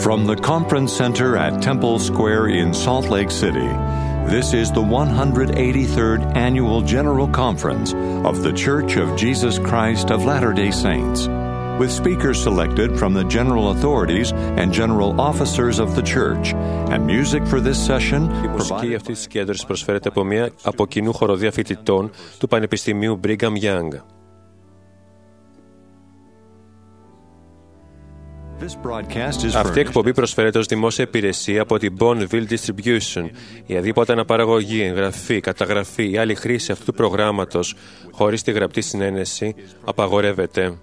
From the Conference Center at Temple Square in Salt Lake City, this is the 183rd Annual General Conference of The Church of Jesus Christ of Latter-day Saints, with speakers selected from the general authorities and general officers of the church, and music for this session. Η μουσική αυτή της συγκέντρωσης προσφέρεται από μια από κοινού χοροδία φοιτητών του Πανεπιστημίου Brigham Young. Αυτή η εκπομπή προσφέρεται ως δημόσια υπηρεσία από την Bonneville Distribution. Η αδίποτε αναπαραγωγή, εγγραφή, καταγραφή ή άλλη χρήση αυτού του προγράμματος χωρίς τη γραπτή συνένεση απαγορεύεται.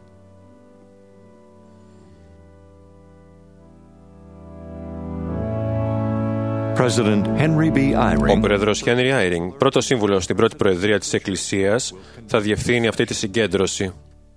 Ο πρόεδρος Henry Eyring, πρώτος σύμβουλος στην πρώτη προεδρία της Εκκλησίας, θα διευθύνει αυτή τη συγκέντρωση.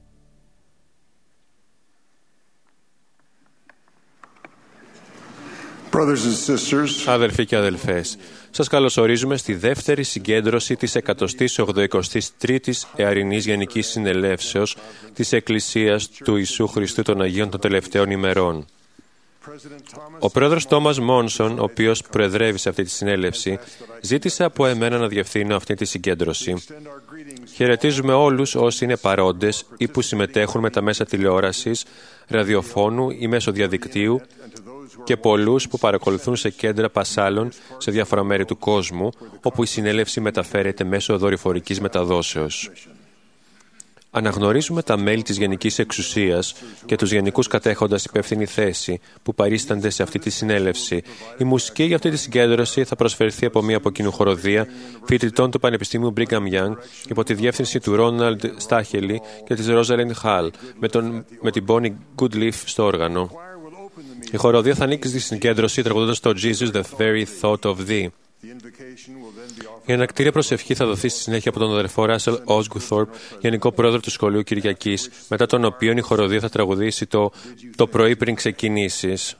Αδελφοί και αδελφές, σας καλωσορίζουμε στη δεύτερη συγκέντρωση της 183ης Εαρινής Γενικής Συνελεύσεως της Εκκλησίας του Ιησού Χριστού των Αγίων των Τελευταίων ημερών. Ο πρόεδρος Τόμας Μόνσον, ο οποίος προεδρεύει σε αυτή τη συνέλευση, ζήτησε από εμένα να διευθύνω αυτή τη συγκέντρωση. Χαιρετίζουμε όλους όσοι είναι παρόντες ή που συμμετέχουν με τα μέσα τηλεόρασης, ραδιοφώνου ή μέσω διαδικτύου και πολλούς που παρακολουθούν σε κέντρα πασάλων σε διάφορα μέρη του κόσμου, όπου η συνέλευση μεταφέρεται μέσω δορυφορικής μεταδόσεως. Αναγνωρίζουμε τα μέλη της Γενικής Εξουσίας και τους γενικούς κατέχοντας υπεύθυνη θέση που παρίστανται σε αυτή τη συνέλευση. Η μουσική για αυτή τη συγκέντρωση θα προσφερθεί από μια από κοινού χοροδία φοιτητών του Πανεπιστημίου Brigham Young υπό τη διεύθυνση του Ρόναλντ Στάχελη και της Ρόζαλιντ Χαλ με την Bonnie Goodleaf στο όργανο. Η χοροδία θα ανοίξει τη συγκέντρωση τραγουδώντας το Jesus the very thought of thee. Η ανακτήρια προσευχή θα δοθεί στη συνέχεια από τον αδερφό Ράσελ Όσγκουθορπ, Γενικό Πρόεδρο του Σχολείου Κυριακής, μετά τον οποίο η χοροδία θα τραγουδήσει το πρωί πριν ξεκινήσεις.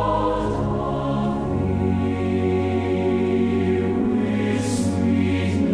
Sweet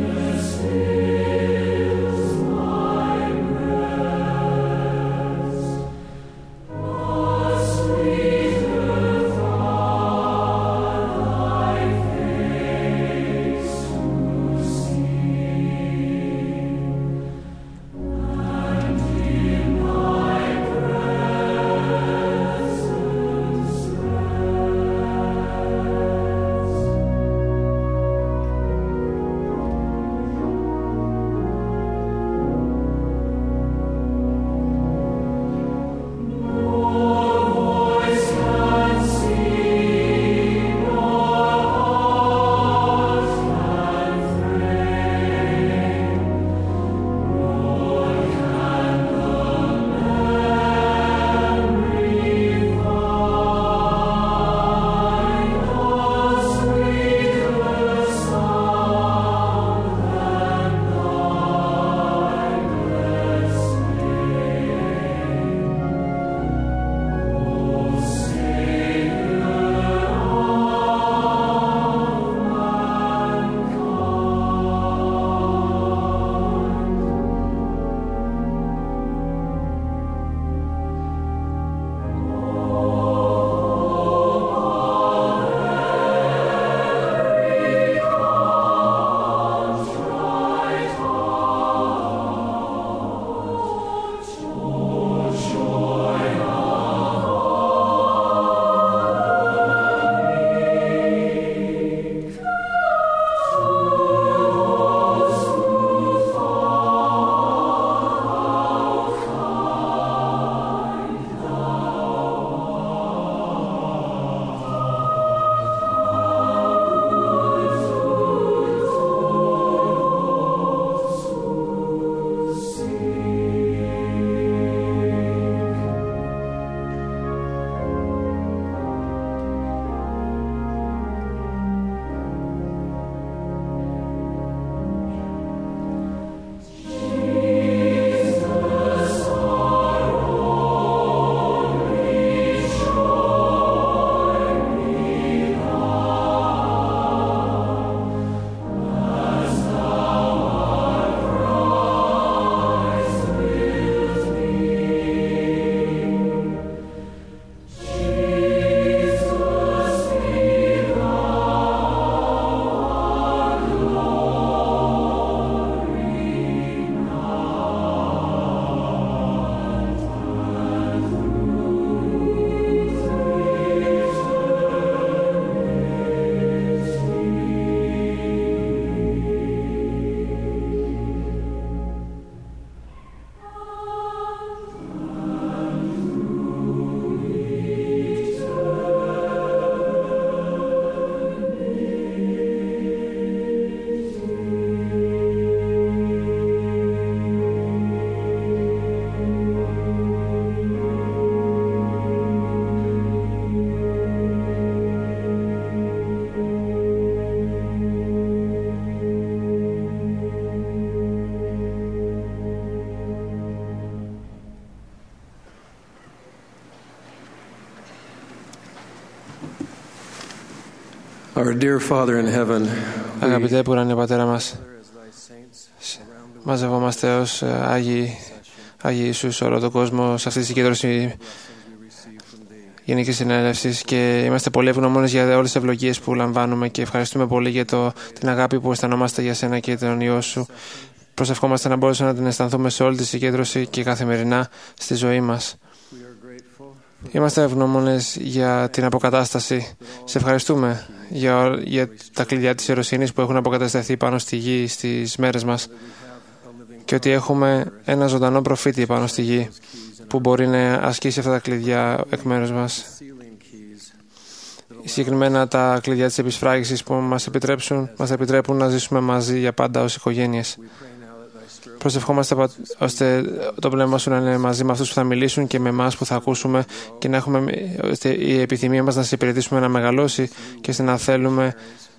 Αγαπητέ που ουρανέ Πατέρα μας, μαζευόμαστε ως Άγιοι Ιησούς σε όλο τον κόσμο σε αυτή τη συγκέντρωση Γενικής Συνέλευσης και είμαστε πολύ ευγνώμονες για όλες τις ευλογίες που λαμβάνουμε και ευχαριστούμε πολύ για την αγάπη που αισθανόμαστε για Σένα και τον Υιό Σου. Προσευχόμαστε να μπορέσουμε να την αισθανθούμε σε όλη τη συγκέντρωση και καθημερινά στη ζωή μας. Είμαστε ευγνώμονες για την αποκατάσταση. Σε ευχαριστούμε για τα κλειδιά της ιεροσύνης που έχουν αποκατασταθεί πάνω στη γη στις μέρες μας και ότι έχουμε ένα ζωντανό προφήτη πάνω στη γη που μπορεί να ασκήσει αυτά τα κλειδιά εκ μέρους μας. Συγκεκριμένα τα κλειδιά της επισφράγησης που μας επιτρέπουν να ζήσουμε μαζί για πάντα ως οικογένειες. Προσευχόμαστε ώστε το πνεύμα Σου να είναι μαζί με αυτούς που θα μιλήσουν και με εμάς που θα ακούσουμε και να έχουμε η επιθυμία μας να σε υπηρετήσουμε να μεγαλώσει και ώστε να θέλουμε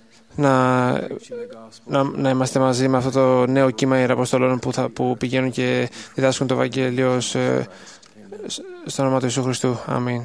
να είμαστε μαζί με αυτό το νέο κύμα ιεραποστολών που πηγαίνουν και διδάσκουν το Ευαγγέλιο στο όνομα του Ιησού Χριστού. Αμήν.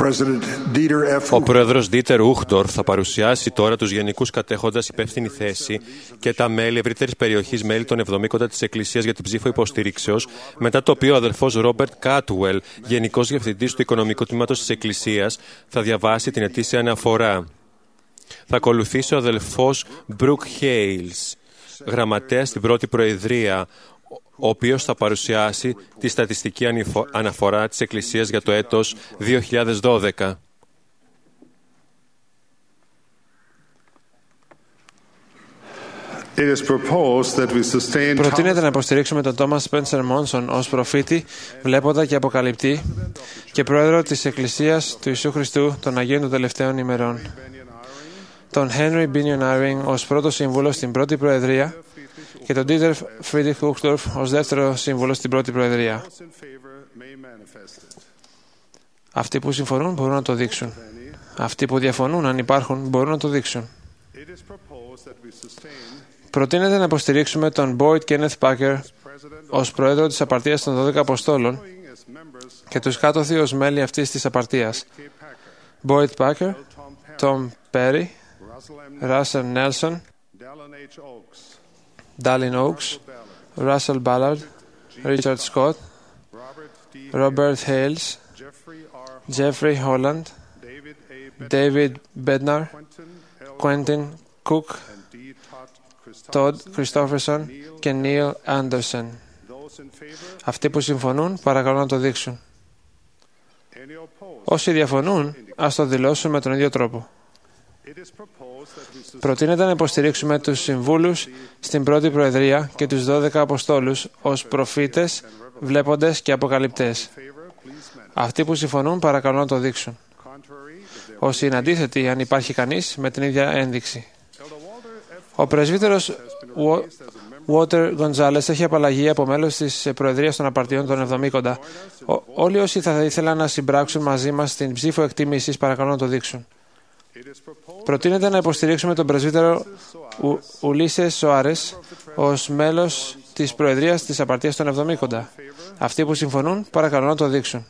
Ο πρόεδρος Ντίτερ Ούχτορφ θα παρουσιάσει τώρα τους γενικούς κατέχοντας υπεύθυνη θέση και τα μέλη ευρύτερης περιοχής, μέλη των 70 της Εκκλησίας για την ψήφο υποστηρίξεως, μετά το οποίο ο αδελφός Ρόμπερτ Κάτουελ, γενικός διευθυντής του Οικονομικού Τμήματος της Εκκλησίας, θα διαβάσει την ετήσια αναφορά. Θα ακολουθήσει ο αδελφός Μπρουκ Χέιλς, γραμματέας στην πρώτη προεδρία, ο οποίος θα παρουσιάσει τη στατιστική αναφορά της Εκκλησίας για το έτος 2012. Προτείνεται να υποστηρίξουμε τον Τόμας Σπένσερ Μόνσον ως προφήτη, βλέποντα και αποκαλυπτή και πρόεδρο της Εκκλησίας του Ιησού Χριστού των Αγίων των Τελευταίων ημερών. Τον Henry Binion Eyring ως πρώτο σύμβουλο στην πρώτη προεδρία και τον Dieter Friedrich Uchtdorf ως δεύτερο σύμβουλο στην πρώτη προεδρία. Αυτοί που συμφωνούν μπορούν να το δείξουν. Αυτοί που διαφωνούν, αν υπάρχουν, μπορούν να το δείξουν. Προτείνεται να υποστηρίξουμε τον Boyd Kenneth Packer ως πρόεδρο της απαρτίας των 12 Αποστόλων και τους κάτωθι ως μέλη αυτής της απαρτίας. Boyd Packer, Tom Perry, Russell Nelson, Dallin Oaks, Russell Ballard, Richard Scott, Robert Hales, Jeffrey Holland, David Bednar, Quentin Cook, Todd Christofferson και Neil Anderson. Αυτοί που συμφωνούν, παρακαλώ να το δείξουν. Όσοι διαφωνούν, ας το δηλώσουν με τον ίδιο τρόπο. Προτείνεται να υποστηρίξουμε τους συμβούλους στην πρώτη προεδρία και τους 12 Αποστόλους ως προφήτες, βλέποντες και αποκαλυπτές. Αυτοί που συμφωνούν, παρακαλώ να το δείξουν. Όσοι είναι αντίθετοι, αν υπάρχει κανείς, με την ίδια ένδειξη. Ο πρεσβύτερος Walter Gonzalez έχει απαλλαγεί από μέλος της Προεδρίας των Απαρτιών των 70. Όλοι όσοι θα ήθελαν να συμπράξουν μαζί μας την ψήφο εκτίμησης, παρακαλώ να το δείξουν. Προτείνεται να υποστηρίξουμε τον πρεσβύτερο Ουλίσες Σοάρες ως μέλος της Προεδρίας της Απαρτίας των 70. Αυτοί που συμφωνούν, παρακαλώ να το δείξουν.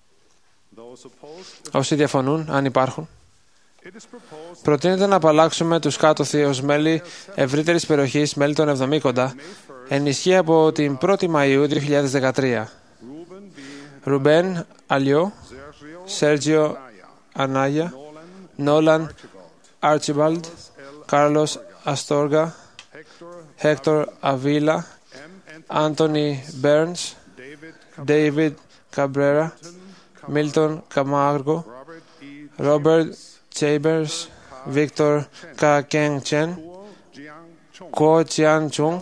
Όσοι διαφωνούν, αν υπάρχουν. Προτείνεται να απαλλάξουμε τους κάτωθι ως μέλη ευρύτερης περιοχής, μέλη των 70, ενισχύει από την 1η Μαΐου 2013. Ρουμπέν Αλιό, Σέργιο Ανάγια, Νόλαν Archibald, Carlos Astorga, Hector Avila, Anthony Burns, David Cabrera, Milton Camargo, Robert Chambers, Victor K. Keng Chen, Kuo Chian Chung,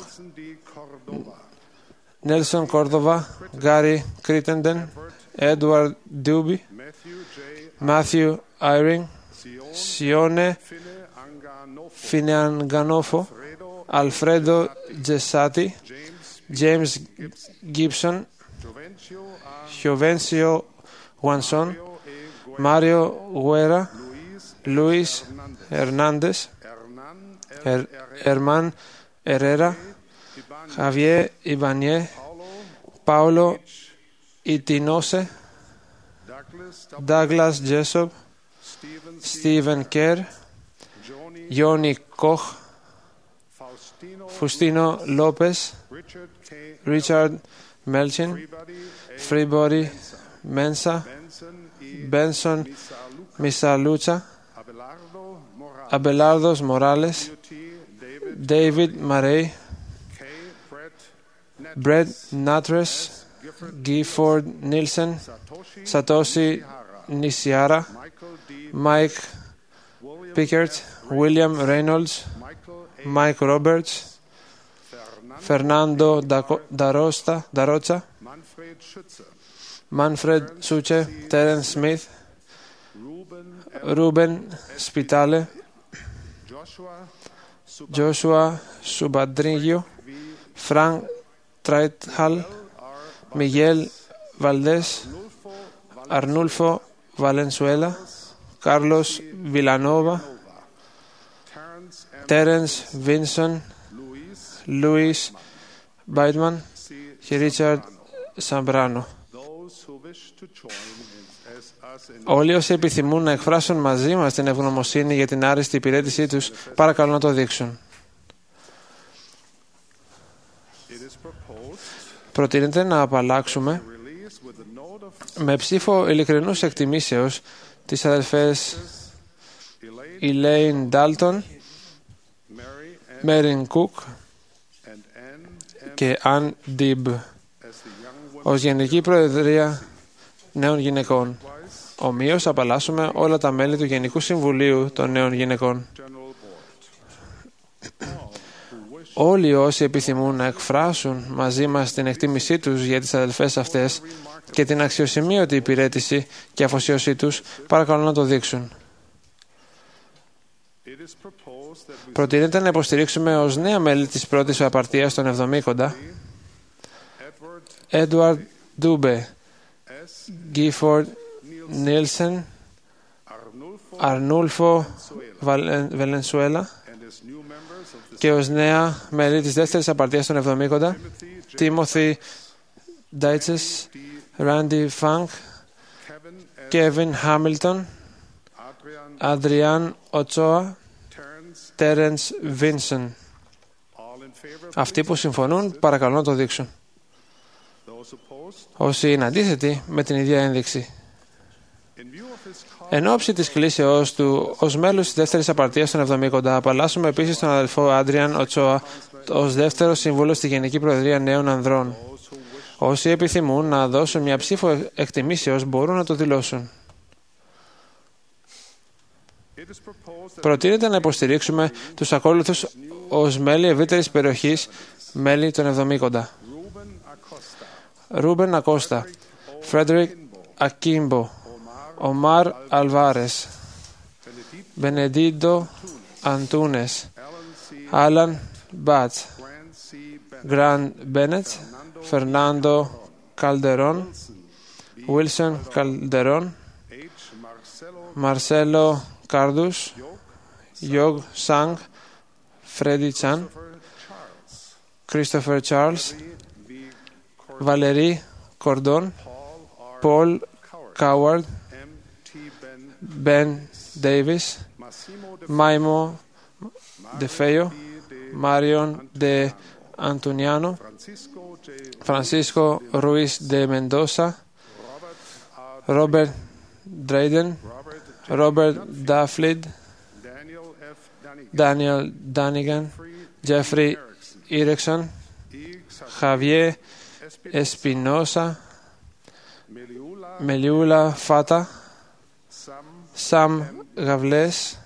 Nelson Cordova, Gary Crittenden, Edward Duby, Matthew Eyring, Sione Fineanganofo, Alfredo Gessati, James Gibson, Jovencio Wanson, Mario Guerra, Luis Hernandez, Herman Herrera, Javier Ibanez, Paulo Itinose, Douglas Jessop, Stephen Kerr, Yoni Koch, Faustino Lopez, Richard Melchin, Freebody Mensa, Benson Misalucha, Abelardos Morales, David Marey, Brett Natres, Gifford Nielsen, Satoshi Nisiara, Mike Pickert, William Reynolds, Mike Roberts, Fernando Darocha, Manfred Suche, Terence Smith, Ruben Spitale, Joshua Subadrillo, Frank Treithal, Miguel Valdés, Arnulfo Valenzuela, Carlos Villanova, Terence Vinson, Louis Baitman και Richard Σαμπράνο. Όλοι όσοι επιθυμούν να εκφράσουν μαζί μας την ευγνωμοσύνη για την άριστη υπηρέτησή τους, παρακαλώ να το δείξουν. Προτείνεται να απαλλάξουμε με ψήφο ειλικρινούς εκτιμήσεως τις αδελφές Elaine Dalton, Marin Cook και Ann Dibb ως Γενική Προεδρία Νέων Γυναικών. Ομοίως απαλλάσσουμε όλα τα μέλη του Γενικού Συμβουλίου των Νέων Γυναικών. Όλοι όσοι επιθυμούν να εκφράσουν μαζί μας την εκτίμησή τους για τις αδελφές αυτές και την αξιοσημείωτη υπηρέτηση και αφοσίωσή τους, παρακαλώ να το δείξουν. Προτείνεται να υποστηρίξουμε ως νέα μέλη της πρώτης απαρτίας των Εβδομήκοντα Edward Dube, Gifford Nielsen, Arnulfo Valenzuela και ως νέα μέλη της δεύτερης απαρτίας των Εβδομήκοντα Timothy Deitzes, Randy Funk, Kevin Hamilton, Adrian Ochoa, Terence Vinson. Αυτοί που συμφωνούν, παρακαλώ να το δείξουν. Όσοι είναι αντίθετοι, με την ίδια ένδειξη. Εν ώψη της κλήσεώς του ως μέλος της δεύτερης απαρτίας των Εβδομήκοντα, απαλλάσσουμε επίσης τον αδελφό Άντριαν Οτσόα ως δεύτερο σύμβουλο στη Γενική Προεδρία Νέων Ανδρών. Όσοι επιθυμούν να δώσουν μια ψήφο εκτιμήσεως μπορούν να το δηλώσουν. Προτείνεται να υποστηρίξουμε τους ακόλουθους ως μέλη ευρύτερης περιοχής, μέλη των Εβδομήκοντα. Ρούμπεν Ακώστα, Φρέντερικ Ακίμπο, Ομάρ Αλβάρες, Μπενεντίντο Αντούνες, Άλαν Μπάτ, Γκραν Μπένετ, Φερνάντο Καλντερόν, Βίλσον Καλντερόν, Μαρσέλο Κάρδους, Γιώγ Σάνγκ, Φρέντι Τσάν, Κρίστοφερ Τσάρλς, Βαλερί Κορντόν, Πολ Κάουαρντ, Μπεν Ντέιβις, Μάιμο Ντεφέιο, Μάριον Ντε Αντουνιάνο, Φρανσίσκο Ρουίς Ντε Μεντόσα, Ρόμπερτ Ντρέιντεν, Ρόμπερτ Ντάφλιντ, Ντάνιελ Ντάνιγαν, Τζέφρι Ήρεξον, Χαβιέ Εσπινόσα, Μελιούλα Φάτα, Σαμ Γαβλές,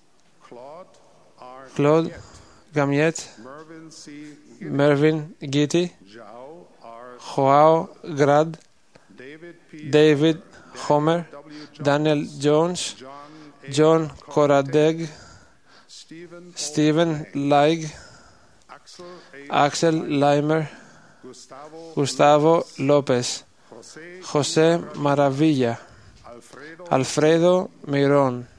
Κλοντ Γαμιέτ, Μέρβιν Γκίτι, Χοάο Γκραντ, Ντέιβιντ Χόμερ, Ντάνιελ Τζόνς, Τζον Κοραντέγ, Στίβεν Λάιγ, Άξελ Λάιμερ, Γουστάβο Λόπες, Χωσέ Μαραβίγια, Αλφρέδο Μιρόν,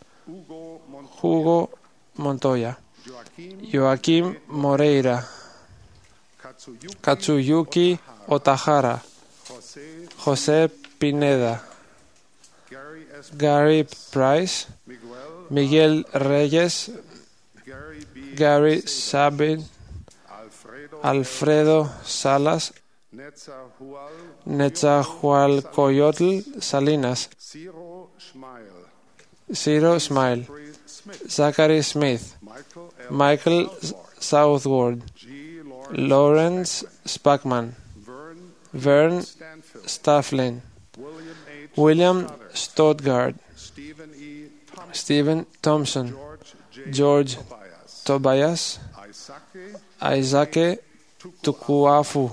Χούγο Μοντόια, Ιωακίμ Μορέιρα, Κατσουγιούκι Οταχάρα, Χωσέ Πινέδα, Γκάρι Πράις, Μιγέλ Ρέγες, Γκάρι Σάμπιν, Αλφρέδο Σάλας, Νετσαχουαλκογιότλ Σαλίνας, Σύρο Σμάιλ, Ζάκαρι Σμιθ, Μάικλ Σάουθουόρντ, Λόρενς Σπάκμαν, Βέρν Στάφλιν, William Στότγκαρντ, Στίβεν Τόμσον, George Tobias, Αϊζάκε Τουκουάφου,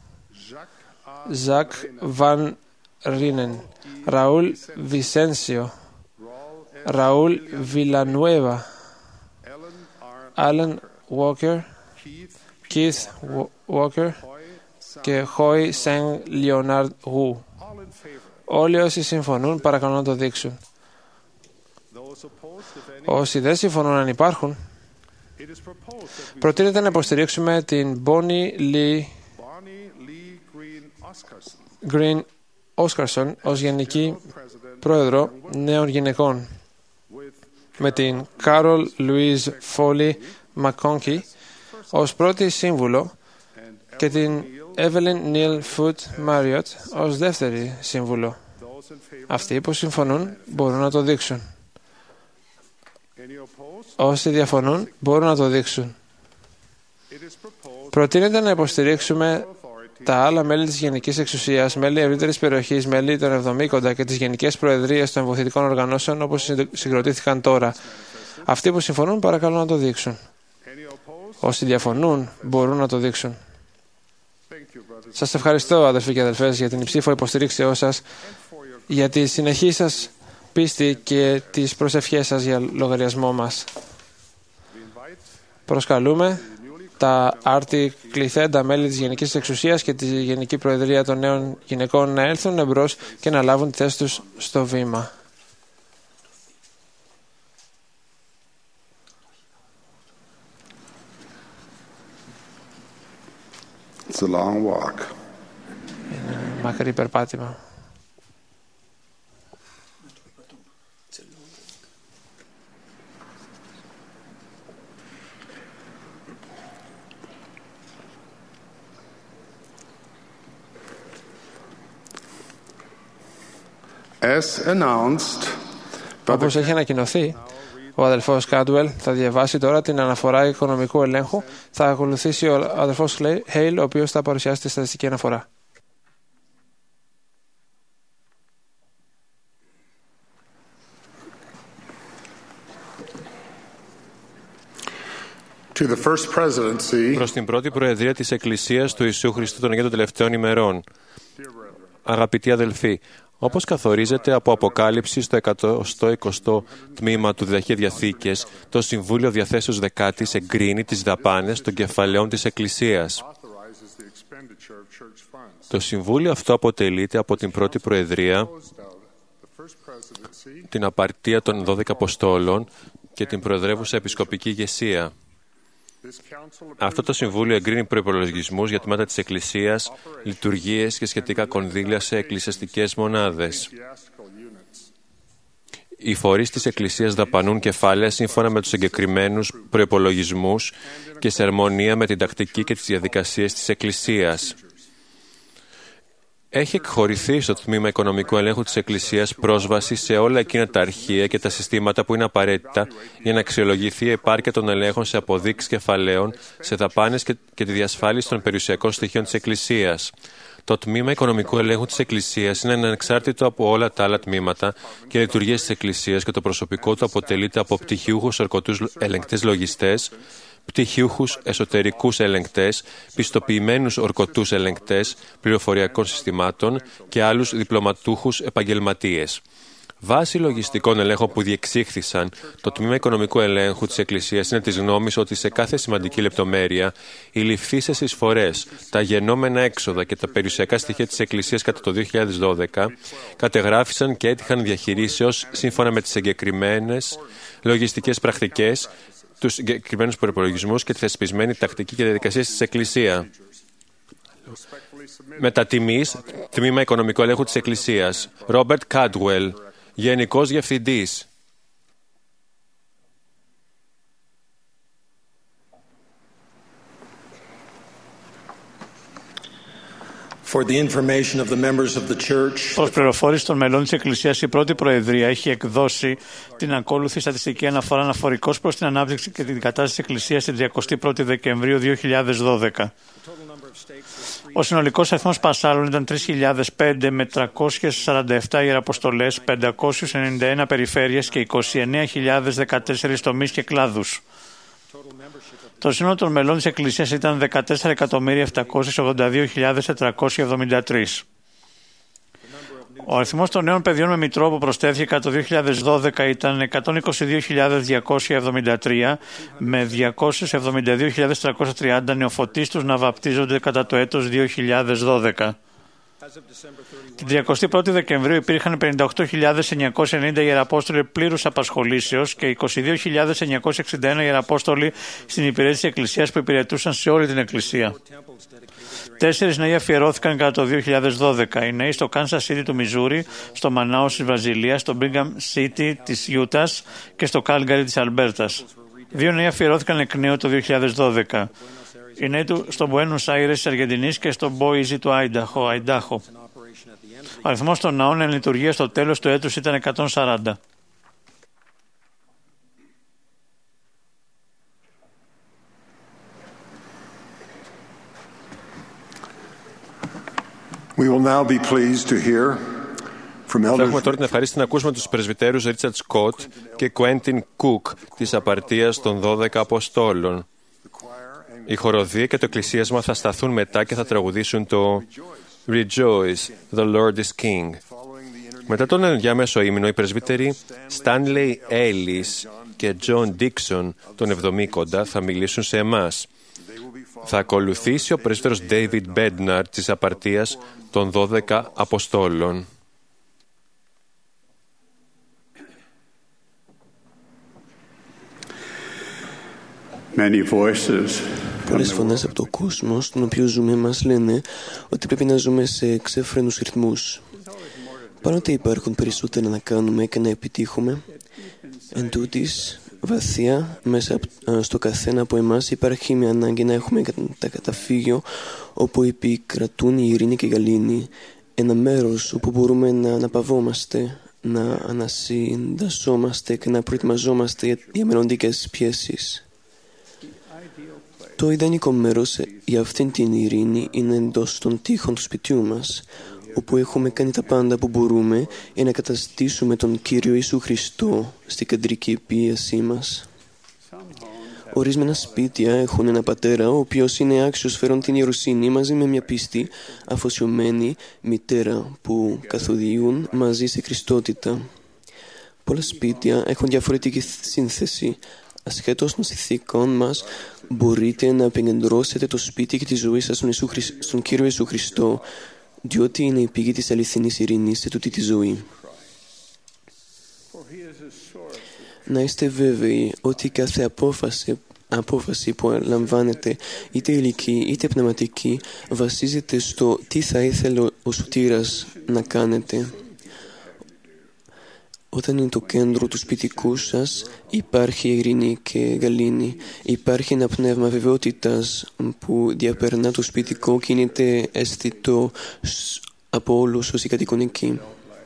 Ζακ Βαν Ρίνεν, Ραούλ Βισένσιο, Ραούλ Βιλανουέβα, Άλεν Walker, Keith Walker και Χόι Σεν Λιονάρντ Γου. Όλοι όσοι συμφωνούν παρακαλώ να το δείξουν. Όσοι δεν συμφωνούν, αν υπάρχουν, προτείνεται να υποστηρίξουμε την Bonnie Lee Green Όσκαρσον ως Γενική Πρόεδρο Νέων Γυναικών, με την Κάρολ Λουίζ Φόλι Μακόνκι ως πρώτη σύμβουλο και την Εύελιν Νίλ Φουτ Μάριοτ ως δεύτερη σύμβουλο. Αυτοί που συμφωνούν μπορούν να το δείξουν. Όσοι διαφωνούν μπορούν να το δείξουν. Προτείνεται να υποστηρίξουμε τα άλλα μέλη της Γενικής Εξουσίας, μέλη ευρύτερης περιοχής, μέλη των 70 και τις Γενικές Προεδρίες των Βοηθητικών Οργανώσεων όπως συγκροτήθηκαν τώρα. Αυτοί που συμφωνούν παρακαλώ να το δείξουν. Όσοι διαφωνούν μπορούν να το δείξουν. Σας ευχαριστώ, αδελφοί και αδελφές, για την υψήφο υποστηρίξεώ σας, για τη συνεχή σας πίστη και τις προσευχές σας για λογαριασμό μας. Προσκαλούμε τα άρτη κληθέντα μέλη της Γενικής Εξουσίας και τη Γενική Προεδρία των Νέων Γυναικών να έλθουν εμπρός και να λάβουν τη θέση τους στο βήμα. It's a long walk. Είναι μακρύ περπάτημα. Όπως έχει ανακοινωθεί, ο αδελφός Κάντουελ θα διαβάσει τώρα την αναφορά οικονομικού ελέγχου. Θα ακολουθήσει ο αδελφός Χέιλ, ο οποίος θα παρουσιάσει τη στατιστική αναφορά. Προς την πρώτη Προεδρία της Εκκλησίας του Ιησού Χριστού των Αγίων των Τελευταίων ημερών. Αγαπητοί αδελφοί, όπως καθορίζεται από Αποκάλυψη στο 120ο τμήμα του Διδαχείου Διαθήκες, το Συμβούλιο Διαθέσεως Δεκάτης εγκρίνει τις δαπάνες των κεφαλαίων της Εκκλησίας. Το Συμβούλιο αυτό αποτελείται από την πρώτη Προεδρία, την απαρτία των 12 Αποστόλων και την Προεδρεύουσα Επισκοπική Ηγεσία. Αυτό το Συμβούλιο εγκρίνει προϋπολογισμούς για τμήματα της Εκκλησίας, λειτουργίες και σχετικά κονδύλια σε εκκλησιαστικές μονάδες. Οι φορείς της Εκκλησίας δαπανούν κεφάλαια σύμφωνα με τους εγκεκριμένους προϋπολογισμούς και σε αρμονία με την τακτική και τις διαδικασίες της Εκκλησίας. Έχει εκχωρηθεί στο Τμήμα Οικονομικού Ελέγχου της Εκκλησίας πρόσβαση σε όλα εκείνα τα αρχεία και τα συστήματα που είναι απαραίτητα για να αξιολογηθεί η επάρκεια των ελέγχων σε αποδείξεις κεφαλαίων, σε δαπάνες και τη διασφάλιση των περιουσιακών στοιχείων της Εκκλησίας. Το Τμήμα Οικονομικού Ελέγχου της Εκκλησίας είναι ανεξάρτητο από όλα τα άλλα τμήματα και λειτουργίες της Εκκλησίας και το προσωπικό του αποτελείται από πτυχιούχους ορκωτούς ελεγκτές λογιστές, πτυχιούχους εσωτερικούς ελεγκτές, πιστοποιημένους ορκωτούς ελεγκτές πληροφοριακών συστημάτων και άλλους διπλωματούχους επαγγελματίες. Βάσει λογιστικών ελέγχων που διεξήχθησαν, το Τμήμα Οικονομικού Ελέγχου της Εκκλησίας είναι της γνώμης ότι σε κάθε σημαντική λεπτομέρεια οι ληφθήσεις εισφορές, τα γεννόμενα έξοδα και τα περιουσιακά στοιχεία της Εκκλησίας κατά το 2012 κατεγράφησαν και έτυχαν διαχειρίσεως σύμφωνα με τις συγκεκριμένες λογιστικές πρακτικές, τους συγκεκριμένους προϋπολογισμούς και τη θεσπισμένη τακτική και διαδικασία της Εκκλησίας. Μετατιμής, Τμήμα Οικονομικού Ελέγχου της Εκκλησίας. Ρόμπερτ Κάντουελ, Γενικός Διευθυντής. Προς πληροφόρηση των μελών της Εκκλησίας, η πρώτη Προεδρία έχει εκδώσει την ακόλουθη στατιστική αναφορά αναφορικώς προς την ανάπτυξη και την κατάσταση της Εκκλησίας την 31η Δεκεμβρίου 2012. Ο συνολικός αριθμός πασάλων ήταν 3.005 με 347 ιεραποστολές, 591 περιφέρειες και 29.014 τομείς και κλάδους. Το σύνολο των μελών της Εκκλησίας ήταν 14.782.473. Ο αριθμός των νέων παιδιών με μητρό που προσθέθηκε κατά το 2012 ήταν 122.273 με 272.330 νεοφωτίστους να βαπτίζονται κατά το έτος 2012. Την 31η Δεκεμβρίου υπήρχαν 58.990 ιεραπόστολοι πλήρους απασχολήσεως και 22.961 ιεραπόστολοι στην υπηρέτηση της Εκκλησίας που υπηρετούσαν σε όλη την Εκκλησία. 4 νέοι αφιερώθηκαν κατά το 2012. Οι νέοι στο Kansas City του Μιζούρι, στο Μανάους της Βραζιλίας, στο Brigham City της Ιούτας και στο Calgary της Αλμπέρτας. 2 νέοι αφιερώθηκαν εκ νέου το 2012. Οι νέοι στο Buenos Aires της Αργεντινής και στο Boise του Αϊντάχο. Ο αριθμός των ναών εν λειτουργία στο τέλος του έτους ήταν 140. We will now be pleased to hear from Θα elders. έχουμε τώρα την ευχαρίστηση να ακούσουμε τους πρεσβυτέρους Ρίτσαρτ Σκοτ και Κουέντιν Κουκ της Απαρτίας των 12 Αποστόλων. Η χοροδία και το εκκλησίασμα θα σταθούν μετά και θα τραγουδήσουν το Rejoice, the Lord is King. Μετά τον ενδιάμεσο ύμνο, οι πρεσβύτεροι Stanley Ellis και John Dixon των Εβδομήκοντα θα μιλήσουν σε εμάς. Θα ακολουθήσει ο πρέσβυτερος David Bednar της Απαρτίας των 12 Αποστόλων. Πολλές φωνές από τον κόσμο στον οποίο ζούμε μας λένε ότι πρέπει να ζούμε σε ξέφρενους ρυθμούς. Παρότι υπάρχουν περισσότερα να κάνουμε και να επιτύχουμε, εν τούτης, βαθιά μέσα στο καθένα από εμάς υπάρχει μια ανάγκη να έχουμε τα καταφύγιο όπου επικρατούν η ειρήνη και η γαλήνη, ένα μέρος όπου μπορούμε να αναπαυόμαστε, να ανασυντασσόμαστε και να προετοιμαζόμαστε για μελλοντικές πιέσεις. Το ιδανικό μέρος για αυτήν την ειρήνη είναι εντός των τοίχων του σπιτιού μας, όπου έχουμε κάνει τα πάντα που μπορούμε για να καταστήσουμε τον Κύριο Ιησού Χριστό στην κεντρική πίεσή μας. Ορισμένα σπίτια έχουν ένα πατέρα ο οποίος είναι άξιος φέρον την ιεροσύνη μαζί με μια πίστη αφοσιωμένη μητέρα που καθοδηγούν μαζί σε Χριστότητα. Πολλά σπίτια έχουν διαφορετική σύνθεση. Ασχέτως των συνθήκων μας, μπορείτε να επικεντρώσετε το σπίτι και τη ζωή σας στον Κύριο Ιησού Χριστό, διότι είναι η πηγή της αληθινής ειρήνης σε τούτη τη ζωή. Να είστε βέβαιοι ότι κάθε απόφαση που λαμβάνετε, είτε ηλική είτε πνευματική, βασίζεται στο τι θα ήθελε ο σωτήρας να κάνετε. Όταν είναι το κέντρο του σπιτικού σας, υπάρχει ειρήνη και γαλήνη. Υπάρχει ένα πνεύμα βεβαιότητας που διαπερνά το σπιτικό και είναι αισθητό από όλους όσοι κατοικούν εκεί.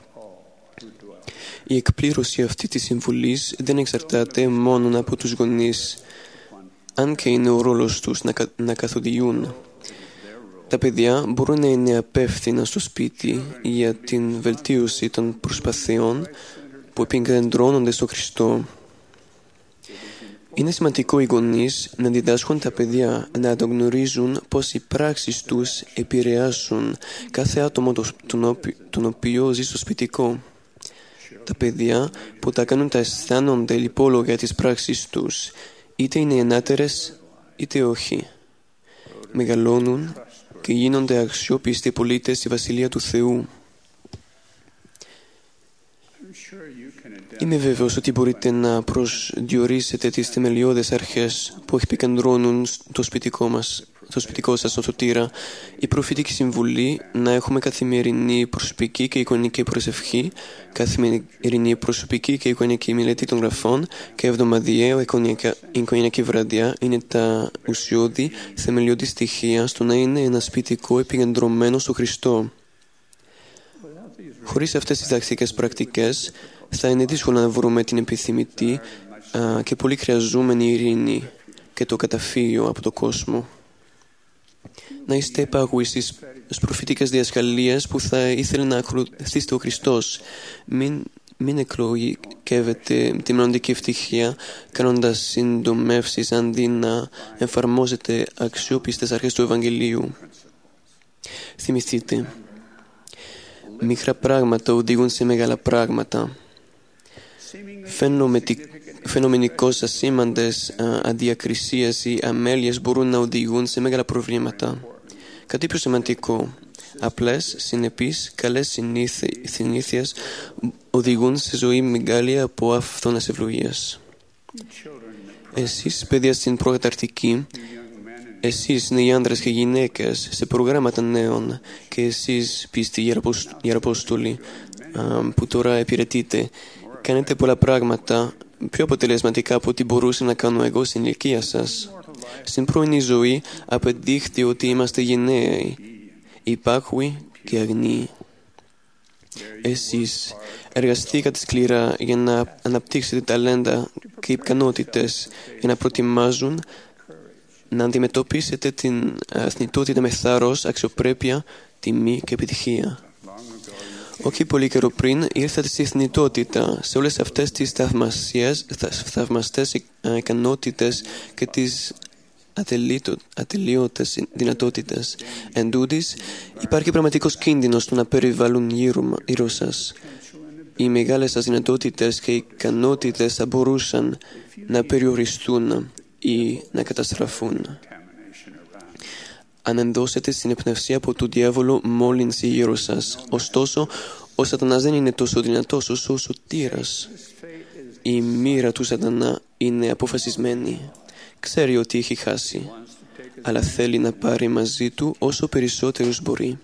Η εκπλήρωση αυτή της συμβουλής δεν εξαρτάται μόνο από τους γονείς, αν και είναι ο ρόλος τους να καθοδηγούν. Τα παιδιά μπορούν να είναι απεύθυνα στο σπίτι για την βελτίωση των προσπαθειών που επικεντρώνονται στο Χριστό. Είναι σημαντικό οι γονείς να διδάσκουν τα παιδιά να αναγνωρίζουν πως οι πράξεις τους επηρεάσουν κάθε άτομο τον οποίο ζει στο σπιτικό. Τα παιδιά που τα κάνουν τα αισθάνονται λιπόλογα για τις πράξεις τους, είτε είναι ενάτερες είτε όχι. Μεγαλώνουν και γίνονται αξιόπιστοι πολίτες στη Βασιλεία του Θεού. Είμαι βέβαιος ότι μπορείτε να προσδιορίσετε τις θεμελιώδες αρχές που επικεντρώνουν το σπιτικό σας στον σωτήρα. Η προφητική συμβουλή να έχουμε καθημερινή προσωπική και εικονική προσευχή, καθημερινή προσωπική και εικονική μελέτη των γραφών και εβδομαδιαία εικονική βραδιά είναι τα ουσιώδη θεμελιώδη στοιχεία στο να είναι ένα σπιτικό επικεντρωμένο στο Χριστό. Χωρίς αυτές τις διδακτικές πρακτικές, θα είναι δύσκολο να βρούμε την επιθυμητή και πολύ χρειαζόμενη ειρήνη και το καταφύγιο από τον κόσμο. Να είστε επάγουοι στις προφητικές διασκαλίες που θα ήθελε να ακολουθήσετε ο Χριστός. Μην εκλογικεύετε τη μελλοντική ευτυχία κάνοντας συντομεύσεις αντί να εφαρμόζετε αξιόπιστες αρχές του Ευαγγελίου. Θυμηθείτε, μικρά πράγματα οδηγούν σε μεγάλα πράγματα. Φαινομενικώς ασήμαντες αδιακρισίες ή αμέλειες μπορούν να οδηγούν σε μεγάλα προβλήματα. Κάτι πιο σημαντικό, απλές, συνεπείς, καλές συνήθειες οδηγούν σε ζωή μεγάλη από αυτόνας ευλογίας. Εσείς, παιδιά στην προκαταρκτική, Εσείς νέοι άντρες και γυναίκες σε προγράμματα νέων και εσείς πίστοι Ιεραπόστολοι που τώρα υπηρετείτε, κάνετε πολλά πράγματα πιο αποτελεσματικά από ό,τι μπορούσα να κάνω εγώ στην ηλικία σας. Στην πρώην ζωή απεδείχθη ότι είμαστε γενναίοι, υπάκουοι και αγνοί. Εσείς εργαστήκατε σκληρά για να αναπτύξετε ταλέντα και ικανότητες για να προτιμάζουν να αντιμετωπίσετε την θνητότητα με θάρρος, αξιοπρέπεια, τιμή και επιτυχία. Όχι πολύ καιρό πριν ήρθατε στη θνητότητα, σε όλες αυτές τις θαυμαστές ικανότητες και τις ατελείωτες δυνατότητες. Εν τούτοις, υπάρχει πραγματικός κίνδυνος στο να περιβάλλουν γύρω σας. Οι μεγάλες σας δυνατότητες και ικανότητες θα μπορούσαν να περιοριστούν ή να καταστραφούν. Αν ενδώσετε στην επνευσία από τον διάβολο μόλυνση γύρω σας. Ωστόσο, ο Σατανάς δεν είναι τόσο δυνατός όσο ο σωτήρας. Η μοίρα του Σατανά είναι αποφασισμένη. Ξέρει ότι έχει χάσει, αλλά θέλει να πάρει μαζί του όσο περισσότερους μπορεί.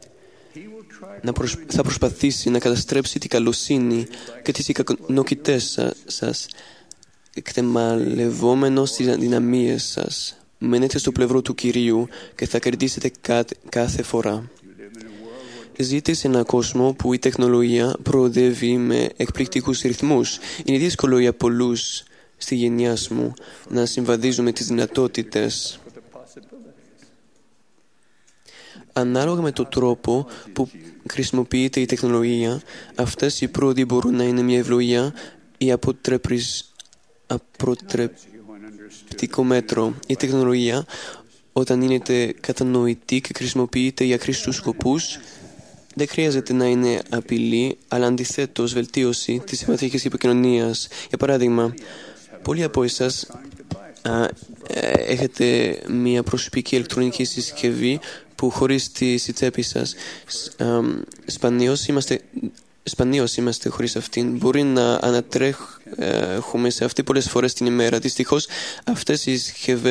Θα προσπαθήσει να καταστρέψει την καλοσύνη και τις ικανότητές σας, εκτεμαλευόμενος τις δυναμίες σας. Μένετε στο πλευρό του Κυρίου και θα κερδίσετε κάθε φορά. Ζείτε σε έναν κόσμο που η τεχνολογία προοδεύει με εκπληκτικούς ρυθμούς. Είναι δύσκολο για πολλούς στη γενιά μου να συμβαδίζουμε τις δυνατότητες. Ανάλογα με τον τρόπο που χρησιμοποιείται η τεχνολογία, αυτές οι πρόοδοι μπορούν να είναι μια ευλογία ή αποτρεπτικό μέτρο. Η τεχνολογία, όταν είναι κατανοητή και χρησιμοποιείται για χρηστούς σκοπούς, δεν χρειάζεται να είναι απειλή, αλλά αντιθέτως βελτίωση της συμμετοχικής επικοινωνίας. Για παράδειγμα, πολλοί από εσάς έχετε μια προσωπική ηλεκτρονική συσκευή που χωρίς τη τσέπη σας. Σπανίως είμαστε χωρίς αυτήν. Μπορεί να ανατρέχουμε σε αυτή πολλές φορές την ημέρα. Δυστυχώς αυτές οι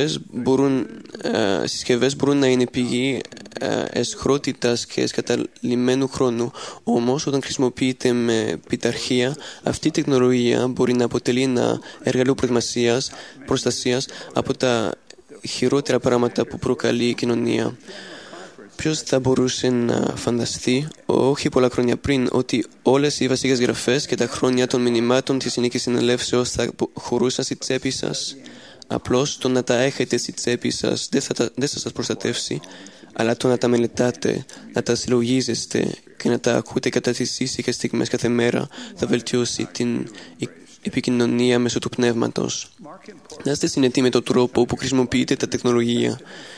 συσκευές μπορούν να είναι πηγή εσχρότητας και εσκαταλειμμένου χρόνου. Όμως όταν χρησιμοποιείται με πειθαρχία, αυτή η τεχνολογία μπορεί να αποτελεί ένα εργαλείο προστασίας από τα χειρότερα πράγματα που προκαλεί η κοινωνία. Ποιος θα μπορούσε να φανταστεί, όχι πολλά χρόνια πριν, ότι όλες οι βασικές γραφές και τα χρόνια των μηνυμάτων της Γενικής Συνελεύσεως θα χωρούσαν στη τσέπη σας. Απλώς το να τα έχετε στη τσέπη σας δεν θα σας προστατεύσει, αλλά το να τα μελετάτε, να τα συλλογίζεστε και να τα ακούτε κατά τις ήσυχες στιγμές κάθε μέρα θα βελτιώσει την επικοινωνία μέσω του πνεύματος. Να είστε συνετοί με τον τρόπο που χρησιμοποιείτε τα τεχνολογία.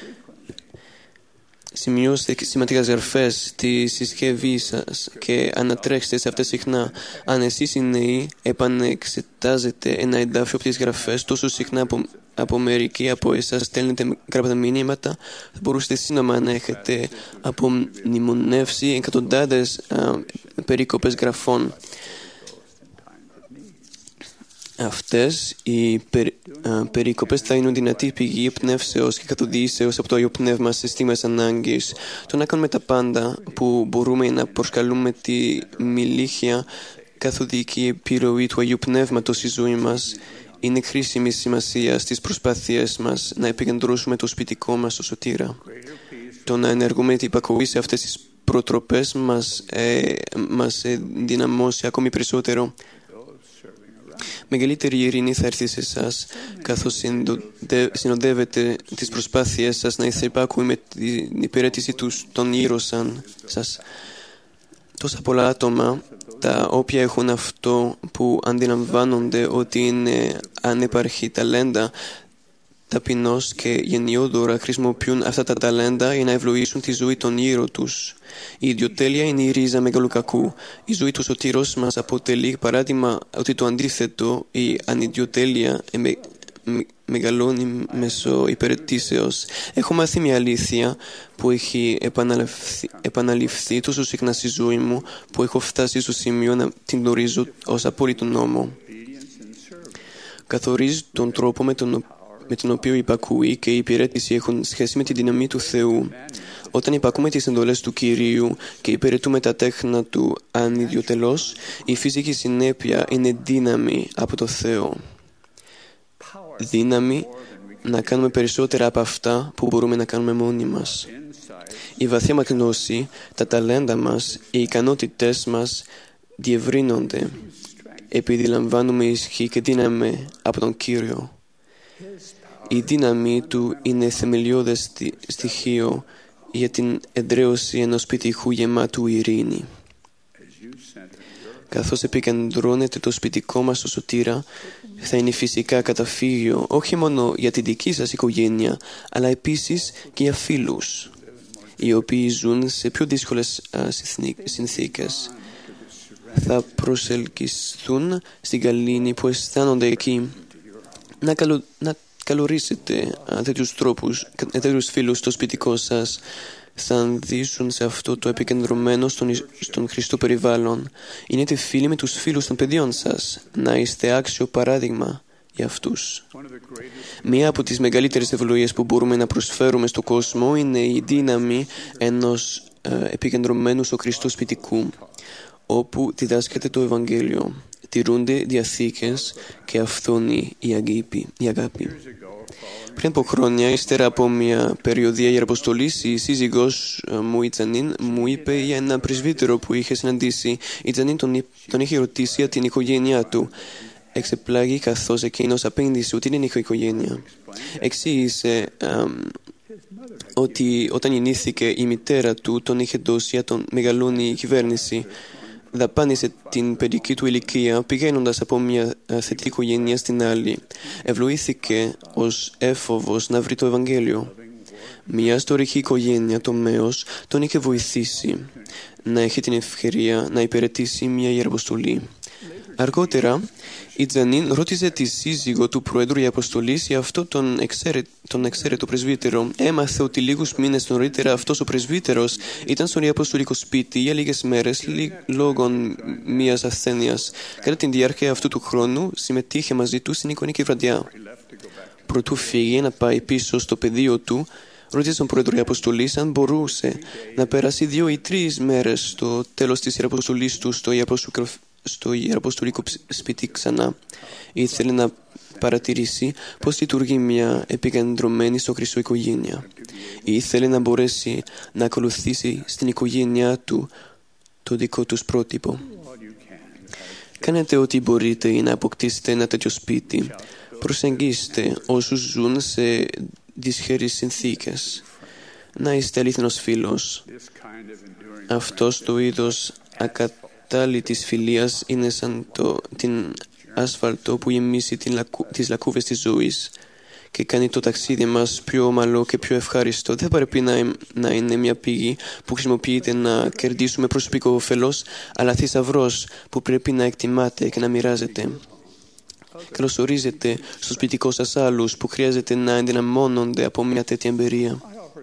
Σημειώστε σημαντικές γραφές στη συσκευή σας και ανατρέξτε σε αυτές συχνά. Αν εσείς οι νέοι επανεξετάζετε ένα εδάφιο από τις γραφές τόσο συχνά από μερικοί από εσάς στέλνετε γραπτά μηνύματα, θα μπορούσατε σύντομα να έχετε απομνημονεύσει εκατοντάδες περίκοπες γραφών. Αυτές οι περίκοπες θα είναι δυνατή πηγή πνεύσεως και καθοδήγησεως από το Άγιο Πνεύμα σε στιγμές ανάγκης. Το να κάνουμε τα πάντα που μπορούμε να προσκαλούμε τη μιλήχια καθοδική επιρροή του Αγίου Πνεύματος στη ζωή μας είναι χρήσιμη σημασία στις προσπάθειές μας να επικεντρώσουμε το σπιτικό μας στο σωτήρα. Το να ενεργούμε την υπακοή σε αυτές τις προτροπές μας δυναμώσει ακόμη περισσότερο. Μεγαλύτερη ειρήνη θα έρθει σε εσάς καθώς συνοδεύετε τις προσπάθειές σας να είστε υπάκουοι με την υπηρέτηση των γύρω σας. Τόσα πολλά άτομα τα οποία έχουν αυτό που αντιλαμβάνονται ότι είναι ανεπαρχή ταλέντα ταπεινώς και γενναιόδωρα χρησιμοποιούν αυτά τα ταλέντα για να ευλογήσουν τη ζωή των γύρω τους. Η ιδιοτέλεια είναι η ρίζα μεγάλου κακού. Η ζωή του σωτήρος μας αποτελεί παράδειγμα ότι το αντίθετο, η ανιδιοτέλεια μεγαλώνει μέσω υπηρετήσεως. Έχω μάθει μια αλήθεια που έχει επαναληφθεί τόσο συχνά στη ζωή μου που έχω φτάσει στο σημείο να την γνωρίζω ως απόλυτο νόμο. Καθορίζει τον τρόπο με τον οποίο η υπακούει και η υπηρέτηση έχουν σχέση με τη δύναμη του Θεού. Όταν υπακούμε τις εντολές του Κυρίου και υπηρετούμε τα τέχνα του ανιδιοτελώς, η φυσική συνέπεια είναι δύναμη από το Θεό. Δύναμη να κάνουμε περισσότερα από αυτά που μπορούμε να κάνουμε μόνοι μας. Η βαθιά μας γνώση, τα ταλέντα μας, οι ικανότητες μας διευρύνονται επειδή λαμβάνουμε ισχύ και δύναμη από τον Κύριο. Η δύναμη Του είναι θεμελιώδες στοιχείο για την εδραίωση ενός σπιτικού γεμάτου ειρήνη. Καθώς επικεντρώνεται το σπιτικό μας στο σωτήρα, θα είναι φυσικά καταφύγιο όχι μόνο για την δική σας οικογένεια, αλλά επίσης και για φίλους, οι οποίοι ζουν σε πιο δύσκολες συνθήκες. Θα προσελκυστούν στην γαλήνη που αισθάνονται εκεί. Να καλωρίσετε τέτοιους φίλους στο σπιτικό σας. Θα ανδύσουν σε αυτό το επικεντρωμένο στον Χριστό περιβάλλον. Γίνετε φίλοι με τους φίλους των παιδιών σας. Να είστε άξιο παράδειγμα για αυτούς. Μία από τις μεγαλύτερες ευλογίες που μπορούμε να προσφέρουμε στον κόσμο είναι η δύναμη ενός επικεντρωμένου στο Χριστό σπιτικού, όπου διδάσκεται το Ευαγγέλιο, τηρούνται διαθήκες και αυθόνει η αγάπη. Πριν από χρόνια, ύστερα από μια περιοδία ιεραποστολής, η σύζυγός μου, η Τζανίν, μου είπε για ένα πρεσβύτερο που είχε συναντήσει. Η Τζανίν τον είχε ρωτήσει για την οικογένειά του. Εξεπλάγει καθώς εκείνος απέντησε ότι δεν είχε οικογένεια. Εξήγησε ότι όταν γεννήθηκε η μητέρα του, τον είχε δώσει για τον μεγαλώνει η κυβέρνηση. Δαπάνησε την παιδική του ηλικία πηγαίνοντας από μια θετική οικογένεια στην άλλη. Ευλογήθηκε ως έφοβος να βρει το Ευαγγέλιο. Μια ιστορική οικογένεια, το Μέος, τον είχε βοηθήσει να έχει την ευκαιρία να υπηρετήσει μια ιεραποστολή. Αργότερα, η Τζανίν ρώτησε τη σύζυγο του Προέδρου Ιεραποστολής για αυτό τον εξαίρετο πρεσβύτερο. Έμαθε ότι λίγους μήνες νωρίτερα αυτός ο πρεσβύτερος ήταν στον ιεραποστολικό σπίτι για λίγες μέρες λόγω μιας ασθένειας. Κατά τη διάρκεια αυτού του χρόνου συμμετείχε μαζί του στην εικονική βραδιά. Προτού φύγει να πάει πίσω στο πεδίο του, ρώτησε τον Πρόεδρο Ιεραποστολής αν μπορούσε να περάσει 2 ή 3 μέρες στο τέλος της ιεραποστολής του στο ιεραποστολικό σπίτι ξανά. Ήθελε να παρατηρήσει πώς λειτουργεί μια επικεντρωμένη στο Χριστό οικογένεια. Ήθελε να μπορέσει να ακολουθήσει στην οικογένειά του το δικό τους πρότυπο. Κάνετε ό,τι μπορείτε για να αποκτήσετε ένα τέτοιο σπίτι. Προσεγγίστε όσους ζουν σε δυσχερείς συνθήκες. Να είστε αλήθινος φίλος. Αυτός το είδος της φιλίας είναι σαν την άσφαλτο που γεμίσει τις λακκούβες της ζωής και κάνει το ταξίδι μας πιο ομαλό και πιο ευχάριστο. Δεν πρέπει να είναι μια πηγή που χρησιμοποιείται να κερδίσουμε προσωπικό όφελος, αλλά θησαυρός που πρέπει να εκτιμάτε και να μοιράζετε. Καλωσορίζετε στο σπιτικό σας άλλους που χρειάζεται να ενδυναμώνονται από μια τέτοια εμπειρία.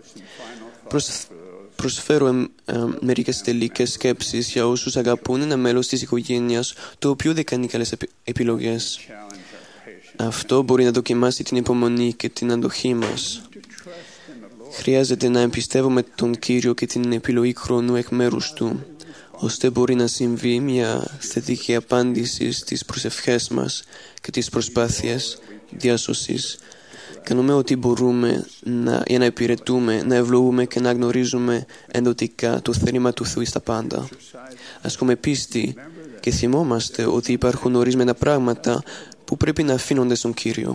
Προσφέρω μερικές τελικές σκέψεις για όσους αγαπούν ένα μέλος της οικογένειας το οποίο δεν κάνει καλές επιλογές. Αυτό μπορεί να δοκιμάσει την υπομονή και την αντοχή μας. Χρειάζεται να εμπιστεύουμε τον Κύριο και την επιλογή χρόνου εκ μέρους Του, ώστε μπορεί να συμβεί μια θετική απάντηση στις προσευχές μας και τις προσπάθειες διάσωσης. Κάνουμε ό,τι μπορούμε για να υπηρετούμε, να ευλογούμε και να γνωρίζουμε ενδοτικά το θέλημα του Θεού στα πάντα. Ασκούμε πίστη και θυμόμαστε ότι υπάρχουν ορισμένα πράγματα που πρέπει να αφήνονται στον Κύριο.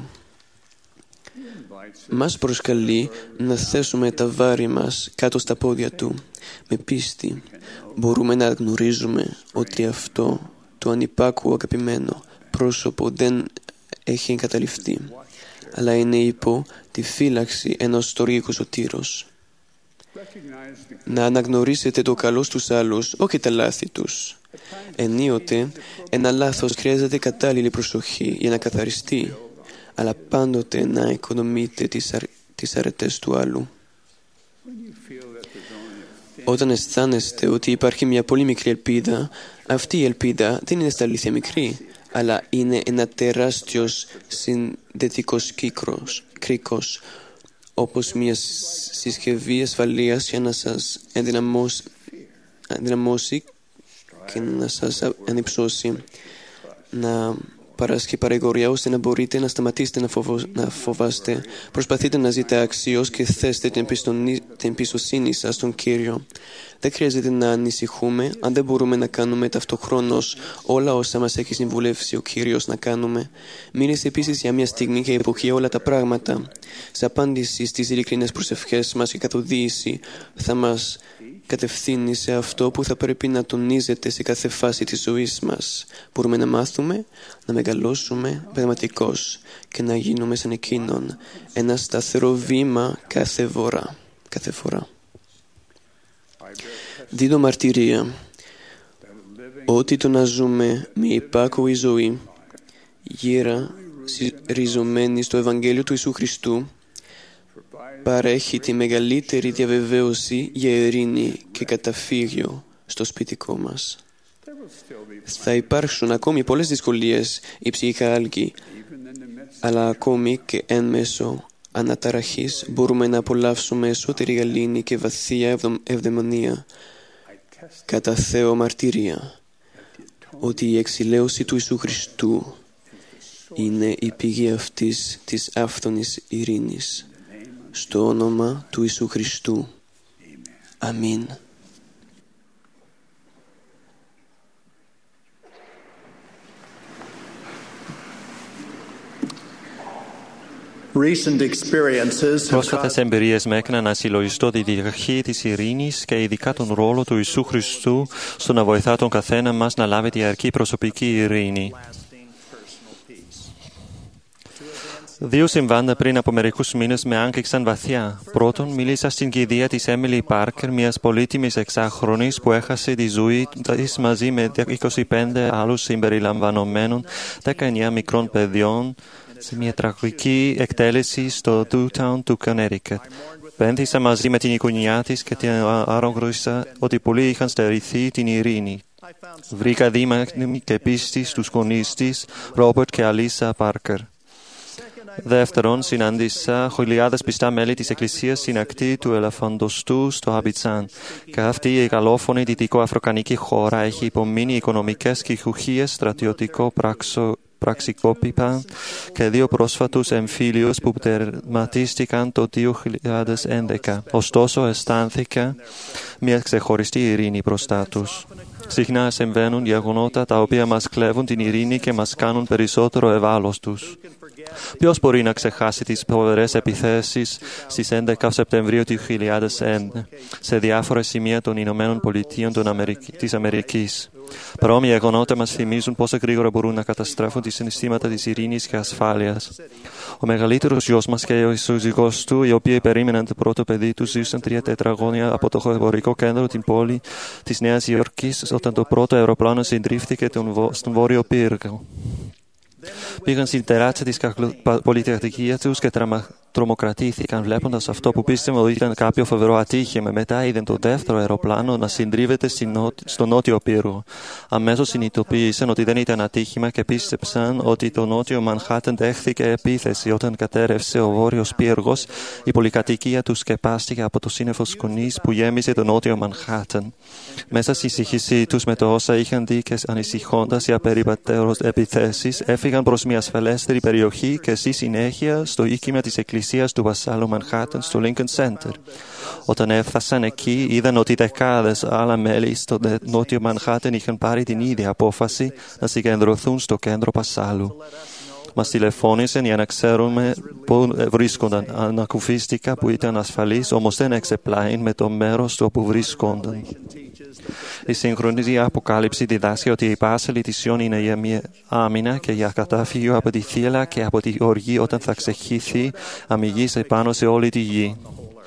Μας προσκαλεί να θέσουμε τα βάρη μας κάτω στα πόδια Του. Με πίστη μπορούμε να γνωρίζουμε ότι αυτό το ανυπάκουο αγαπημένο πρόσωπο δεν έχει εγκαταλειφθεί, αλλά είναι υπό τη φύλαξη ενός στοργικού σωτήρος. Να αναγνωρίσετε το καλό στους άλλους, όχι τα λάθη τους. Ενίοτε, ένα λάθος χρειάζεται κατάλληλη προσοχή για να καθαριστεί, αλλά πάντοτε να οικονομείτε τις αρετές του άλλου. Όταν αισθάνεστε ότι υπάρχει μια πολύ μικρή ελπίδα, αυτή η ελπίδα δεν είναι στα αλήθεια μικρή, αλλά είναι ένα τεράστιος συνδετικός κύκλος κρίκος, όπως μια συσκευή ασφαλείας για να σας ενδυναμώσει και να σας ανυψώσει, να παράσχει παρηγοριά ώστε να μπορείτε να σταματήσετε να φοβάστε. Προσπαθείτε να ζείτε αξίως και θέστε την εμπιστοσύνη σας στον Κύριο. Δεν χρειάζεται να ανησυχούμε αν δεν μπορούμε να κάνουμε ταυτοχρόνως όλα όσα μας έχει συμβουλεύσει ο Κύριος να κάνουμε. Μείνετε επίσης για μια στιγμή και εποχή όλα τα πράγματα. Σε απάντηση στις ειλικρινές προσευχές μας και καθοδήγηση θα μας κατευθύνει σε αυτό που θα πρέπει να τονίζεται σε κάθε φάση της ζωής μας. Μπορούμε να μάθουμε, να μεγαλώσουμε πνευματικώς και να γίνουμε σαν εκείνον ένα σταθερό βήμα κάθε φορά. Δίδω μαρτυρία ότι το να ζούμε με υπάκοη ζωή γύρα ριζωμένη στο Ευαγγέλιο του Ιησού Χριστού παρέχει τη μεγαλύτερη διαβεβαίωση για ειρήνη και καταφύγιο στο σπιτικό μας. Θα υπάρξουν ακόμη πολλές δυσκολίες υψηλικά άλγη, αλλά ακόμη και εν μέσω αναταραχής μπορούμε να απολαύσουμε εσωτερή γαλήνη και βαθία ευδαιμονία. Καταθέω μαρτυρία ότι η εξηλαίωση του Ιησού Χριστού είναι η πηγή αυτής της άφθονης ειρήνης. Στο όνομα του Ιησού Χριστού. Αμήν. Πρόσφατες εμπειρίες με έκαναν να συλλογιστώ τη διαρχή της ειρήνης και ειδικά τον ρόλο του Ιησού Χριστού στο να βοηθά τον καθένα μας να λάβει διαρκή προσωπική ειρήνη. Δύο συμβάντα πριν από μερικούς μήνες με άγγιξαν βαθιά. Πρώτον, μίλησα στην κηδεία της Έμιλι Πάρκερ, μιας πολύτιμης εξάχρονης που έχασε τη ζωή της μαζί με 25 άλλους συμπεριλαμβανομένων 19 μικρών παιδιών σε μια τραγική εκτέλεση στο Newtown του Connecticut. Πένθησα μαζί με την οικογένειά της και την άρρωγησα ότι πολλοί είχαν στερηθεί την ειρήνη. Βρήκα δύναμη και πίστη στους γονείς της, Ρόμπερτ και Αλίσα Πάρκερ. Δεύτερον, συνάντησα χιλιάδες πιστά μέλη της Εκκλησίας στην ακτή του Ελεφαντοστού στο Αμπιτσάν. Και αυτή η γαλλόφωνη δυτικοαφρικανική χώρα έχει υπομείνει οικονομικές κυχουχίες, στρατιωτικό πραξικόπημα και δύο πρόσφατους εμφύλιους που τερματίστηκαν το 2011. Ωστόσο, αισθάνθηκα μια ξεχωριστή ειρήνη μπροστά τους. Συχνά συμβαίνουν γεγονότα τα οποία μας κλέβουν την ειρήνη και μας κάνουν περισσότερο ευάλωτους. Ποιος μπορεί να ξεχάσει τις φοβερές επιθέσεις στις 11 Σεπτεμβρίου 2001 σε διάφορα σημεία των Ηνωμένων Πολιτείων της Αμερικής. Παρόμοια γεγονότα μας θυμίζουν πόσο γρήγορα μπορούν να καταστρέφουν τις συναισθήματα της ειρήνης και ασφάλειας. Ο μεγαλύτερος γιος μας και ο σύζυγός του, οι οποίοι περίμεναν το πρώτο παιδί του, ζούσαν 3 τετραγώνια από το εμπορικό κέντρο την πόλη της Νέας Υόρκης όταν το πρώτο αεροπλάνο συντρίφθηκε στον Βόρειο Πύργο. Πήγαν στην τεράστια της πολυτεχνικής τους και τρομοκρατήθηκαν βλέποντας αυτό που πίστευαν ότι ήταν κάποιο φοβερό ατύχημα. Μετά είδαν το δεύτερο αεροπλάνο να συντρίβεται στο νότιο πύργο. Αμέσως συνειδητοποίησαν ότι δεν ήταν ατύχημα και πίστεψαν ότι το νότιο Μανχάτεν δέχθηκε επίθεση. Όταν κατέρευσε ο βόρειος πύργος, η πολυκατοικία του σκεπάστηκε από το σύννεφο σκονής που γέμισε το νότιο Μανχάτεν. Μέσα στη σύγχυσή τους με το όσα είχαν δει και ανησυχώντας για περίπατες επιθέσεις, έφυγαν προς μια ασφαλέστερη περιοχή και στη συνέχεια στο οίκημα της εκκλησίας του βασάλου Μανχάτεν στο Lincoln Center. Όταν έφτασαν εκεί, είδαν ότι δεκάδες άλλα μέλη στο νότιο Μανχάτεν είχαν πάρει την ίδια απόφαση να συγκεντρωθούν στο κέντρο βασάλου. Μας τηλεφώνησαν για να ξέρουμε πού βρίσκονταν. Ανακουφίστηκα που ήταν ασφαλής, όμως δεν εξεπλάιν με το μέρος όπου βρίσκονταν. Η σύγχρονη αποκάλυψη διδάσκει ότι η πάσα λυτισιών είναι για μια άμυνα και για κατάφυγιο από τη θύελλα και από τη οργή όταν θα ξεχύθει αμυγής επάνω σε όλη τη γη.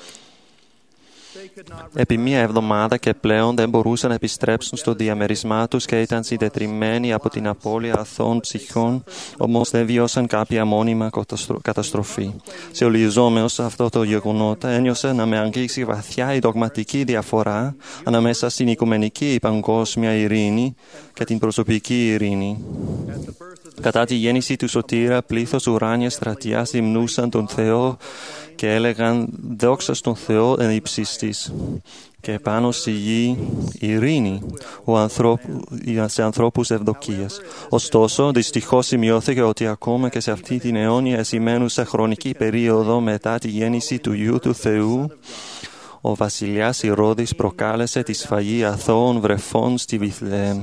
Επί μία εβδομάδα και πλέον δεν μπορούσαν να επιστρέψουν στο διαμέρισμά τους και ήταν συντετριμμένοι από την απώλεια αθώων ψυχών, όμως δεν βιώσαν κάποια μόνιμα καταστροφή. Συλλογιζόμενος σε αυτό το γεγονότα, ένιωσα να με αγγίξει βαθιά η δογματική διαφορά ανάμεσα στην οικουμενική παγκόσμια ειρήνη και την προσωπική ειρήνη. Κατά τη γέννηση του Σωτήρα, πλήθος ουράνιας στρατιάς υμνούσαν τον Θεό και έλεγαν «Δόξα στον Θεό εν ύψιστης». Και πάνω στη γη ειρήνη σε ανθρώπους ευδοκίας. Ωστόσο, δυστυχώς σημειώθηκε ότι ακόμα και σε αυτή την αιώνια εσημένουσα χρονική περίοδο μετά τη γέννηση του Υιού του Θεού, ο βασιλιάς Ηρώδης προκάλεσε τη σφαγή αθώων βρεφών στη Βιθλεέμ.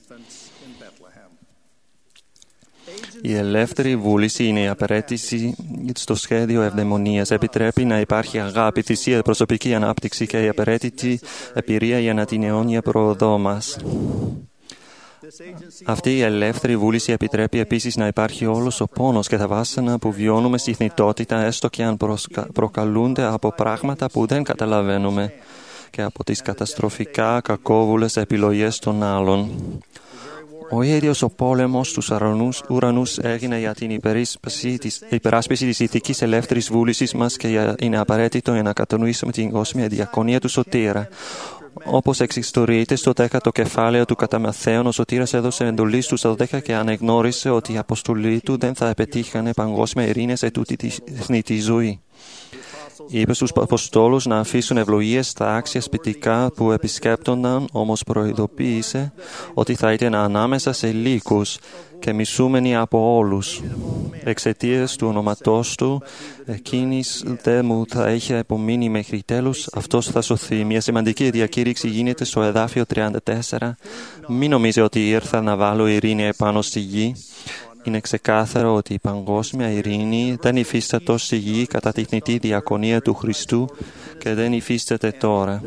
Η ελεύθερη βούληση είναι η απαραίτητη στο σχέδιο ευδαιμονίας. Επιτρέπει να υπάρχει αγάπη, θυσία, προσωπική ανάπτυξη και η απαραίτητη εμπειρία για την αιώνια πρόοδό μας. Αυτή η ελεύθερη βούληση επιτρέπει επίσης να υπάρχει όλος ο πόνος και τα βάσανα που βιώνουμε στη θνητότητα, έστω και αν προκαλούνται από πράγματα που δεν καταλαβαίνουμε και από τις καταστροφικά κακόβουλες επιλογές των άλλων. Ο ίδιος ο πόλεμος στους ουρανούς έγινε για την υπεράσπιση της ηθικής ελεύθερης βούλησης μας και είναι απαραίτητο για να κατανοήσουμε την κόσμια διακονία του Σωτήρα. Όπως εξιστορείται στο 10ο κεφάλαιο του κατά Μαθαίον, ο Σωτήρας έδωσε εντολή στους 12 και ανεγνώρισε ότι η αποστολή του δεν θα επετύχανε παγκόσμια ειρήνη σε τούτη τη θνητή ζωή. Είπε στους Αποστόλους να αφήσουν ευλογίες στα άξια σπιτικά που επισκέπτονταν, όμως προειδοποίησε ότι θα ήταν ανάμεσα σε λύκους και μισούμενοι από όλους. Εξαιτίας του ονοματός του, εκείνης δε μου θα είχε απομείνει μέχρι τέλους, αυτός θα σωθεί. Μια σημαντική διακήρυξη γίνεται στο εδάφιο 34. Μην νομίζει ότι ήρθα να βάλω ειρήνη επάνω στη γη. Είναι ξεκάθαρο ότι η παγκόσμια ειρήνη δεν υφίστατο στη γη κατά τη θνητή διακονία του Χριστού και δεν υφίσταται τώρα.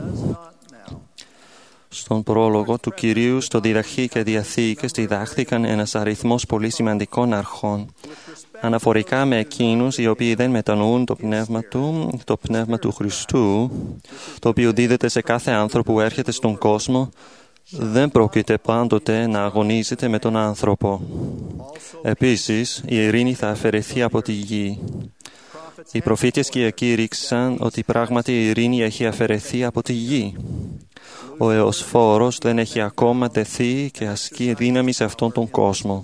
Στον πρόλογο του Κυρίου, στο Διδαχή και Διαθήκες, διδάχθηκαν ένας αριθμός πολύ σημαντικών αρχών. Αναφορικά με εκείνους οι οποίοι δεν μετανοούν το πνεύμα του Χριστού, το οποίο δίδεται σε κάθε άνθρωπο που έρχεται στον κόσμο, δεν πρόκειται πάντοτε να αγωνίζεται με τον άνθρωπο. Επίσης, η ειρήνη θα αφαιρεθεί από τη γη. Οι προφήτες κήρυξαν ότι πράγματι η ειρήνη έχει αφαιρεθεί από τη γη. Ο Εωσφόρος δεν έχει ακόμα τεθεί και ασκεί δύναμη σε αυτόν τον κόσμο.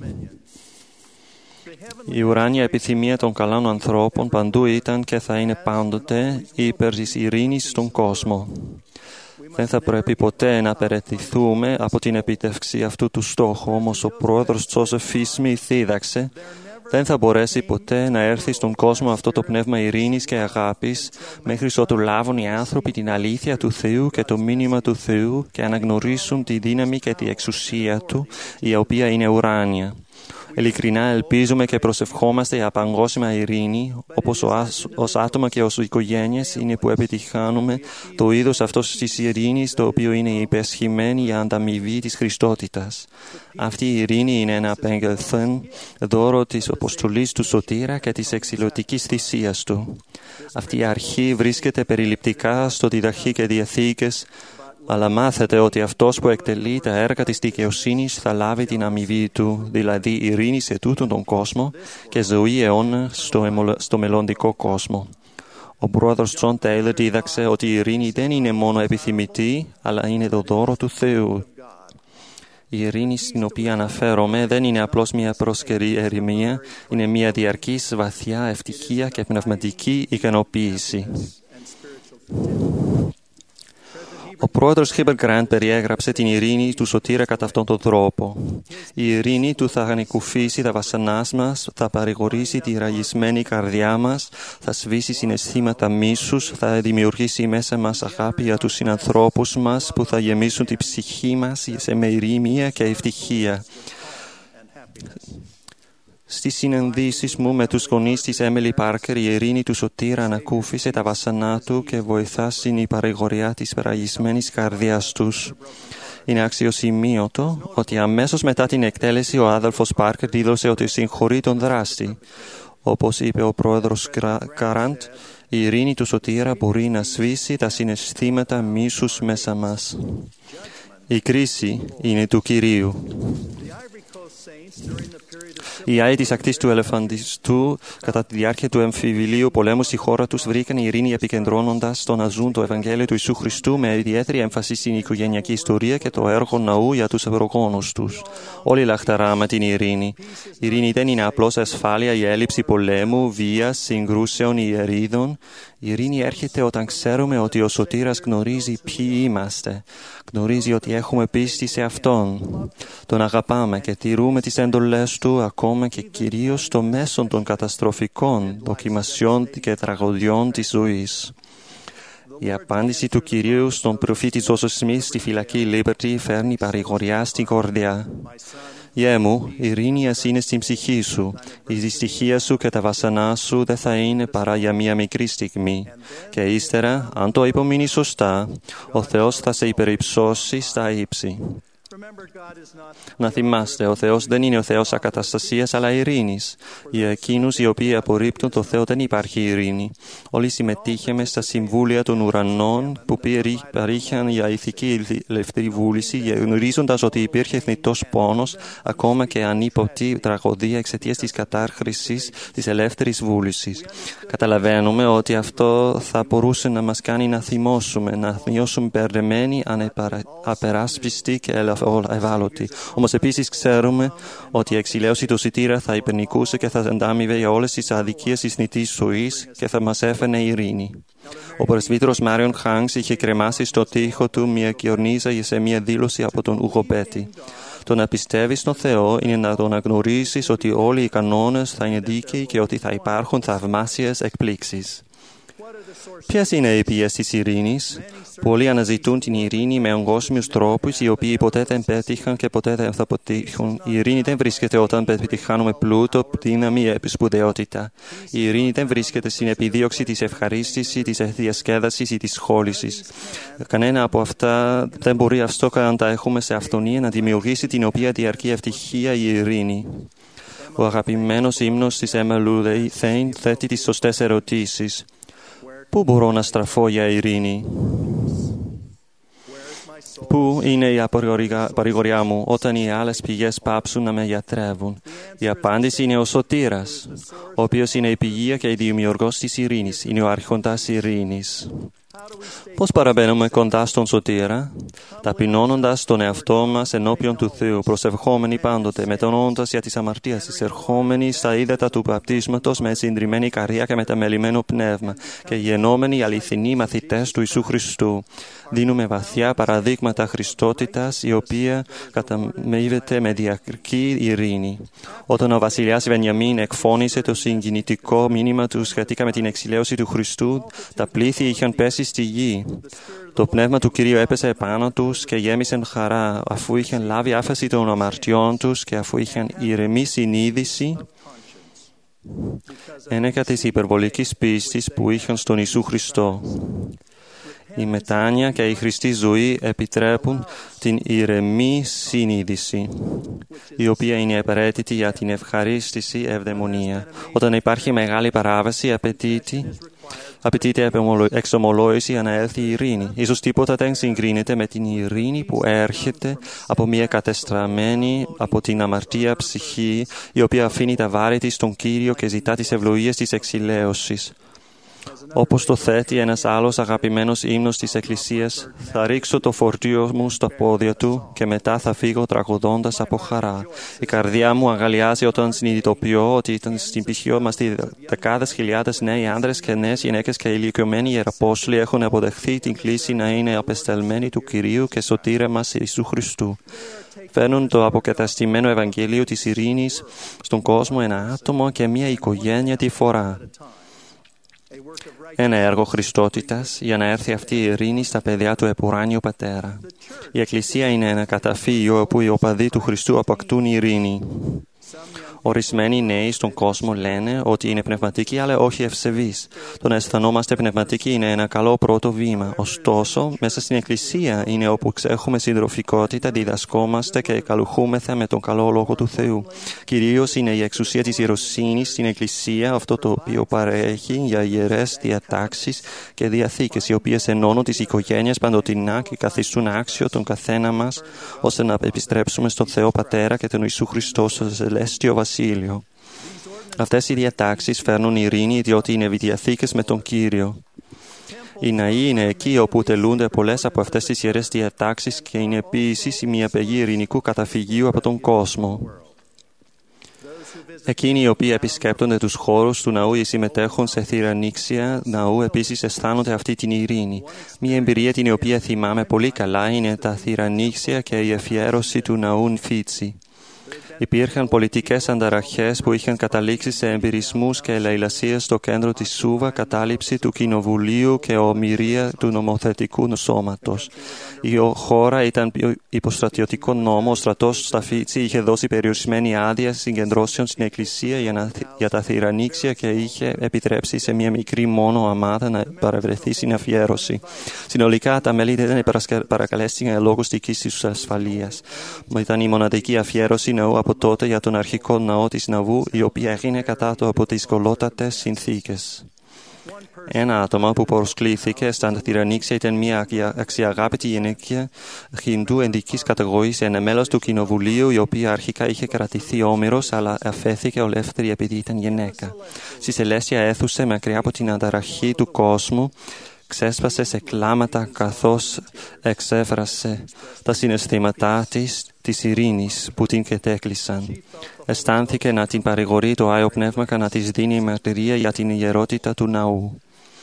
Η ουράνια επιθυμία των καλών ανθρώπων παντού ήταν και θα είναι πάντοτε υπέρ της ειρήνης στον κόσμο. Δεν θα πρέπει ποτέ να περαιτηθούμε από την επίτευξη αυτού του στόχου, όμως ο πρόεδρος Τζόσεφ Σμιθ δίδαξε δεν θα μπορέσει ποτέ να έρθει στον κόσμο αυτό το πνεύμα ειρήνης και αγάπης μέχρι ότου λάβουν οι άνθρωποι την αλήθεια του Θεού και το μήνυμα του Θεού και αναγνωρίσουν τη δύναμη και τη εξουσία Του, η οποία είναι ουράνια. Ειλικρινά ελπίζουμε και προσευχόμαστε για παγκόσμια ειρήνη, όπως ως άτομα και ως οικογένειες είναι που επιτυχάνουμε το είδος αυτός της ειρήνης, το οποίο είναι υπεσχημένη για ανταμοιβή της Χριστότητας. Αυτή η ειρήνη είναι ένα απεγγελθέν δώρο της αποστολής του Σωτήρα και της εξηλωτικής θυσίας Του. Αυτή η αρχή βρίσκεται περιληπτικά στο Διδαχή και Διαθήκες, αλλά μάθετε ότι αυτός που εκτελεί τα έργα της δικαιοσύνης θα λάβει την αμοιβή του, δηλαδή ειρήνη σε τούτον τον κόσμο και ζωή αιώνα στο μελλοντικό κόσμο. Ο πρόεδρος Τζον Τέιλερ δίδαξε ότι η ειρήνη δεν είναι μόνο επιθυμητή, αλλά είναι το δώρο του Θεού. Η ειρήνη στην οποία αναφέρομαι δεν είναι απλώς μια πρόσκαιρη ερημία, είναι μια διαρκής βαθιά ευτυχία και πνευματική ικανοποίηση. Ο πρόεδρος Χίμπερ Γκραντ περιέγραψε την ειρήνη του Σωτήρα κατά αυτόν τον τρόπο. Η ειρήνη του θα ανεκουφίσει τα βασανά μας, θα παρηγορήσει τη ραγισμένη καρδιά μας, θα σβήσει συναισθήματα μίσους, θα δημιουργήσει μέσα μας αγάπη για τους συνανθρώπους μας που θα γεμίσουν την ψυχή μας με ηρεμία και ευτυχία. Στις συναντήσεις μου με τους γονείς της Έμιλι Πάρκερ, η ειρήνη του Σωτήρα ανακούφισε τα βασανά του και βοηθά στην παρηγοριά της παραγισμένης καρδιάς τους. Είναι αξιοσημείωτο ότι αμέσως μετά την εκτέλεση ο άδελφος Πάρκερ δήλωσε ότι συγχωρεί τον δράστη. Όπως είπε ο πρόεδρος Καραντ, η ειρήνη του Σωτήρα μπορεί να σβήσει τα συναισθήματα μίσους μέσα μας. Η κρίση είναι του Κυρίου. Οι Άοι της ακτής του Ελεφαντιστού κατά τη διάρκεια του εμφυλίου πολέμου στη χώρα τους βρήκαν ειρήνη επικεντρώνοντας στο να ζουν το Ευαγγέλιο του Ιησού Χριστού με ιδιαίτερη έμφαση στην οικογενειακή ιστορία και το έργο ναού για τους προγόνους τους. Όλοι λαχταράμε την ειρήνη. Η ειρήνη δεν είναι απλώς ασφάλεια ή έλλειψη πολέμου, βίας, συγκρούσεων ή ερίδων. Η ειρήνη έρχεται όταν ξέρουμε ότι ο Σωτήρας γνωρίζει ποιοι είμαστε. Γνωρίζει ότι έχουμε πίστη σε Αυτόν. Τον αγαπάμε και τηρούμε τις εντολές Του ακόμα και κυρίως στο μέσο των καταστροφικών δοκιμασιών και τραγωδιών της ζωής. Η απάντηση του Κυρίου στον προφήτη Τζόσεφ Σμιθ στη φυλακή Liberty φέρνει παρηγοριά στην κορδιά. «Γιέ μου, η ειρήνη ας είναι στην ψυχή σου. Η δυστυχία σου και τα βασανά σου δεν θα είναι παρά για μία μικρή στιγμή. Και ύστερα, αν το υπομείνεις σωστά, ο Θεός θα σε υπερυψώσει στα ύψη». Να θυμάστε, ο Θεός δεν είναι ο Θεός ακαταστασίας, αλλά ειρήνης. Για εκείνους οι οποίοι απορρίπτουν το Θεό δεν υπάρχει ειρήνη. Όλοι συμμετείχαμε στα συμβούλια των ουρανών που παρήχαν για ηθική ελευθερή βούληση, γνωρίζοντας ότι υπήρχε θνητός πόνος, ακόμα και ανίποτη τραγωδία εξαιτίας της κατάχρησης της ελεύθερης βούλησης. Καταλαβαίνουμε ότι αυτό θα μπορούσε να μας κάνει να θυμώσουμε, να νιώσουμε μπερδεμένοι, απεράσπιστοι και ευάλωτοι. Όμως επίσης ξέρουμε ότι η εξηλαίωση του Σωτήρα θα υπερνικούσε και θα αντάμειβε για όλες τις αδικίες της θνητής ζωής και θα μας έφερνε ειρήνη. Ο πρεσβύτερος Μάριον Χάνγκς είχε κρεμάσει στο τοίχο του μια κορνίζα σε μια δήλωση από τον Ούγο Μπέτι. Το να πιστεύεις στον Θεό είναι να τον αναγνωρίσεις ότι όλοι οι κανόνες θα είναι δίκαιοι και ότι θα υπάρχουν θαυμάσιες εκπλήξεις. Ποιες είναι οι πηγές της ειρήνης? Πολλοί αναζητούν την ειρήνη με εγκόσμιους τρόπους, οι οποίοι ποτέ δεν πέτυχαν και ποτέ δεν θα πετύχουν. Η ειρήνη δεν βρίσκεται όταν πετυχάνουμε πλούτο, δύναμη ή σπουδαιότητα. Η ειρήνη δεν βρίσκεται στην επιδίωξη της ευχαρίστησης, της διασκέδασης ή της σχόλησης. Κανένα από αυτά δεν μπορεί αυτό αν τα έχουμε σε αυθονία να δημιουργήσει την οποία διαρκεί ευτυχία η ειρήνη. Ο αγαπημένος ύμνος της Emma Luthane θέτει τις σωστές ερωτήσεις. Πού μπορώ να στραφώ για ειρήνη? Πού είναι η παρηγοριά μου όταν οι άλλες πηγές πάψουν να με γιατρεύουν? Η απάντηση είναι ο Σωτήρας, ο οποίος είναι η πηγή και η δημιουργός της ειρήνης, είναι ο άρχοντας ειρήνης. Πώς παραμένουμε κοντά στον Σωτήρα? Ταπεινώνοντας τον εαυτό μας ενώπιον του Θεού, προσευχόμενοι πάντοτε, μετανοώντας για τις αμαρτίες, εισερχόμενοι στα ύδατα του βαπτίσματος με συντριμμένη καρδία και μεταμελημένο πνεύμα και γενόμενοι αληθινοί μαθητές του Ιησού Χριστού. Δίνουμε βαθιά παραδείγματα Χριστότητας, η οποία καταμείβεται με διαρκή ειρήνη. Όταν ο βασιλιάς Βενιαμίν εκφώνησε το συγκινητικό μήνυμα του σχετικά με την εξηλαίωση του Χριστού, τα πλήθη είχαν πέσει στη γη. Το πνεύμα του Κυρίου έπεσε επάνω τους και γέμισαν χαρά, αφού είχαν λάβει άφεση των αμαρτιών τους και αφού είχαν ηρεμή συνείδηση ένεκα της υπερβολικής πίστης που είχαν στον Ιησού Χριστό. Η μετάνοια και η χρηστή ζωή επιτρέπουν την ηρεμή συνείδηση, η οποία είναι απαραίτητη για την ευχαρίστηση ευδαιμονία. Όταν υπάρχει μεγάλη παράβαση, απαιτείται εξομολόγηση για να έλθει η ειρήνη. Ίσως τίποτα δεν συγκρίνεται με την ειρήνη που έρχεται από μια κατεστραμμένη από την αμαρτία ψυχή, η οποία αφήνει τα βάρη της στον Κύριο και ζητά τις ευλογίες της εξηλαίωσης. Όπως το θέτει ένας άλλος αγαπημένος ύμνος της Εκκλησίας, θα ρίξω το φορτίο μου στα πόδια του και μετά θα φύγω τραγουδώντας από χαρά. Η καρδιά μου αγαλιάζει όταν συνειδητοποιώ ότι στην πηχείο μας δεκάδες χιλιάδες νέοι άνδρες και νέες γυναίκες και ηλικιωμένοι ιεραπόστολοι έχουν αποδεχθεί την κλήση να είναι απεσταλμένοι του Κυρίου και σωτήρα μας Ιησού Χριστού. Φέρνουν το αποκαταστημένο Ευαγγέλιο της ειρήνης στον κόσμο ένα άτομο και μια οικογένεια τη φορά. Ένα έργο Χριστότητας για να έρθει αυτή η ειρήνη στα παιδιά του επουράνιου Πατέρα. Η Εκκλησία είναι ένα καταφύγιο όπου οι οπαδοί του Χριστού αποκτούν ειρήνη. Ορισμένοι νέοι στον κόσμο λένε ότι είναι πνευματικοί, αλλά όχι ευσεβείς. Το να αισθανόμαστε πνευματικοί είναι ένα καλό πρώτο βήμα. Ωστόσο, μέσα στην Εκκλησία είναι όπου έχουμε συντροφικότητα, διδασκόμαστε και καλουχούμεθα με τον καλό λόγο του Θεού. Κυρίως είναι η εξουσία της ιεροσύνης στην Εκκλησία, αυτό το οποίο παρέχει για ιερές διατάξεις και διαθήκες, οι οποίες ενώνουν τις οικογένειες παντοτινά και καθιστούν άξιο τον καθένα μας, ώστε να επιστρέψουμε στον Θεό Πατέρα και τον Ιησού Χριστό στο Celestial βασίλειο. Αυτές οι διατάξεις φέρνουν ειρήνη διότι είναι διαθήκες με τον Κύριο. Οι ναοί είναι εκεί όπου τελούνται πολλές από αυτές τις ιερές διατάξεις και είναι επίσης μια πηγή ειρηνικού καταφυγίου από τον κόσμο. Εκείνοι οι οποίοι επισκέπτονται τους χώρους του ναού ή συμμετέχουν σε θηρανίξια ναού επίσης αισθάνονται αυτή την ειρήνη. Μια εμπειρία την οποία θυμάμαι πολύ καλά είναι τα θηρανίξια και η αφιέρωση του ναού Φίτσι. Υπήρχαν πολιτικές ανταραχές που είχαν καταλήξει σε εμπειρισμούς και ελεηλασίες στο κέντρο της Σούβα, κατάληψη του κοινοβουλίου και ομηρία του νομοθετικού σώματος. Η χώρα ήταν υποστρατιωτικό νόμο. Ο στρατός στα Φίτσι είχε δώσει περιορισμένη άδεια συγκεντρώσεων στην εκκλησία για τα θηρανίξια και είχε επιτρέψει σε μια μικρή μόνο ομάδα να παρευρεθεί στην αφιέρωση. Συνολικά τα μέλη δεν παρακαλέστηκαν λόγω δικής τους ασφαλείας. Ήταν η μοναδική αφιέρωση ναού από τότε για τον αρχικό ναό της Ναβού, η οποία έγινε κατά το από δυσκολότατες συνθήκες. Ένα άτομο που προσκλήθηκε στα θηρανίξια ήταν μια αξιαγάπητη γυναίκα Χινδού ενδικής καταγωγής, ένα μέλος του κοινοβουλίου, η οποία αρχικά είχε κρατηθεί όμηρος, αλλά αφέθηκε ελεύθερη επειδή ήταν γυναίκα. Στη Σελέστια αίθουσε μακριά από την ανταραχή του κόσμου, ξέσπασε σε κλάματα καθώς εξέφρασε τα συναισθήματά της ειρήνης που την κατέκλυσαν. Αισθάνθηκε να την παρηγορεί το Άιο Πνεύμα και να της δίνει μαρτυρία για την ιερότητα του ναού.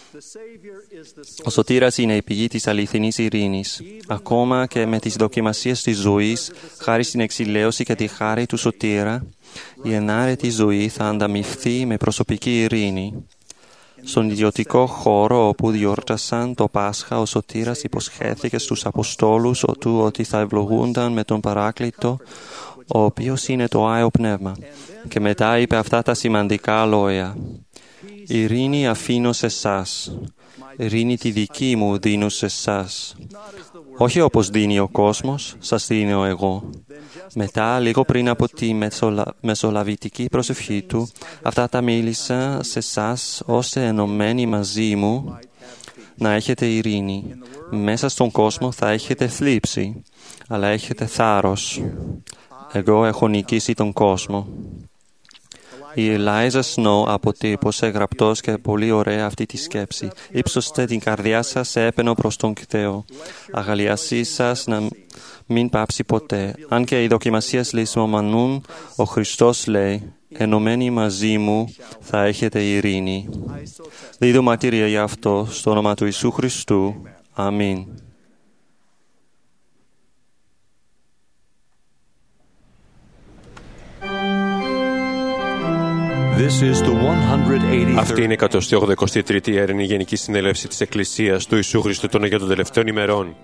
Ο Σωτήρας είναι η πηγή της αληθινής ειρήνης. Ακόμα και με τις δοκιμασίες της ζωής, χάρη στην εξηλαίωση και τη χάρη του Σωτήρα, η ενάρετη ζωή θα ανταμειφθεί με προσωπική ειρήνη. Στον ιδιωτικό χώρο όπου διόρτασαν το Πάσχα, ο Σωτήρας υποσχέθηκε στους Αποστόλους του ότι θα ευλογούνταν με τον Παράκλητο, ο οποίος είναι το Άιο Πνεύμα. Και μετά είπε αυτά τα σημαντικά λόγια. «Ειρήνη αφήνω σε εσάς, ειρήνη τη δική μου δίνω σε εσάς. Όχι όπως δίνει ο κόσμος, σας δίνω εγώ». Μετά, λίγο πριν από τη μεσολαβητική προσευχή του, αυτά τα μίλησα σε εσάς ώστε ενωμένοι μαζί μου να έχετε ειρήνη. Μέσα στον κόσμο θα έχετε θλίψη, αλλά έχετε θάρρος. Εγώ έχω νικήσει τον κόσμο. Η Ελάιζα Σνό αποτύπωσε γραπτός και πολύ ωραία αυτή τη σκέψη. Ήψωστε την καρδιά σας σε έπαινο προς τον Θεό. Αγαλιασή σας να μην πάψει ποτέ. Αν και οι δοκιμασίες λησμονούν, ο Χριστός λέει, ενωμένοι μαζί μου θα έχετε ειρήνη. Δίδω μαρτυρία για αυτό στο όνομα του Ιησού Χριστού. Αμήν. Αυτή είναι η 183η Ιερνή Γενική Συνέλευση της Εκκλησίας του Ιησού Χριστού των Αγίων των Τελευταίων ημερών.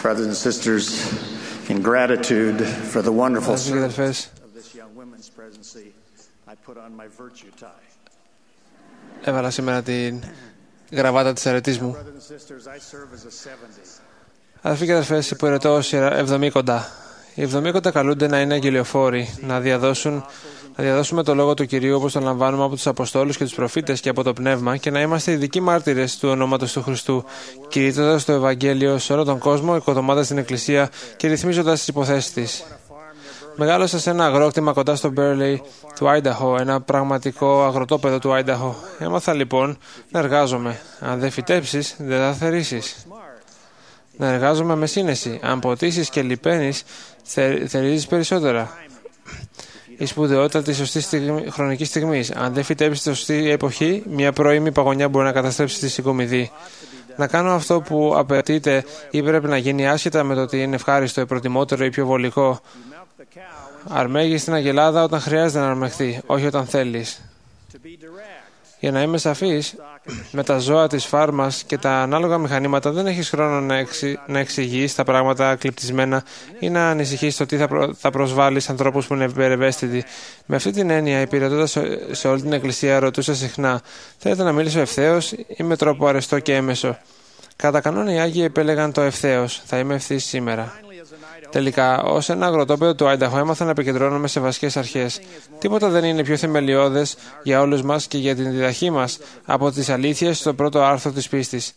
brothers and sisters, in gratitude for the wonderful service of this young women's presidency, I put on my virtue tie. Έβαλα σήμερα την γραβάτα της αρετής μου. Αδελφοί και αδελφές, υπηρετώ ως 70. Οι 70 καλούνται να είναι αγγελιοφόροι, να διαδώσουμε το λόγο του Κυρίου όπως τον λαμβάνουμε από τους Αποστόλους και τους προφήτες και από το Πνεύμα και να είμαστε ειδικοί μάρτυρες του ονόματος του Χριστού, κηρύττοντας το Ευαγγέλιο σε όλο τον κόσμο, οικοδομώντας την Εκκλησία και ρυθμίζοντας τις υποθέσεις της. Μεγάλωσα σε ένα αγρόκτημα κοντά στο Μπέρλεϊ του Άινταχο, ένα πραγματικό αγροτόπεδο του Άινταχο. Έμαθα λοιπόν να εργάζομαι. Αν δεν φυτέψεις, δεν θα θερήσεις. Να εργάζομαι με σύνεση. Αν ποτίσεις και λιπαίνεις, θερίζεις περισσότερα. Η σπουδαιότητα της σωστής χρονικής στιγμής. Αν δεν φυτέψεις τη σωστή εποχή, μια πρώιμη παγωνιά μπορεί να καταστρέψει τη συγκομιδή. Να κάνω αυτό που απαιτείται ή πρέπει να γίνει άσχετα με το ότι είναι ευχάριστο, προτιμότερο ή πιο βολικό. Αρμέγεις την αγελάδα όταν χρειάζεται να αρμεχθεί, όχι όταν θέλεις. Για να είμαι σαφής, με τα ζώα της φάρμας και τα ανάλογα μηχανήματα δεν έχεις χρόνο να εξηγείς τα πράγματα κλειπτισμένα ή να ανησυχείς το τι θα προσβάλλεις ανθρώπους που είναι υπερευαίσθητοι. Με αυτή την έννοια, υπηρετώντας σε όλη την Εκκλησία, ρωτούσα συχνά: θέλετε να μιλήσω ευθέως ή με τρόπο αρεστό και έμεσο? Κατά κανόνα οι Άγιοι επέλεγαν το ευθέως. Θα είμαι ευθύς σήμερα. Τελικά, ως ένα αγροτόπεδο του Άινταχο, έμαθα να επικεντρώνομαι σε βασικές αρχές. Τίποτα δεν είναι πιο θεμελιώδες για όλους μας και για την διδαχή μας από τις αλήθειες στο πρώτο άρθρο της πίστης.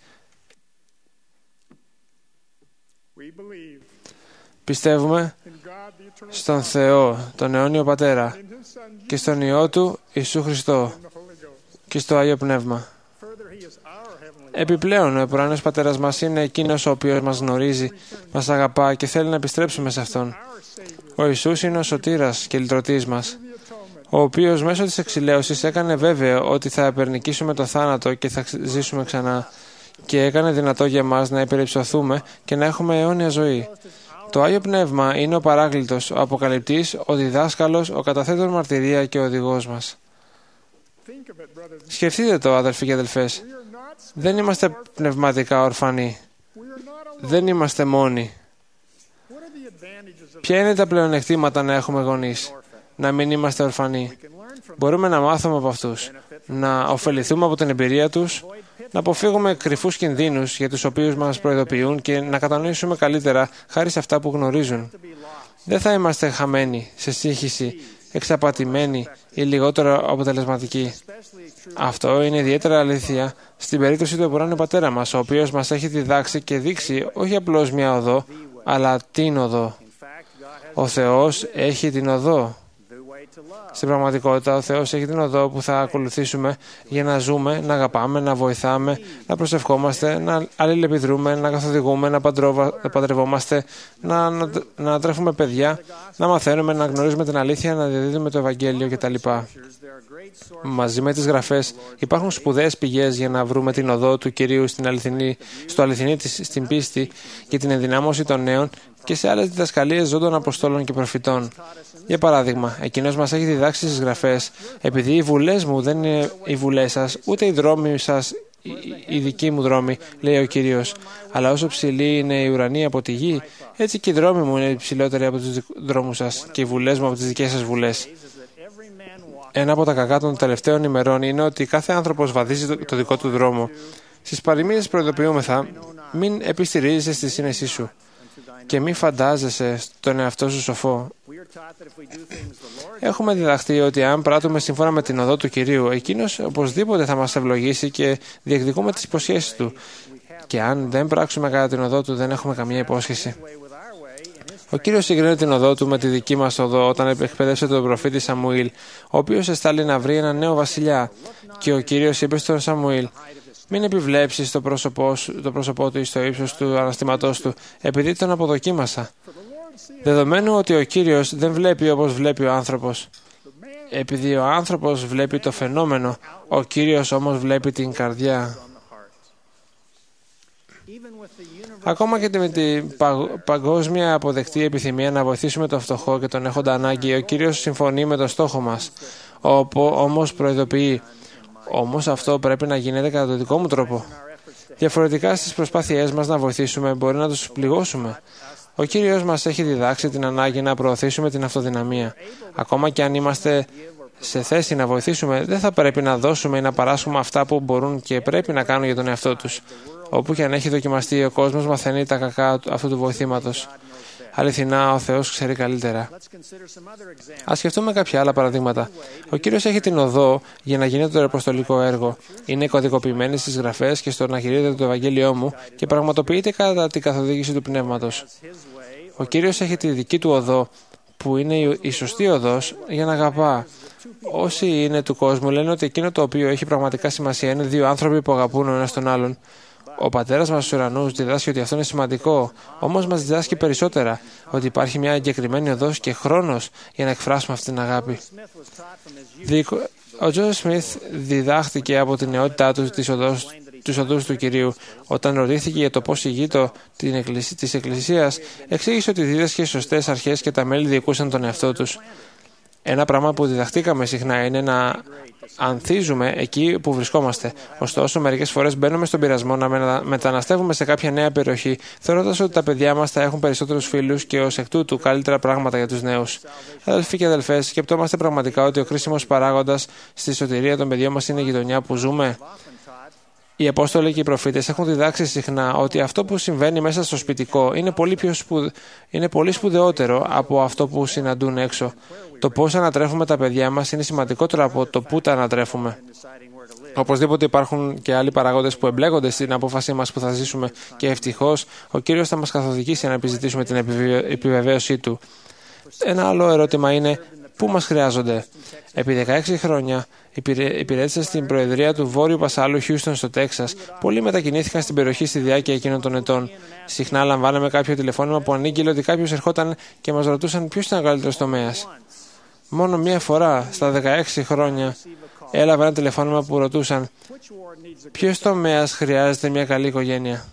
Πιστεύουμε στον Θεό, τον αιώνιο Πατέρα, και στον Υιό Του, Ιησού Χριστό, και στο Άγιο Πνεύμα. Επιπλέον, ο ουράνιος Πατέρας μας είναι εκείνος ο οποίος μας γνωρίζει, μας αγαπά και θέλει να επιστρέψουμε σε Αυτόν. Ο Ιησούς είναι ο σωτήρας και λυτρωτής μας, ο οποίος μέσω της εξηλαίωσης έκανε βέβαιο ότι θα επερνικήσουμε το θάνατο και θα ζήσουμε ξανά, και έκανε δυνατό για μας να υπερυψωθούμε και να έχουμε αιώνια ζωή. Το Άγιο Πνεύμα είναι ο Παράκλητος, ο Αποκαλυπτής, ο Διδάσκαλος, ο καταθέτων μαρτυρία και ο οδηγός μας. Σκεφτείτε το, αδελφοί και αδελφές. Δεν είμαστε πνευματικά ορφανοί. Δεν είμαστε μόνοι. Ποια είναι τα πλεονεκτήματα να έχουμε γονείς? Να μην είμαστε ορφανοί. Μπορούμε να μάθουμε από αυτούς, να ωφεληθούμε από την εμπειρία τους, να αποφύγουμε κρυφούς κινδύνους για τους οποίους μας προειδοποιούν και να κατανοήσουμε καλύτερα χάρη σε αυτά που γνωρίζουν. Δεν θα είμαστε χαμένοι σε σύγχυση, εξαπατημένοι ή λιγότερο αποτελεσματικοί. Αυτό είναι ιδιαίτερα αλήθεια στην περίπτωση του ουράνιου Πατέρα μας, ο οποίος μας έχει διδάξει και δείξει όχι απλώς μια οδό, αλλά την οδό. Ο Θεός έχει την οδό. Στην πραγματικότητα, ο Θεός έχει την οδό που θα ακολουθήσουμε για να ζούμε, να αγαπάμε, να βοηθάμε, να προσευχόμαστε, να αλληλεπιδρούμε, να καθοδηγούμε, να παντρευόμαστε, να τρέφουμε παιδιά, να μαθαίνουμε, να γνωρίζουμε την αλήθεια, να διαδίδουμε το Ευαγγέλιο κτλ. Μαζί με τις γραφές υπάρχουν σπουδαίες πηγές για να βρούμε την οδό του Κυρίου στο αληθινή στην πίστη και την ενδυνάμωση των νέων και σε άλλες διδασκαλίες ζώντων των Αποστόλων και προφητών. Για παράδειγμα, εκείνος μας έχει διδάξει στις γραφές: επειδή οι βουλές μου δεν είναι οι βουλές σας, ούτε οι δρόμοι σας οι δικοί μου δρόμοι, λέει ο Κύριος, αλλά όσο ψηλή είναι η ουρανή από τη γη, έτσι και οι δρόμοι μου είναι υψηλότεροι από τους δρόμους σας και οι βουλές μου από τις δικές σας βουλές. Ένα από τα κακά των τελευταίων ημερών είναι ότι κάθε άνθρωπος βαδίζει το δικό του δρόμο. Στις παροιμίες προειδοποιούμεθα: μην επιστηρίζεσαι στη σύνεσή σου και μην φαντάζεσαι τον εαυτό σου σοφό. Έχουμε διδαχθεί ότι αν πράττουμε σύμφωνα με την οδό του Κυρίου, εκείνος οπωσδήποτε θα μας ευλογήσει και διεκδικούμε τις υποσχέσεις του. Και αν δεν πράξουμε κατά την οδό του, δεν έχουμε καμία υπόσχεση. Ο Κύριος συγκρίνει την οδό του με τη δική μας οδό όταν εκπαίδευσε τον προφήτη Σαμουήλ, ο οποίος εστάλει να βρει ένα νέο βασιλιά. Και ο Κύριος είπε στον Σαμουήλ: μην επιβλέψεις το πρόσωπό του ή στο ύψος του αναστήματός του, επειδή τον αποδοκίμασα. Δεδομένου ότι ο Κύριος δεν βλέπει όπως βλέπει ο άνθρωπος. Επειδή ο άνθρωπος βλέπει το φαινόμενο, ο Κύριος όμως βλέπει την καρδιά. Ακόμα και με την παγκόσμια αποδεκτή επιθυμία να βοηθήσουμε τον φτωχό και τον έχοντα ανάγκη, ο Κύριος συμφωνεί με τον στόχο μας, όμως προειδοποιεί: όμως αυτό πρέπει να γίνεται κατά τον δικό μου τρόπο. Διαφορετικά στις προσπάθειές μας να βοηθήσουμε μπορεί να τους πληγώσουμε. Ο Κύριος μας έχει διδάξει την ανάγκη να προωθήσουμε την αυτοδυναμία. Ακόμα και αν είμαστε σε θέση να βοηθήσουμε, δεν θα πρέπει να δώσουμε ή να παράσχουμε αυτά που μπορούν και πρέπει να κάνουν για τον εαυτό τους. Όπου και αν έχει δοκιμαστεί, ο κόσμος μαθαίνει τα κακά αυτού του βοηθήματος. Αληθινά, ο Θεός ξέρει καλύτερα. Ας σκεφτούμε κάποια άλλα παραδείγματα. Ο Κύριος έχει την οδό για να γίνεται το αποστολικό έργο. Είναι κωδικοποιημένη στις γραφές και στο να χειρίζεται το Ευαγγέλιό μου και πραγματοποιείται κατά την καθοδήγηση του Πνεύματος. Ο Κύριος έχει τη δική του οδό, που είναι η σωστή οδός για να αγαπά. Όσοι είναι του κόσμου λένε ότι εκείνο το οποίο έχει πραγματικά σημασία είναι δύο άνθρωποι που αγαπούν ο ένας τον άλλον. Ο Πατέρας μας στους ουρανούς διδάσκει ότι αυτό είναι σημαντικό, όμως μας διδάσκει περισσότερα, ότι υπάρχει μια εγκεκριμένη οδός και χρόνος για να εκφράσουμε αυτή την αγάπη. Ο Τζόσεφ Σμιθ διδάχθηκε από την νεότητά του τους οδούς του Κυρίου. Όταν ρωτήθηκε για το πώς ηγείτο της Εκκλησίας, εξήγησε ότι δίδασκε σωστές αρχές και τα μέλη διοικούσαν τον εαυτό τους. Ένα πράγμα που διδαχτήκαμε συχνά είναι να ανθίζουμε εκεί που βρισκόμαστε. Ωστόσο, μερικές φορές μπαίνουμε στον πειρασμό να μεταναστεύουμε σε κάποια νέα περιοχή, θεωρώντας ότι τα παιδιά μας θα έχουν περισσότερους φίλους και ως εκ τούτου καλύτερα πράγματα για τους νέους. Αδελφοί και αδελφές, σκεπτόμαστε πραγματικά ότι ο κρίσιμος παράγοντας στη σωτηρία των παιδιών μας είναι η γειτονιά που ζούμε. Οι Απόστολοι και οι προφήτες έχουν διδάξει συχνά ότι αυτό που συμβαίνει μέσα στο σπιτικό είναι πολύ σπουδαιότερο από αυτό που συναντούν έξω. Το πώς ανατρέφουμε τα παιδιά μας είναι σημαντικότερο από το πού τα ανατρέφουμε. Οπωσδήποτε υπάρχουν και άλλοι παράγοντες που εμπλέκονται στην απόφασή μας που θα ζήσουμε και ευτυχώς ο Κύριος θα μας καθοδηγήσει να επιζητήσουμε την επιβεβαίωσή Του. Ένα άλλο ερώτημα είναι πού μας χρειάζονται. Επί 16 χρόνια υπηρέτησα στην Προεδρία του Βόρειου Πασάλου Χιούστον στο Τέξας. Πολλοί μετακινήθηκαν στην περιοχή στη διάρκεια εκείνων των ετών. Συχνά λαμβάναμε κάποιο τηλεφώνημα που ανήγγειλε ότι κάποιος ερχόταν και μας ρωτούσαν ποιος ήταν ο καλύτερος τομέας. Μόνο μία φορά στα 16 χρόνια έλαβα ένα τηλεφώνημα που ρωτούσαν ποιος τομέας χρειάζεται μια καλή οικογένεια.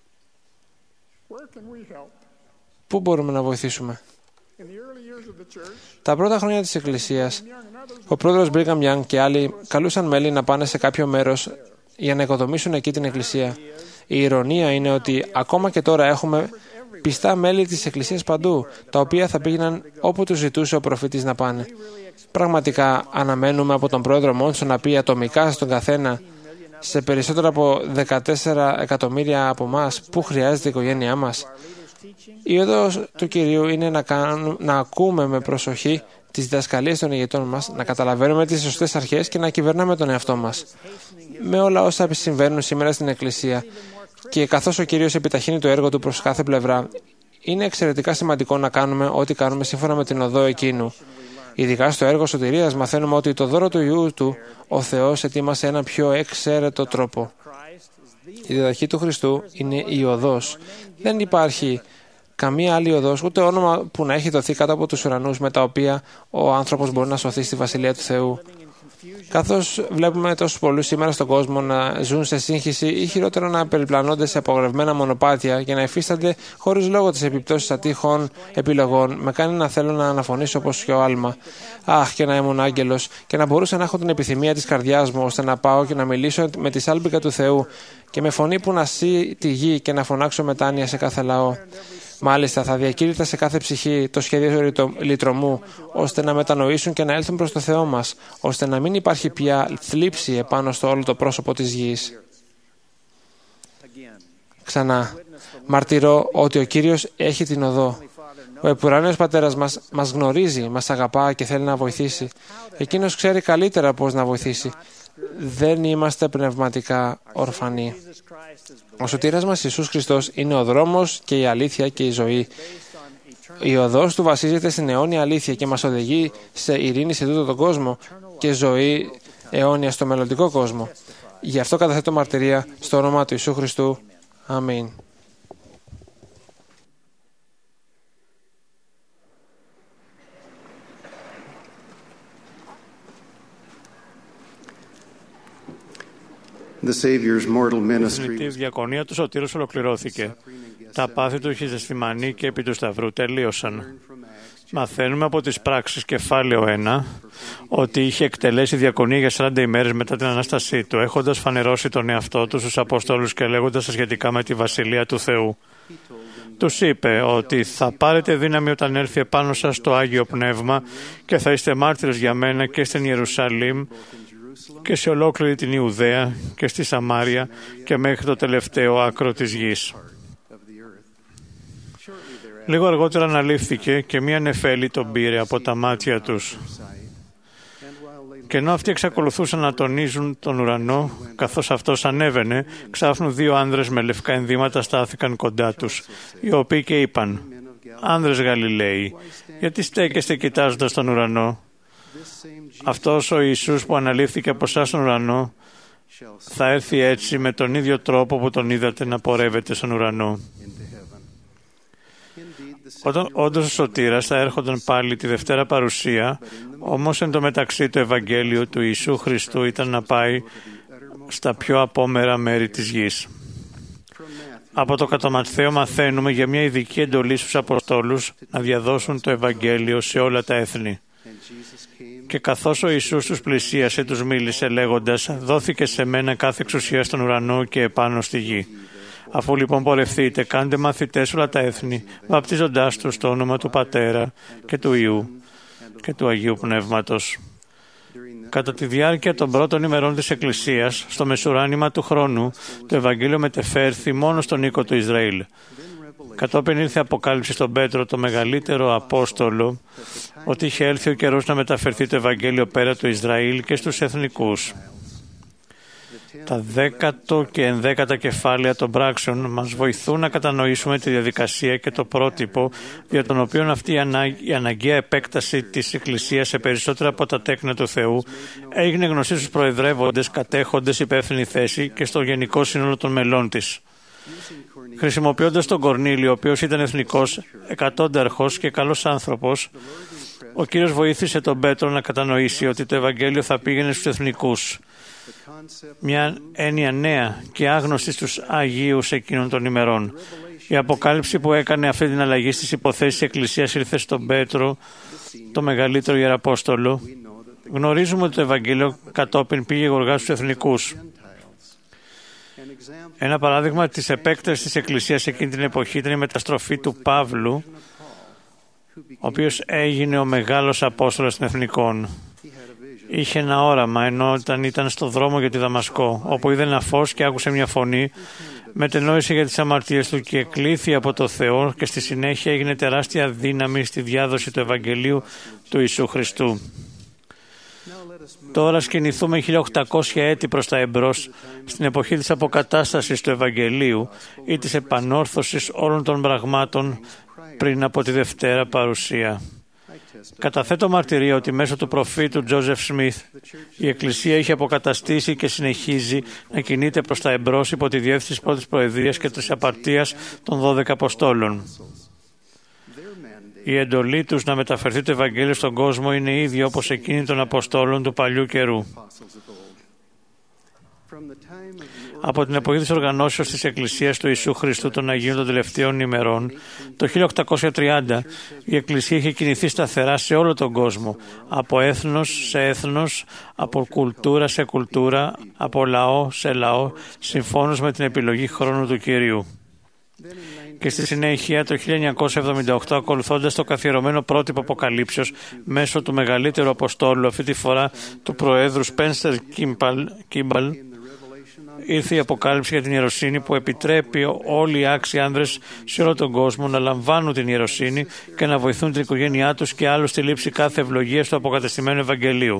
Πού μπορούμε να βοηθήσουμε. Τα πρώτα χρόνια της Εκκλησίας, ο πρόεδρος Μπρίγκαμ Γιάνγκ και άλλοι καλούσαν μέλη να πάνε σε κάποιο μέρος για να οικοδομήσουν εκεί την Εκκλησία. Η ηρωνία είναι ότι ακόμα και τώρα έχουμε πιστά μέλη της Εκκλησίας παντού, τα οποία θα πήγαιναν όπου τους ζητούσε ο προφήτης να πάνε. Πραγματικά αναμένουμε από τον πρόεδρο Μόνσο να πει ατομικά στον καθένα, σε περισσότερο από 14 εκατομμύρια από εμάς, πού χρειάζεται η οικογένειά μας. Η οδός του Κυρίου είναι να ακούμε με προσοχή τις διδασκαλίες των ηγετών μας, να καταλαβαίνουμε τις σωστές αρχές και να κυβερνάμε τον εαυτό μας. Με όλα όσα συμβαίνουν σήμερα στην Εκκλησία και καθώς ο Κύριος επιταχύνει το έργο Του προς κάθε πλευρά, είναι εξαιρετικά σημαντικό να κάνουμε ό,τι κάνουμε σύμφωνα με την οδό εκείνου. Ειδικά στο έργο σωτηρίας μαθαίνουμε ότι το δώρο του Υιού Του, ο Θεός ετοίμασε ένα πιο εξαίρετο τρόπο. Η διδαχή του Χριστού είναι η οδός. Δεν υπάρχει καμία άλλη οδός, ούτε όνομα που να έχει δοθεί κάτω από τους ουρανούς με τα οποία ο άνθρωπος μπορεί να σωθεί στη Βασιλεία του Θεού. Καθώς βλέπουμε τόσους πολλούς σήμερα στον κόσμο να ζουν σε σύγχυση ή χειρότερο να περιπλανώνται σε απογορευμένα μονοπάτια και να υφίστανται χωρίς λόγο τις επιπτώσεις ατύχων επιλογών, με κάνει να θέλω να αναφωνήσω όπως και ο Άλμα. Αχ, και να ήμουν άγγελος και να μπορούσα να έχω την επιθυμία της καρδιάς μου, ώστε να πάω και να μιλήσω με τη σάλπιγγα του Θεού και με φωνή που να σύ τη γη και να φωνάξω μετάνοια σε κάθε λαό. Μάλιστα, θα διακήρυτα σε κάθε ψυχή το σχέδιο λυτρωμού, ώστε να μετανοήσουν και να έλθουν προς το Θεό μας, ώστε να μην υπάρχει πια θλίψη επάνω στο όλο το πρόσωπο της γης. Ξανά, μαρτυρώ ότι ο Κύριος έχει την οδό. Ο επουράνιος Πατέρας μας γνωρίζει, μας αγαπά και θέλει να βοηθήσει. Εκείνος ξέρει καλύτερα πώς να βοηθήσει. Δεν είμαστε πνευματικά ορφανοί. Ο σωτήρας μας Ιησούς Χριστός είναι ο δρόμος και η αλήθεια και η ζωή. Η οδός Του βασίζεται στην αιώνια αλήθεια και μας οδηγεί σε ειρήνη σε τούτο τον κόσμο και ζωή αιώνια στο μελλοντικό κόσμο. Γι' αυτό καταθέτω μαρτυρία στο όνομα του Ιησού Χριστού. Αμήν. Η θνητή διακονία του Σωτήρους ολοκληρώθηκε. Τα πάθη Του χειζεσφημανή και επί του Σταυρού τελείωσαν. Μαθαίνουμε από τις πράξεις κεφάλαιο 1 ότι είχε εκτελέσει διακονία για 40 ημέρες μετά την Ανάστασή του, έχοντας φανερώσει τον εαυτό του στους Απόστολους και λέγοντας τα σχετικά με τη Βασιλεία του Θεού. Τους είπε ότι θα πάρετε δύναμη όταν έρθει επάνω σας το Άγιο Πνεύμα και θα είστε μάρτυρες για μένα και στην Ιερουσαλήμ και σε ολόκληρη την Ιουδαία και στη Σαμάρια και μέχρι το τελευταίο άκρο της γης. Λίγο αργότερα αναλήφθηκε και μία νεφέλη τον πήρε από τα μάτια τους. Και ενώ αυτοί εξακολουθούσαν να τονίζουν τον ουρανό, καθώς αυτός ανέβαινε, ξάφνου 2 άνδρες με λευκά ενδύματα στάθηκαν κοντά τους, οι οποίοι και είπαν: «Άνδρες Γαλιλαίοι, γιατί στέκεστε κοιτάζοντας τον ουρανό? Αυτός ο Ιησούς που αναλήφθηκε από εσάς στον ουρανό, θα έρθει έτσι με τον ίδιο τρόπο που τον είδατε να πορεύεται στον ουρανό». Όταν όντως ο Σωτήρας θα έρχονταν πάλι τη Δευτέρα παρουσία, όμως εν τω μεταξύ το Ευαγγέλιο του Ιησού Χριστού ήταν να πάει στα πιο απόμερα μέρη της γης. Από το κατά Ματθαίο μαθαίνουμε για μια ειδική εντολή στους Αποστόλους να διαδώσουν το Ευαγγέλιο σε όλα τα έθνη. Και καθώς ο Ιησούς τους πλησίασε, τους μίλησε λέγοντας: «Δόθηκε σε μένα κάθε εξουσία στον ουρανό και επάνω στη γη. Αφού λοιπόν πορευθείτε, κάντε μαθητές όλα τα έθνη, βαπτίζοντάς τους στο όνομα του Πατέρα και του Υιού και του Αγίου Πνεύματος». Κατά τη διάρκεια των πρώτων ημερών της Εκκλησίας, στο μεσουράνημα του χρόνου, το Ευαγγέλιο μετεφέρθη μόνο στον οίκο του Ισραήλ. Κατόπιν ήρθε αποκάλυψη στον Πέτρο, το μεγαλύτερο Απόστολο, ότι είχε έλθει ο καιρός να μεταφερθεί το Ευαγγέλιο πέρα του Ισραήλ και στους εθνικούς. Τα 10ο και 11ο κεφάλαια των πράξεων μας βοηθούν να κατανοήσουμε τη διαδικασία και το πρότυπο για τον οποίο αυτή η αναγκαία επέκταση της Εκκλησίας σε περισσότερα από τα τέκνα του Θεού έγινε γνωστή στους προεδρεύοντες, κατέχοντες υπεύθυνη θέση και στο γενικό σύνολο των μελών της. Χρησιμοποιώντας τον Κορνήλιο, ο οποίος ήταν εθνικός, εκατόνταρχος και καλός άνθρωπος, ο Κύριος βοήθησε τον Πέτρο να κατανοήσει ότι το Ευαγγέλιο θα πήγαινε στους εθνικούς. Μια έννοια νέα και άγνωστη στους Αγίους εκείνων των ημερών. Η αποκάλυψη που έκανε αυτή την αλλαγή στις υποθέσεις της Εκκλησίας ήρθε στον Πέτρο, το μεγαλύτερο Ιεραπόστολο. Γνωρίζουμε ότι το Ευαγγέλιο κατόπιν πήγε γοργά στους εθνικούς. Ένα παράδειγμα της επέκτασης της Εκκλησίας εκείνη την εποχή ήταν η μεταστροφή του Παύλου, ο οποίος έγινε ο μεγάλος Απόστολος των Εθνικών. Είχε ένα όραμα ενώ όταν ήταν στο δρόμο για τη Δαμασκό, όπου είδε ένα φως και άκουσε μια φωνή, μετενόησε για τις αμαρτίες του και εκλήθη από το Θεό και στη συνέχεια έγινε τεράστια δύναμη στη διάδοση του Ευαγγελίου του Ιησού Χριστού. Τώρα σκηνηθούμε 1800 έτη προς τα εμπρός, στην εποχή της αποκατάστασης του Ευαγγελίου ή της επανόρθωσης όλων των πραγμάτων πριν από τη Δευτέρα παρουσία. Καταθέτω μαρτυρία ότι μέσω του προφήτου Τζόζεφ Σμιθ η Εκκλησία είχε αποκαταστήσει και συνεχίζει να κινείται προς τα εμπρός υπό τη διεύθυνση της πρώτης προεδρίας και της απαρτίας των 12 Αποστόλων. Η εντολή τους να μεταφερθεί το Ευαγγέλιο στον κόσμο είναι ίδια όπως εκείνη των Αποστόλων του παλιού καιρού. Από την εποχή της οργανώσεως της Εκκλησίας του Ιησού Χριστού των Αγίων των τελευταίων ημερών, το 1830 η Εκκλησία είχε κινηθεί σταθερά σε όλο τον κόσμο, από έθνος σε έθνος, από κουλτούρα σε κουλτούρα, από λαό σε λαό, συμφώνως με την επιλογή χρόνου του Κυρίου. Και στη συνέχεια το 1978, ακολουθώντας το καθιερωμένο πρότυπο αποκαλύψεως μέσω του μεγαλύτερου Αποστόλου, αυτή τη φορά του Προέδρου Σπένσερ Κίμπαλ, ήρθε η αποκάλυψη για την ιεροσύνη που επιτρέπει όλοι οι άξιοι άνδρες σε όλο τον κόσμο να λαμβάνουν την ιεροσύνη και να βοηθούν την οικογένειά τους και άλλους στη λήψη κάθε ευλογίας του αποκατεστημένου Ευαγγελίου.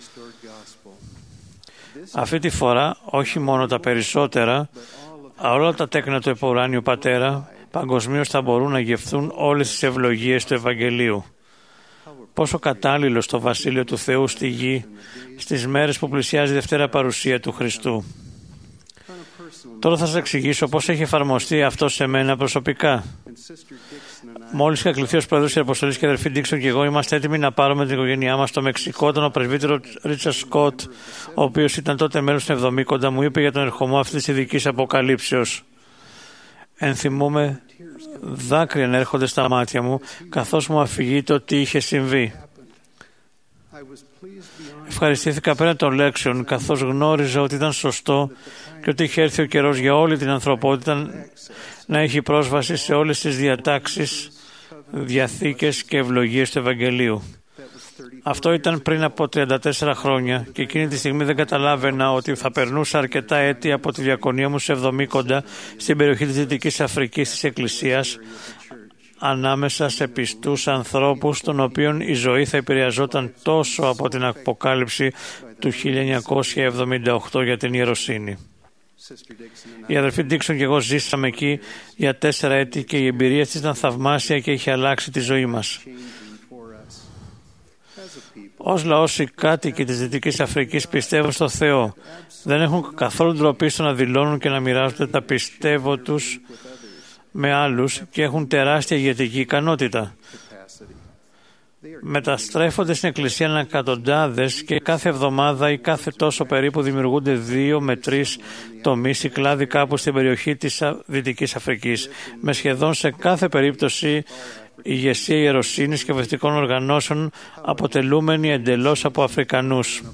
Αυτή τη φορά όχι μόνο τα περισσότερα, όλα τα τέκνα του Επουράνιου Πατέρα παγκοσμίως θα μπορούν να γευθούν όλες τις ευλογίες του Ευαγγελίου. Πόσο κατάλληλο το Βασίλειο του Θεού στη γη στις μέρες που πλησιάζει η Δευτέρα παρουσία του Χριστού. Τώρα θα σας εξηγήσω πώς έχει εφαρμοστεί αυτό σε μένα προσωπικά. Μόλις είχα κληθεί ως πρόεδρος της Αποστολής και αδερφή Ντίξον και εγώ είμαστε έτοιμοι να πάρουμε την οικογένειά μας στο Μεξικό, όταν ο πρεσβύτερος Ρίτσαρντ Σκοτ, ο οποίος ήταν τότε μέλος του 70, μου είπε για τον ερχομό αυτής της ειδικής αποκαλύψεως. Ενθυμούμε δάκρυα να έρχονται στα μάτια μου καθώς μου αφηγείται ότι είχε συμβεί. Ευχαριστήθηκα πέραν των λέξεων καθώς γνώριζα ότι ήταν σωστό και ότι είχε έρθει ο καιρός για όλη την ανθρωπότητα να έχει πρόσβαση σε όλες τις διατάξεις, διαθήκες και ευλογίες του Ευαγγελίου. Αυτό ήταν πριν από 34 χρόνια και εκείνη τη στιγμή δεν καταλάβαινα ότι θα περνούσα αρκετά έτη από τη διακονία μου σε 70 κοντά στην περιοχή της Δυτικής Αφρικής της Εκκλησίας, ανάμεσα σε πιστούς ανθρώπους των οποίων η ζωή θα επηρεαζόταν τόσο από την αποκάλυψη του 1978 για την ιεροσύνη. Η αδερφή Ντίξον και εγώ ζήσαμε εκεί για 4 έτη και η εμπειρία της ήταν θαυμάσια και είχε αλλάξει τη ζωή μας. Ως λαός, οι κάτοικοι της Δυτικής Αφρικής πιστεύουν στο Θεό. Δεν έχουν καθόλου ντροπή στο να δηλώνουν και να μοιράζονται τα πιστεύω τους με άλλους και έχουν τεράστια ηγετική ικανότητα. Μεταστρέφονται στην Εκκλησία ανακατοντάδες και κάθε εβδομάδα ή κάθε τόσο περίπου δημιουργούνται 2 με 3 τομείς ή κλάδοι κάπου στην περιοχή της Δυτικής Αφρικής, με σχεδόν σε κάθε περίπτωση ηγεσία ιεροσύνης και βοηθητικών οργανώσεων αποτελούμενοι εντελώς από Αφρικανούς.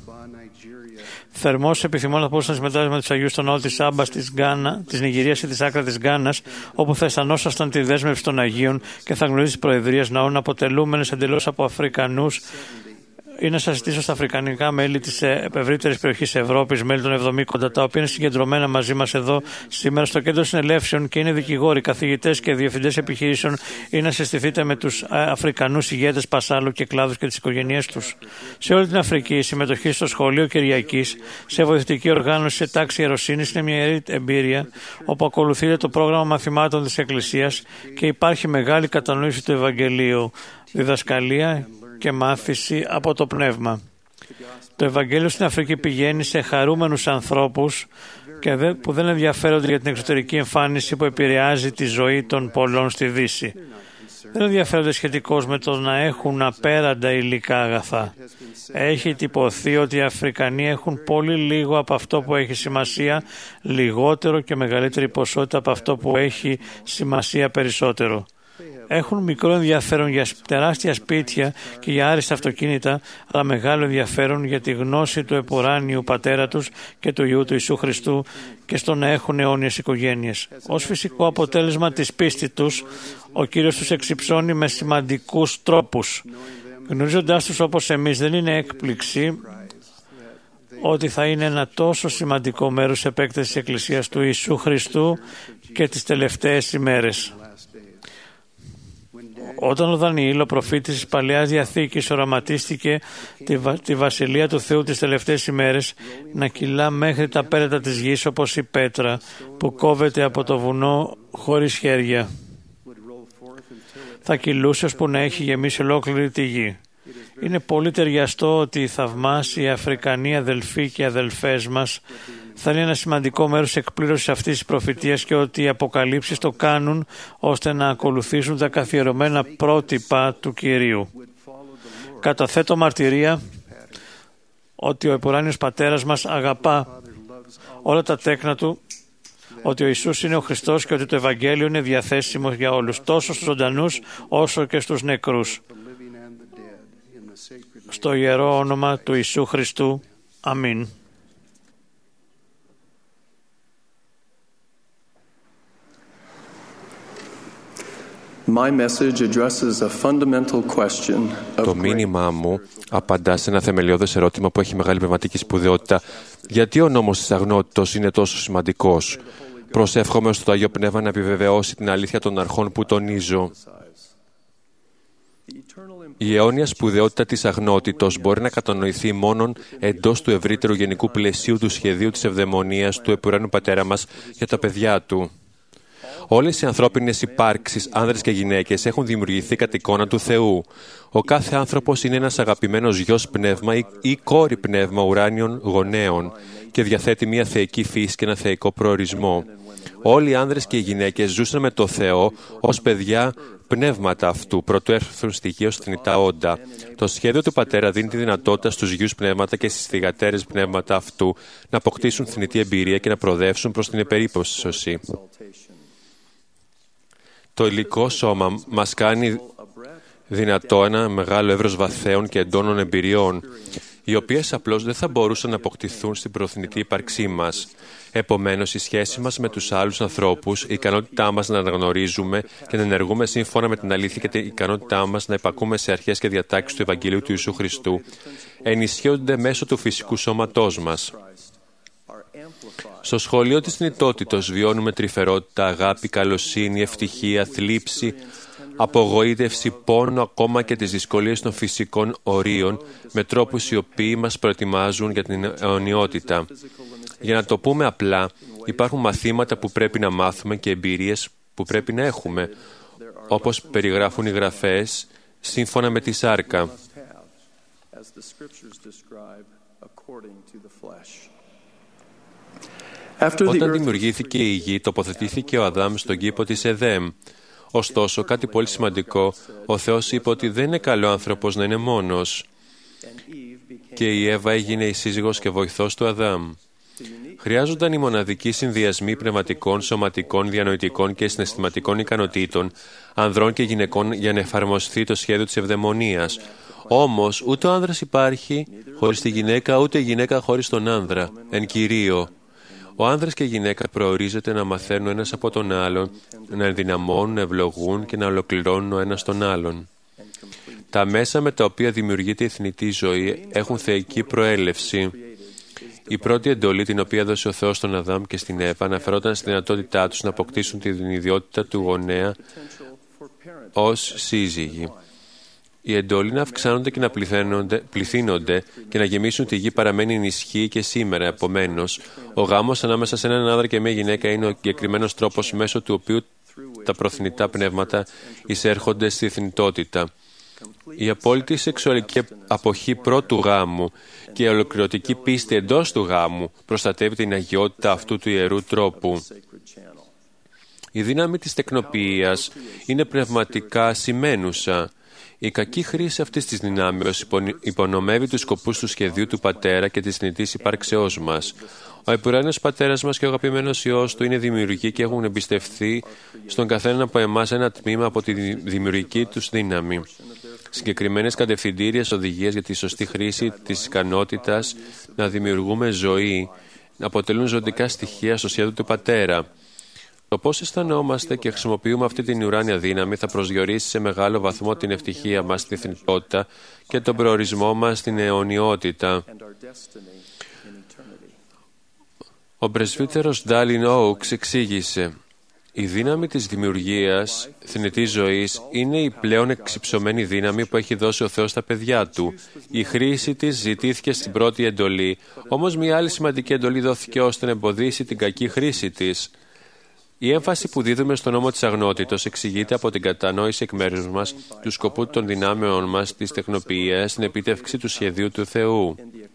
Θερμός επιθυμώ να μπορούσα να συμμετάσχω με τους Αγίους στον ναό της Άμπας της Νιγηρίας ή της Άκρα της Γκάνας, όπου θα αισθανόσασταν τη δέσμευση των Αγίων και θα γνωρίζει τις προεδρίες ναών αποτελούμενες εντελώς από Αφρικανούς, ή να σας ζητήσω στα αφρικανικά μέλη της ευρύτερης περιοχής Ευρώπης, μέλη των 70 κοντά, τα οποία είναι συγκεντρωμένα μαζί μας εδώ σήμερα στο κέντρο συνελεύσεων και είναι δικηγόροι, καθηγητές και διευθυντές επιχειρήσεων, ή να συστηθείτε με τους Αφρικανούς ηγέτες Πασάλου και κλάδους και τις οικογένειές τους. Σε όλη την Αφρική, η συμμετοχή στο σχολείο Κυριακής, σε βοηθητική οργάνωση, σε τάξη ιεροσύνης είναι μια ιερή εμπειρία, όπου ακολουθείται το πρόγραμμα μαθημάτων της Εκκλησίας και υπάρχει μεγάλη κατανόηση του Ευαγγελίου, διδασκαλία και μάθηση από το Πνεύμα. Το Ευαγγέλιο στην Αφρική πηγαίνει σε χαρούμενους ανθρώπους που δεν ενδιαφέρονται για την εξωτερική εμφάνιση που επηρεάζει τη ζωή των πολλών στη Δύση. Δεν ενδιαφέρονται σχετικώς με το να έχουν απέραντα υλικά αγαθά. Έχει τυπωθεί ότι οι Αφρικανοί έχουν πολύ λίγο από αυτό που έχει σημασία, λιγότερο και μεγαλύτερη ποσότητα από αυτό που έχει σημασία περισσότερο. Έχουν μικρό ενδιαφέρον για τεράστια σπίτια και για άριστα αυτοκίνητα, αλλά μεγάλο ενδιαφέρον για τη γνώση του επουράνιου πατέρα τους και του Υιού του Ιησού Χριστού και στο να έχουν αιώνιες οικογένειες. Ως φυσικό αποτέλεσμα της πίστης τους, ο Κύριος τους εξυψώνει με σημαντικούς τρόπους. Γνωρίζοντάς τους όπως εμείς, δεν είναι έκπληξη ότι θα είναι ένα τόσο σημαντικό μέρος επέκτασης της Εκκλησίας του Ιησού Χριστού και τις τελευταίες ημέρες. Όταν ο Δανιήλ, ο προφήτης της Παλαιάς Διαθήκης, οραματίστηκε τη Βασιλεία του Θεού τις τελευταίες ημέρες να κυλά μέχρι τα πέρατα της γης όπως η πέτρα που κόβεται από το βουνό χωρίς χέρια. Θα κυλούσε ώσπου να έχει γεμίσει ολόκληρη τη γη. Είναι πολύ ταιριαστό ότι οι θαυμάσιοι Αφρικανοί αδελφοί και αδελφές μας θα είναι ένα σημαντικό μέρος εκπλήρωσης αυτής της προφητείας και ότι οι αποκαλύψεις το κάνουν ώστε να ακολουθήσουν τα καθιερωμένα πρότυπα του Κυρίου. Καταθέτω μαρτυρία ότι ο επουράνιος Πατέρας μας αγαπά όλα τα τέκνα Του, ότι ο Ιησούς είναι ο Χριστός και ότι το Ευαγγέλιο είναι διαθέσιμο για όλους, τόσο στους ζωντανούς όσο και στους νεκρούς. Στο ιερό όνομα του Ιησού Χριστού. Αμήν. Το μήνυμά μου απαντά σε ένα θεμελιώδες ερώτημα που έχει μεγάλη πνευματική σπουδαιότητα. Γιατί ο νόμος της αγνότητος είναι τόσο σημαντικός? Προσεύχομαι ώστε το Άγιο Πνεύμα να επιβεβαιώσει την αλήθεια των αρχών που τονίζω. Η αιώνια σπουδαιότητα της αγνότητος μπορεί να κατανοηθεί μόνον εντός του ευρύτερου γενικού πλαισίου του σχεδίου της ευδαιμονίας του επουράνιου Πατέρα μας για τα παιδιά Του. Όλες οι ανθρώπινες υπάρξεις, άνδρες και γυναίκες, έχουν δημιουργηθεί κατ' εικόνα του Θεού. Ο κάθε άνθρωπος είναι ένας αγαπημένος γιος πνεύμα ή κόρη πνεύμα ουράνιων γονέων και διαθέτει μια θεϊκή φύση και ένα θεϊκό προορισμό. Όλοι οι άνδρες και οι γυναίκες ζούσαν με το Θεό ως παιδιά πνεύματα αυτού, πρωτού έρθουν στη γη ως θνητά όντα. Το σχέδιο του Πατέρα δίνει τη δυνατότητα στους γιους πνεύματα και στις θυγατέρες πνεύματα αυτού να αποκτήσουν θνητή εμπειρία και να προοδεύσουν προς την επερίπτωση. Το υλικό σώμα μας κάνει δυνατό ένα μεγάλο εύρος βαθέων και εντόνων εμπειριών, οι οποίες απλώς δεν θα μπορούσαν να αποκτηθούν στην προθνητή ύπαρξή μας. Επομένως, η σχέση μας με τους άλλους ανθρώπους, η ικανότητά μας να αναγνωρίζουμε και να ενεργούμε σύμφωνα με την αλήθεια και την ικανότητά μας να υπακούμε σε αρχές και διατάξεις του Ευαγγελίου του Ιησού Χριστού, ενισχύονται μέσω του φυσικού σώματός μας. Στο σχολείο της θνητότητος βιώνουμε τρυφερότητα, αγάπη, καλοσύνη, ευτυχία, θλίψη, απογοήτευση, πόνο, ακόμα και τις δυσκολίες των φυσικών ορίων, με τρόπους οι οποίοι μας προετοιμάζουν για την αιωνιότητα. Για να το πούμε απλά, υπάρχουν μαθήματα που πρέπει να μάθουμε και εμπειρίες που πρέπει να έχουμε, όπως περιγράφουν οι γραφές, σύμφωνα με τη σάρκα. Όταν δημιουργήθηκε η γη, τοποθετήθηκε ο Αδάμ στον κήπο της Εδέμ. Ωστόσο, κάτι πολύ σημαντικό, ο Θεός είπε ότι δεν είναι καλό άνθρωπος να είναι μόνος. Και η Εύα έγινε η σύζυγος και βοηθός του Αδάμ. Χρειάζονταν οι μοναδικοί συνδυασμοί πνευματικών, σωματικών, διανοητικών και συναισθηματικών ικανοτήτων, ανδρών και γυναικών, για να εφαρμοστεί το σχέδιο της ευδαιμονίας. Όμως, ούτε ο άνδρας υπάρχει χωρίς τη γυναίκα, ούτε η γυναίκα χωρίς τον άνδρα, εν κυρίω. Ο άνδρας και η γυναίκα προορίζεται να μαθαίνουν ένας από τον άλλον, να ενδυναμώνουν, να ευλογούν και να ολοκληρώνουν ο ένας τον άλλον. Τα μέσα με τα οποία δημιουργείται η θνητή ζωή έχουν θεϊκή προέλευση. Η πρώτη εντολή, την οποία έδωσε ο Θεός στον Αδάμ και στην Εύα, αναφερόταν στη δυνατότητά τους να αποκτήσουν την ιδιότητα του γονέα ως σύζυγοι. Η εντολή να αυξάνονται και να πληθύνονται και να γεμίσουν τη γη παραμένει ενισχύει και σήμερα. Επομένως, ο γάμος ανάμεσα σε έναν άνδρα και μια γυναίκα είναι ο συγκεκριμένος τρόπος μέσω του οποίου τα προθνητά πνεύματα εισέρχονται στη θνητότητα. Η απόλυτη σεξουαλική αποχή πρώτου γάμου και η ολοκληρωτική πίστη εντός του γάμου προστατεύει την αγιότητα αυτού του ιερού τρόπου. Η δύναμη της τεκνοποιίας είναι πνευματικά σημαίνουσα. Η κακή χρήση αυτής της δυνάμεως υπονομεύει τους σκοπούς του σχεδίου του Πατέρα και της θνητής υπάρξεώς μας. Ο επουράνιος Πατέρας μας και ο αγαπημένος Υιός Του είναι δημιουργοί και έχουν εμπιστευθεί στον καθένα από εμάς ένα τμήμα από τη δημιουργική τους δύναμη. Συγκεκριμένες κατευθυντήριες οδηγίες για τη σωστή χρήση της ικανότητας να δημιουργούμε ζωή αποτελούν ζωτικά στοιχεία στο σχέδιο του Πατέρα. Το πώς αισθανόμαστε και χρησιμοποιούμε αυτή την ουράνια δύναμη θα προσδιορίσει σε μεγάλο βαθμό την ευτυχία μας στη θνητότητα και τον προορισμό μας στην αιωνιότητα. Ο πρεσβύτερος Ντάλιν Όουξ εξήγησε: η δύναμη της δημιουργίας θνητής ζωής είναι η πλέον εξυψωμένη δύναμη που έχει δώσει ο Θεός στα παιδιά Του. Η χρήση της ζητήθηκε στην πρώτη εντολή, όμως μια άλλη σημαντική εντολή δόθηκε ώστε να εμποδίσει την κακή χρήση της. Η έμφαση που δίδουμε στον νόμο της αγνότητος εξηγείται από την κατανόηση εκ μέρους μας του σκοπού των δυνάμεων μας της τεκνοποιίας στην επίτευξη του σχεδίου του Θεού.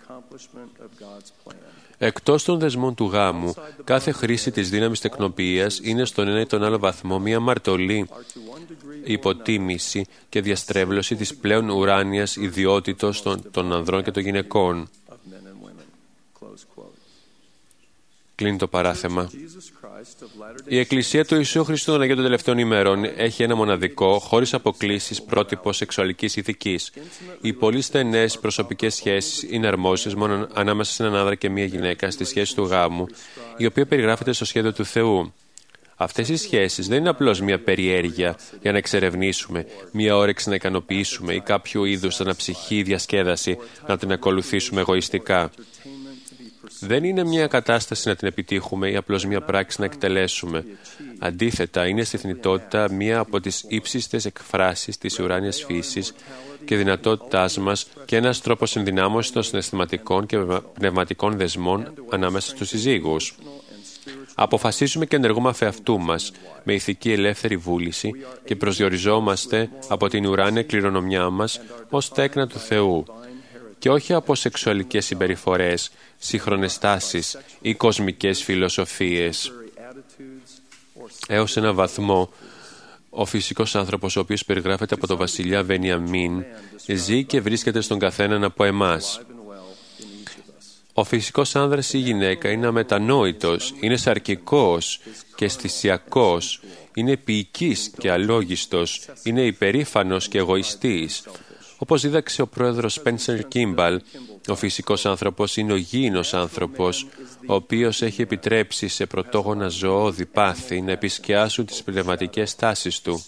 Εκτός των δεσμών του γάμου, κάθε χρήση της δύναμης τεκνοποιίας είναι στον ένα ή τον άλλο βαθμό μία αμαρτωλή, υποτίμηση και διαστρέβλωση της πλέον ουράνιας ιδιότητος των ανδρών και των γυναικών. Κλείνει το παράθεμα. Η Εκκλησία του Ιησού Χριστού των Αγίων των Τελευταίων ημερών έχει ένα μοναδικό, χωρίς αποκλίσεις, πρότυπο σεξουαλικής ηθικής. Οι πολύ στενές προσωπικές σχέσεις είναι αρμόζιες μόνο ανάμεσα σε έναν άνδρα και μία γυναίκα στη σχέση του γάμου, η οποία περιγράφεται στο σχέδιο του Θεού. Αυτές οι σχέσεις δεν είναι απλώς μια περιέργεια για να εξερευνήσουμε, μια όρεξη να ικανοποιήσουμε ή κάποιο είδους αναψυχή διασκέδαση να την ακολουθήσουμε εγωιστικά. Δεν είναι μια κατάσταση να την επιτύχουμε ή απλώς μια πράξη να εκτελέσουμε. Αντίθετα, είναι στη θνητότητα μία από τις ύψιστες εκφράσεις της ουράνιας φύσης και δυνατότητάς μας και ένας τρόπος ενδυνάμωσης των συναισθηματικών και πνευματικών δεσμών ανάμεσα στους συζύγους. Αποφασίζουμε και ενεργούμε αφ' εαυτού μας, με ηθική ελεύθερη βούληση και προσδιοριζόμαστε από την ουράνια κληρονομιά μας ως τέκνα του Θεού και όχι από σεξουαλικές συμπεριφορές, σύγχρονες τάσεις ή κοσμικές φιλοσοφίες. Έως ένα βαθμό, ο φυσικός άνθρωπος, ο οποίος περιγράφεται από τον βασιλιά Βενιαμίν, ζει και βρίσκεται στον καθέναν από εμάς. Ο φυσικός άνδρας ή γυναίκα είναι αμετανόητος, είναι σαρκικός και αισθησιακός, είναι ποιητής και αλόγιστος, είναι υπερήφανος και εγωιστής. Όπως δίδαξε ο πρόεδρος Spencer Kimball, ο φυσικός άνθρωπος είναι ο γήινος άνθρωπος, ο οποίος έχει επιτρέψει σε πρωτόγωνα ζωώδη πάθη να επισκιάσουν τις πνευματικές τάσεις του.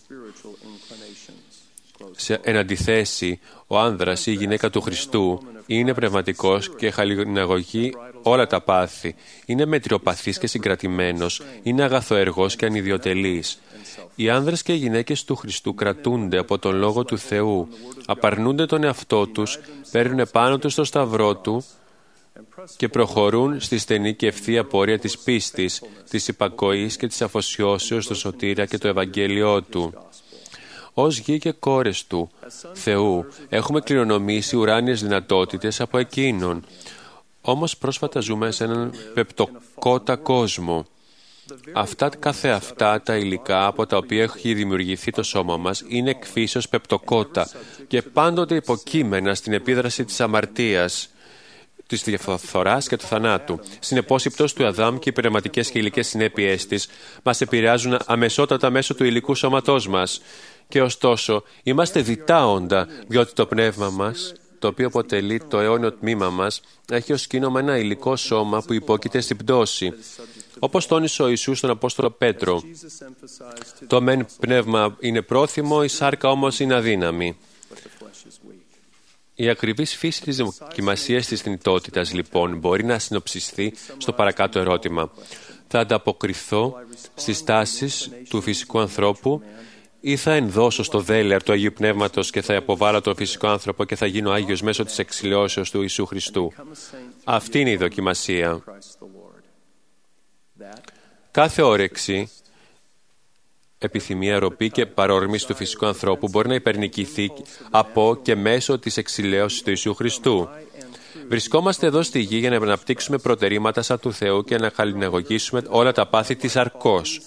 Εν αντιθέσει, ο άνδρας ή η γυναίκα του Χριστού είναι πνευματικός και χαλιναγωγεί όλα τα πάθη. Είναι μετριοπαθής και συγκρατημένος, είναι αγαθοεργός και ανιδιοτελής. Οι άνδρες και οι γυναίκες του Χριστού κρατούνται από τον Λόγο του Θεού, απαρνούνται τον εαυτό τους, παίρνουν πάνω τους το σταυρό του και προχωρούν στη στενή και ευθεία πορεία της πίστης, της υπακοής και της αφοσιώσεως στο σωτήρα και το Ευαγγέλιό του. Ως γη και κόρες του Θεού έχουμε κληρονομήσει ουράνιες δυνατότητες από Εκείνον. Όμως πρόσφατα ζούμε σε έναν πεπτοκότα κόσμο. Αυτά καθεαυτά τα υλικά από τα οποία έχει δημιουργηθεί το σώμα μας είναι εκ φύσεως πεπτοκότα και πάντοτε υποκείμενα στην επίδραση της αμαρτίας, της διαφθοράς και του θανάτου. Συνεπώς, η πτώση του Αδάμ και οι πνευματικές και υλικές συνέπειές της μας επηρεάζουν αμεσότατα μέσω του υλικού σώματός μας. Και ωστόσο, είμαστε διτά όντα, διότι το πνεύμα μας, το οποίο αποτελεί το αιώνιο τμήμα μας, έχει ως κίνημα ένα υλικό σώμα που υπόκειται στην πτώση. Όπως τόνισε ο Ιησούς στον Απόστολο Πέτρο, το μεν πνεύμα είναι πρόθυμο, η σάρκα όμως είναι αδύναμη. Η ακριβής φύση της δοκιμασίας της θνητότητας, λοιπόν, μπορεί να συνοψιστεί στο παρακάτω ερώτημα. Θα ανταποκριθώ στις τάσεις του φυσικού ανθρώπου ή θα ενδώσω στο δέλεαρ του Αγίου Πνεύματος και θα αποβάλω τον φυσικό άνθρωπο και θα γίνω Άγιος μέσω της εξηλαιώσεως του Ιησού Χριστού? Αυτή είναι η δοκιμασία. Κάθε όρεξη, επιθυμία, ροπή και παρόρμηση του φυσικού ανθρώπου μπορεί να υπερνικηθεί από και μέσω της εξηλαίωσης του Ιησού Χριστού. Βρισκόμαστε εδώ στη γη για να αναπτύξουμε προτερήματα σαν του Θεού και να χαλιναγωγήσουμε όλα τα πάθη της αρκός.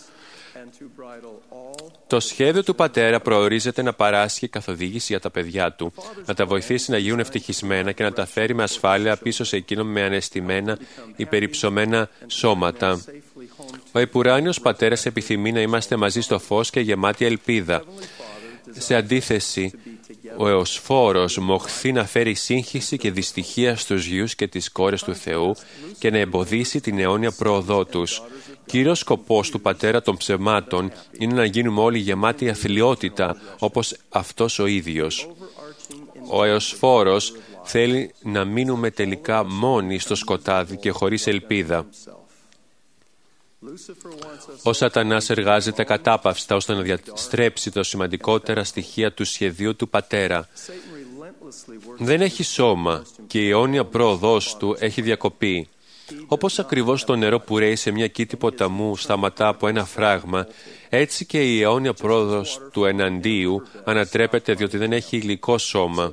Το σχέδιο του Πατέρα προορίζεται να παράσχει καθοδήγηση για τα παιδιά του, να τα βοηθήσει να γίνουν ευτυχισμένα και να τα φέρει με ασφάλεια πίσω σε εκείνο με αναισθημένα, υπερυψωμένα σώματα. Ο Επουράνιος Πατέρας επιθυμεί να είμαστε μαζί στο φως και γεμάτη ελπίδα. Σε αντίθεση, ο Εωσφόρος μοχθεί να φέρει σύγχυση και δυστυχία στους γιους και τις κόρες του Θεού και να εμποδίσει την αιώνια πρόοδό τους. Κύριος σκοπός του Πατέρα των ψεμάτων είναι να γίνουμε όλοι γεμάτοι αθλιότητα, όπως αυτός ο ίδιος. Ο Εωσφόρος θέλει να μείνουμε τελικά μόνοι στο σκοτάδι και χωρίς ελπίδα. Ο Σατανάς εργάζεται κατάπαυστα ώστε να διαστρέψει τα σημαντικότερα στοιχεία του σχεδίου του Πατέρα. Δεν έχει σώμα και η αιώνια πρόοδός του έχει διακοπεί. Όπως ακριβώς το νερό που ρέει σε μια κήτη ποταμού σταματά από ένα φράγμα, έτσι και η αιώνια πρόοδος του εναντίου ανατρέπεται διότι δεν έχει υλικό σώμα.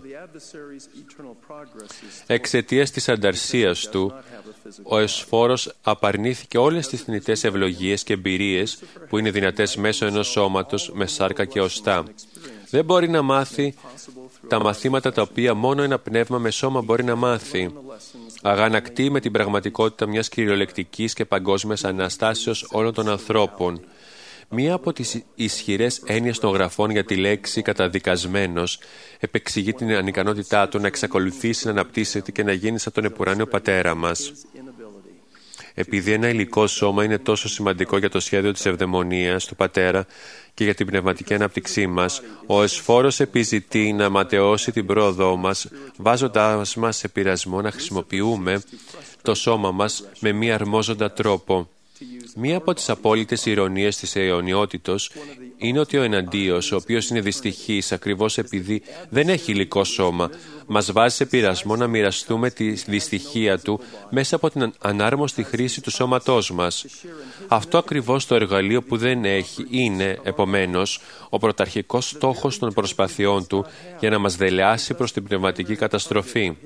Εξαιτίας της ανταρσίας του, ο Εωσφόρος απαρνήθηκε όλες τις θνητές ευλογίες και εμπειρίες που είναι δυνατές μέσω ενός σώματος με σάρκα και οστά. Δεν μπορεί να μάθει τα μαθήματα τα οποία μόνο ένα πνεύμα με σώμα μπορεί να μάθει. Αγανακτεί με την πραγματικότητα μιας κυριολεκτικής και παγκόσμιας αναστάσεως όλων των ανθρώπων. Μία από τις ισχυρές έννοιες των γραφών για τη λέξη «καταδικασμένος» επεξηγεί την ανικανότητά του να εξακολουθήσει να αναπτύσσεται και να γίνει σαν τον Επουράνιο Πατέρα μας. Επειδή ένα υλικό σώμα είναι τόσο σημαντικό για το σχέδιο της ευδαιμονίας του Πατέρα και για την πνευματική ανάπτυξή μας, ο Εωσφόρος επιζητεί να ματαιώσει την πρόοδό μας, βάζοντάς μας σε πειρασμό να χρησιμοποιούμε το σώμα μας με μη αρμόζοντα τρόπο. Μία από τις απόλυτες ηρωνίες της αιωνιότητος είναι ότι ο εναντίος, ο οποίος είναι δυστυχής ακριβώς επειδή δεν έχει υλικό σώμα, μας βάζει σε πειρασμό να μοιραστούμε τη δυστυχία του μέσα από την ανάρμοστη χρήση του σώματός μας. Αυτό ακριβώς το εργαλείο που δεν έχει είναι, επομένως, ο πρωταρχικός στόχος των προσπαθειών του για να μας δελεάσει προς την πνευματική καταστροφή.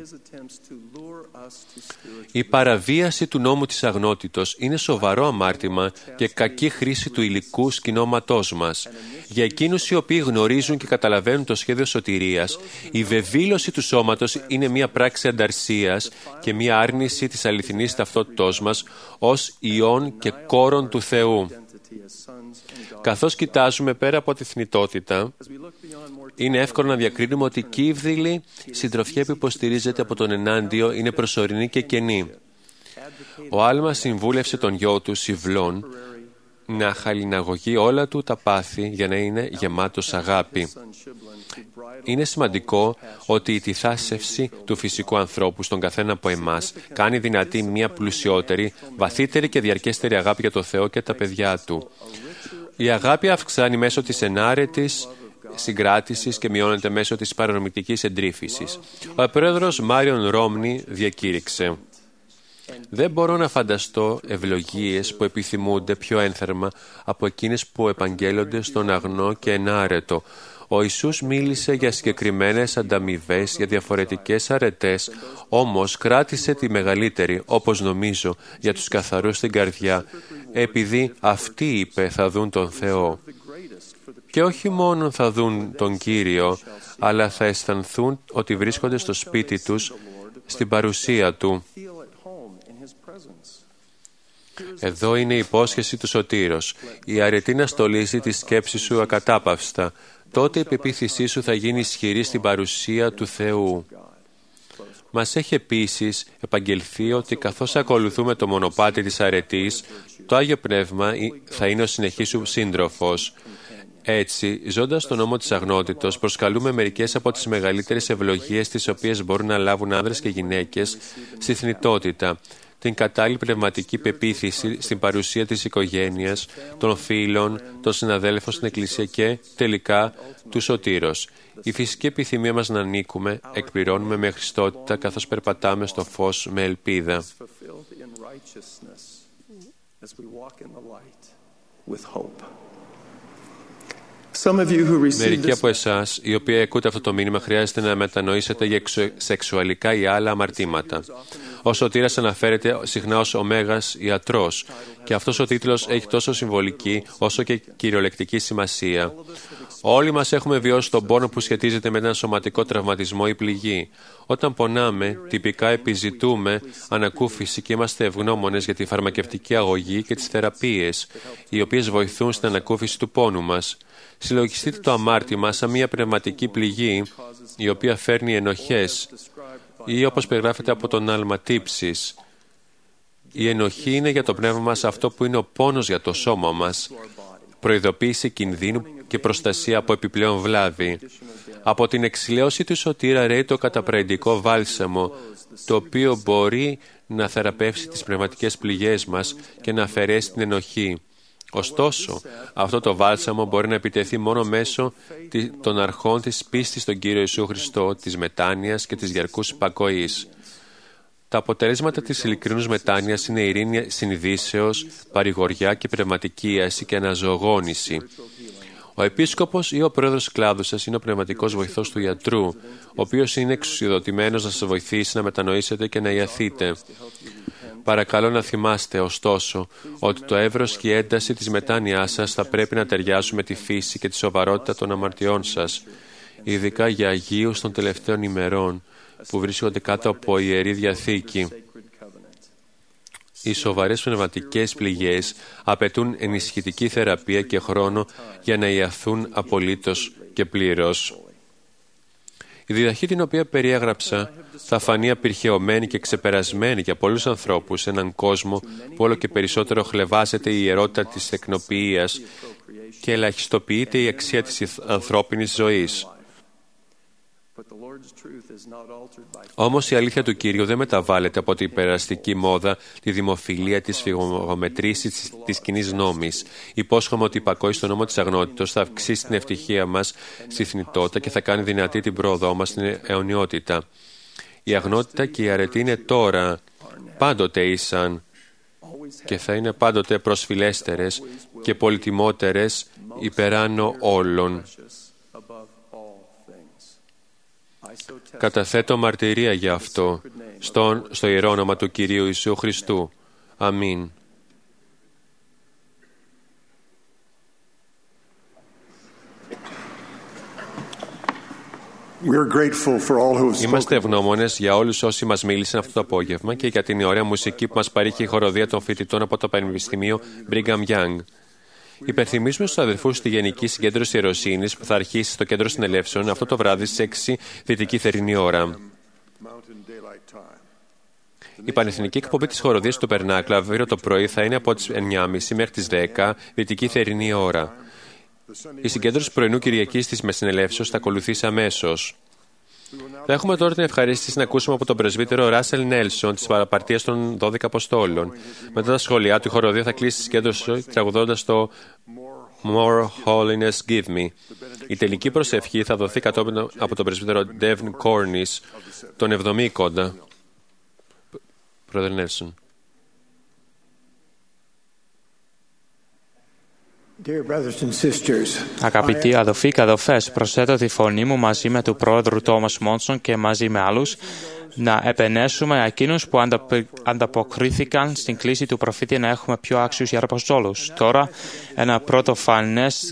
Η παραβίαση του νόμου της αγνότητος είναι σοβαρό αμάρτημα και κακή χρήση του υλικού σκηνώματός μας. μας. Για εκείνους οι οποίοι γνωρίζουν και καταλαβαίνουν το σχέδιο σωτηρίας, η βεβήλωση του σώματος είναι μια πράξη ανταρσίας και μια άρνηση της αληθινής ταυτότητός μας ως ιών και κόρων του Θεού. Καθώς κοιτάζουμε πέρα από τη θνητότητα, είναι εύκολο να διακρίνουμε ότι η κύβδηλη συντροφιά που υποστηρίζεται από τον ενάντιο είναι προσωρινή και κενή. Ο Άλμα συμβούλευσε τον γιο του Σιβλών να χαλιναγωγεί όλα του τα πάθη για να είναι γεμάτος αγάπη. Είναι σημαντικό ότι η τυθάσευση του φυσικού ανθρώπου στον καθένα από εμάς κάνει δυνατή μια πλουσιότερη, βαθύτερη και διαρκέστερη αγάπη για το Θεό και τα παιδιά Του. Η αγάπη αυξάνει μέσω της ενάρετης συγκράτησης και μειώνεται μέσω της παρορμητικής εντρύφησης. Ο πρόεδρος Μάριον Ρόμνι διακήρυξε: «Δεν μπορώ να φανταστώ ευλογίες που επιθυμούνται πιο ένθερμα από εκείνες που επαγγέλλονται στον αγνό και ενάρετο». Ο Ιησούς μίλησε για συγκεκριμένες ανταμοιβές, για διαφορετικές αρετές, όμως κράτησε τη μεγαλύτερη, όπως νομίζω, για τους καθαρούς στην καρδιά, επειδή αυτοί, είπε, θα δουν τον Θεό. Και όχι μόνο θα δουν τον Κύριο, αλλά θα αισθανθούν ότι βρίσκονται στο σπίτι τους, στην παρουσία Του. Εδώ είναι η υπόσχεση του Σωτήρος. Η αρετή να στολίζει τη σκέψη σου ακατάπαυστα. Τότε η πεποίθησή σου θα γίνει ισχυρή στην παρουσία του Θεού. Μας έχει επίσης επαγγελθεί ότι καθώς ακολουθούμε το μονοπάτι της αρετής, το Άγιο Πνεύμα θα είναι ο συνεχής σου σύντροφος. Έτσι, ζώντας τον νόμο της αγνότητος, προσκαλούμε μερικές από τις μεγαλύτερες ευλογίες τις οποίες μπορούν να λάβουν άνδρες και γυναίκες στη θνητότητα. Την κατάλληλη πνευματική πεποίθηση στην παρουσία της οικογένειας, των φίλων, των συναδέλφων στην Εκκλησία και, τελικά, του Σωτήρος. Η φυσική επιθυμία μας να ανήκουμε, εκπληρώνουμε με χριστότητα καθώς περπατάμε στο φως με ελπίδα. Μερικοί από εσάς, οι οποίοι ακούτε αυτό το μήνυμα, χρειάζεται να μετανοήσετε για σεξουαλικά ή άλλα αμαρτήματα. Ο Σωτήρας αναφέρεται συχνά ως ο Μέγας Ιατρός και αυτός ο τίτλος έχει τόσο συμβολική όσο και κυριολεκτική σημασία. Όλοι μας έχουμε βιώσει τον πόνο που σχετίζεται με έναν σωματικό τραυματισμό ή πληγή. Όταν πονάμε, τυπικά επιζητούμε ανακούφιση και είμαστε ευγνώμονες για τη φαρμακευτική αγωγή και τις θεραπείες, οι οποίες βοηθούν στην ανακούφιση του πόνου μας. Συλλογιστείτε το αμάρτημα σαν μια πνευματική πληγή, η οποία φέρνει ενοχές, ή όπως περιγράφεται από τον Άλμα τύψης. Η ενοχή είναι για το πνεύμα μας αυτό που είναι ο πόνος για το σώμα μας, προειδοποίηση κινδύνου και προστασία από επιπλέον βλάβη. Από την εξηλαίωση του Σωτήρα ρέει το καταπραγητικό βάλσαμο, το οποίο μπορεί να θεραπεύσει τις πνευματικές πληγές μας και να αφαιρέσει την ενοχή. Ωστόσο, αυτό το βάλσαμο μπορεί να επιτεθεί μόνο μέσω των αρχών της πίστης στον Κύριο Ιησού Χριστό, της μετάνοιας και της διαρκούς υπακοής. Τα αποτελέσματα της ειλικρινούς μετάνοιας είναι ειρήνη συνειδήσεως, παρηγοριά και πνευματική ίαση και αναζωογόνηση. Ο επίσκοπος ή ο πρόεδρος κλάδου σας είναι ο πνευματικός βοηθός του ιατρού, ο οποίος είναι εξουσιοδοτημένος να σας βοηθήσει να μετανοήσετε και να ιαθείτε. Παρακαλώ να θυμάστε, ωστόσο, ότι το εύρος και η ένταση της μετάνοιάς σας θα πρέπει να ταιριάζουν με τη φύση και τη σοβαρότητα των αμαρτιών σας, ειδικά για Αγίους των τελευταίων ημερών, που βρίσκονται κάτω από Ιερή Διαθήκη. Οι σοβαρές πνευματικές πληγές απαιτούν ενισχυτική θεραπεία και χρόνο για να ιαθούν απολύτως και πλήρως. Η διδαχή την οποία περιέγραψα θα φανεί απειρχαιωμένη και ξεπερασμένη για πολλούς ανθρώπους σε έναν κόσμο που όλο και περισσότερο χλευάζεται η ιερότητα της εκνοποιίας και ελαχιστοποιείται η αξία της ανθρώπινης ζωής. Όμως η αλήθεια του Κύριου δεν μεταβάλλεται από την περαστική μόδα, τη δημοφιλία, τη σφιγμομετρήση της κοινής νόμης. Υπόσχομαι ότι η υπακοή στον νόμο της αγνότητος θα αυξήσει την ευτυχία μας στη θνητότητα και θα κάνει δυνατή την πρόοδό μας στην αιωνιότητα. Η αγνότητα και η αρετή είναι τώρα, πάντοτε ήσαν και θα είναι πάντοτε προσφυλέστερες και πολυτιμότερες υπεράνω όλων. Καταθέτω μαρτυρία για αυτό στο ιερό όνομα του Κυρίου Ιησού Χριστού. Αμήν. Είμαστε ευγνώμονες για όλους όσοι μας μίλησαν αυτό το απόγευμα και για την ωραία μουσική που μας παρήχε η χοροδία των φοιτητών από το Πανεπιστημίο Brigham Young. Υπενθυμίζουμε στους αδελφούς στη Γενική Συγκέντρωση Ιεροσύνης που θα αρχίσει στο Κέντρο Συνελεύσεων αυτό το βράδυ στις 6 δυτική θερινή ώρα. Η πανεθνική εκπομπή της χοροδίας του Περνάκλα αύριο το πρωί θα είναι από τις 9.30 μέχρι τις 10 δυτική θερινή ώρα. Η συγκέντρωση πρωινού Κυριακής της Μεσυνελεύσεως θα ακολουθήσει αμέσως. Θα έχουμε τώρα την ευχαρίστηση να ακούσουμε από τον πρεσβύτερο Ράσελ Νέλσον της παραπαρτίας των 12 Αποστόλων. Μετά τα σχόλιά του, η χοροδία θα κλείσει τη συγκέντρωση τραγουδώντας το More Holiness Give Me. Η τελική προσευχή θα δοθεί κατόπιν από τον πρεσβύτερο Devin Cornish, τον 70όντα. Πρόεδρε Νέλσον. Αγαπητοί αδελφοί και αδελφές, προσθέτω τη φωνή μου μαζί με του πρόεδρου Τόμας Μόνσον και μαζί με άλλους να επενέσουμε εκείνους που ανταποκρίθηκαν στην κλήση του προφήτη να έχουμε πιο άξιους ιεραποστόλους. Τώρα, ένα πρωτοφανές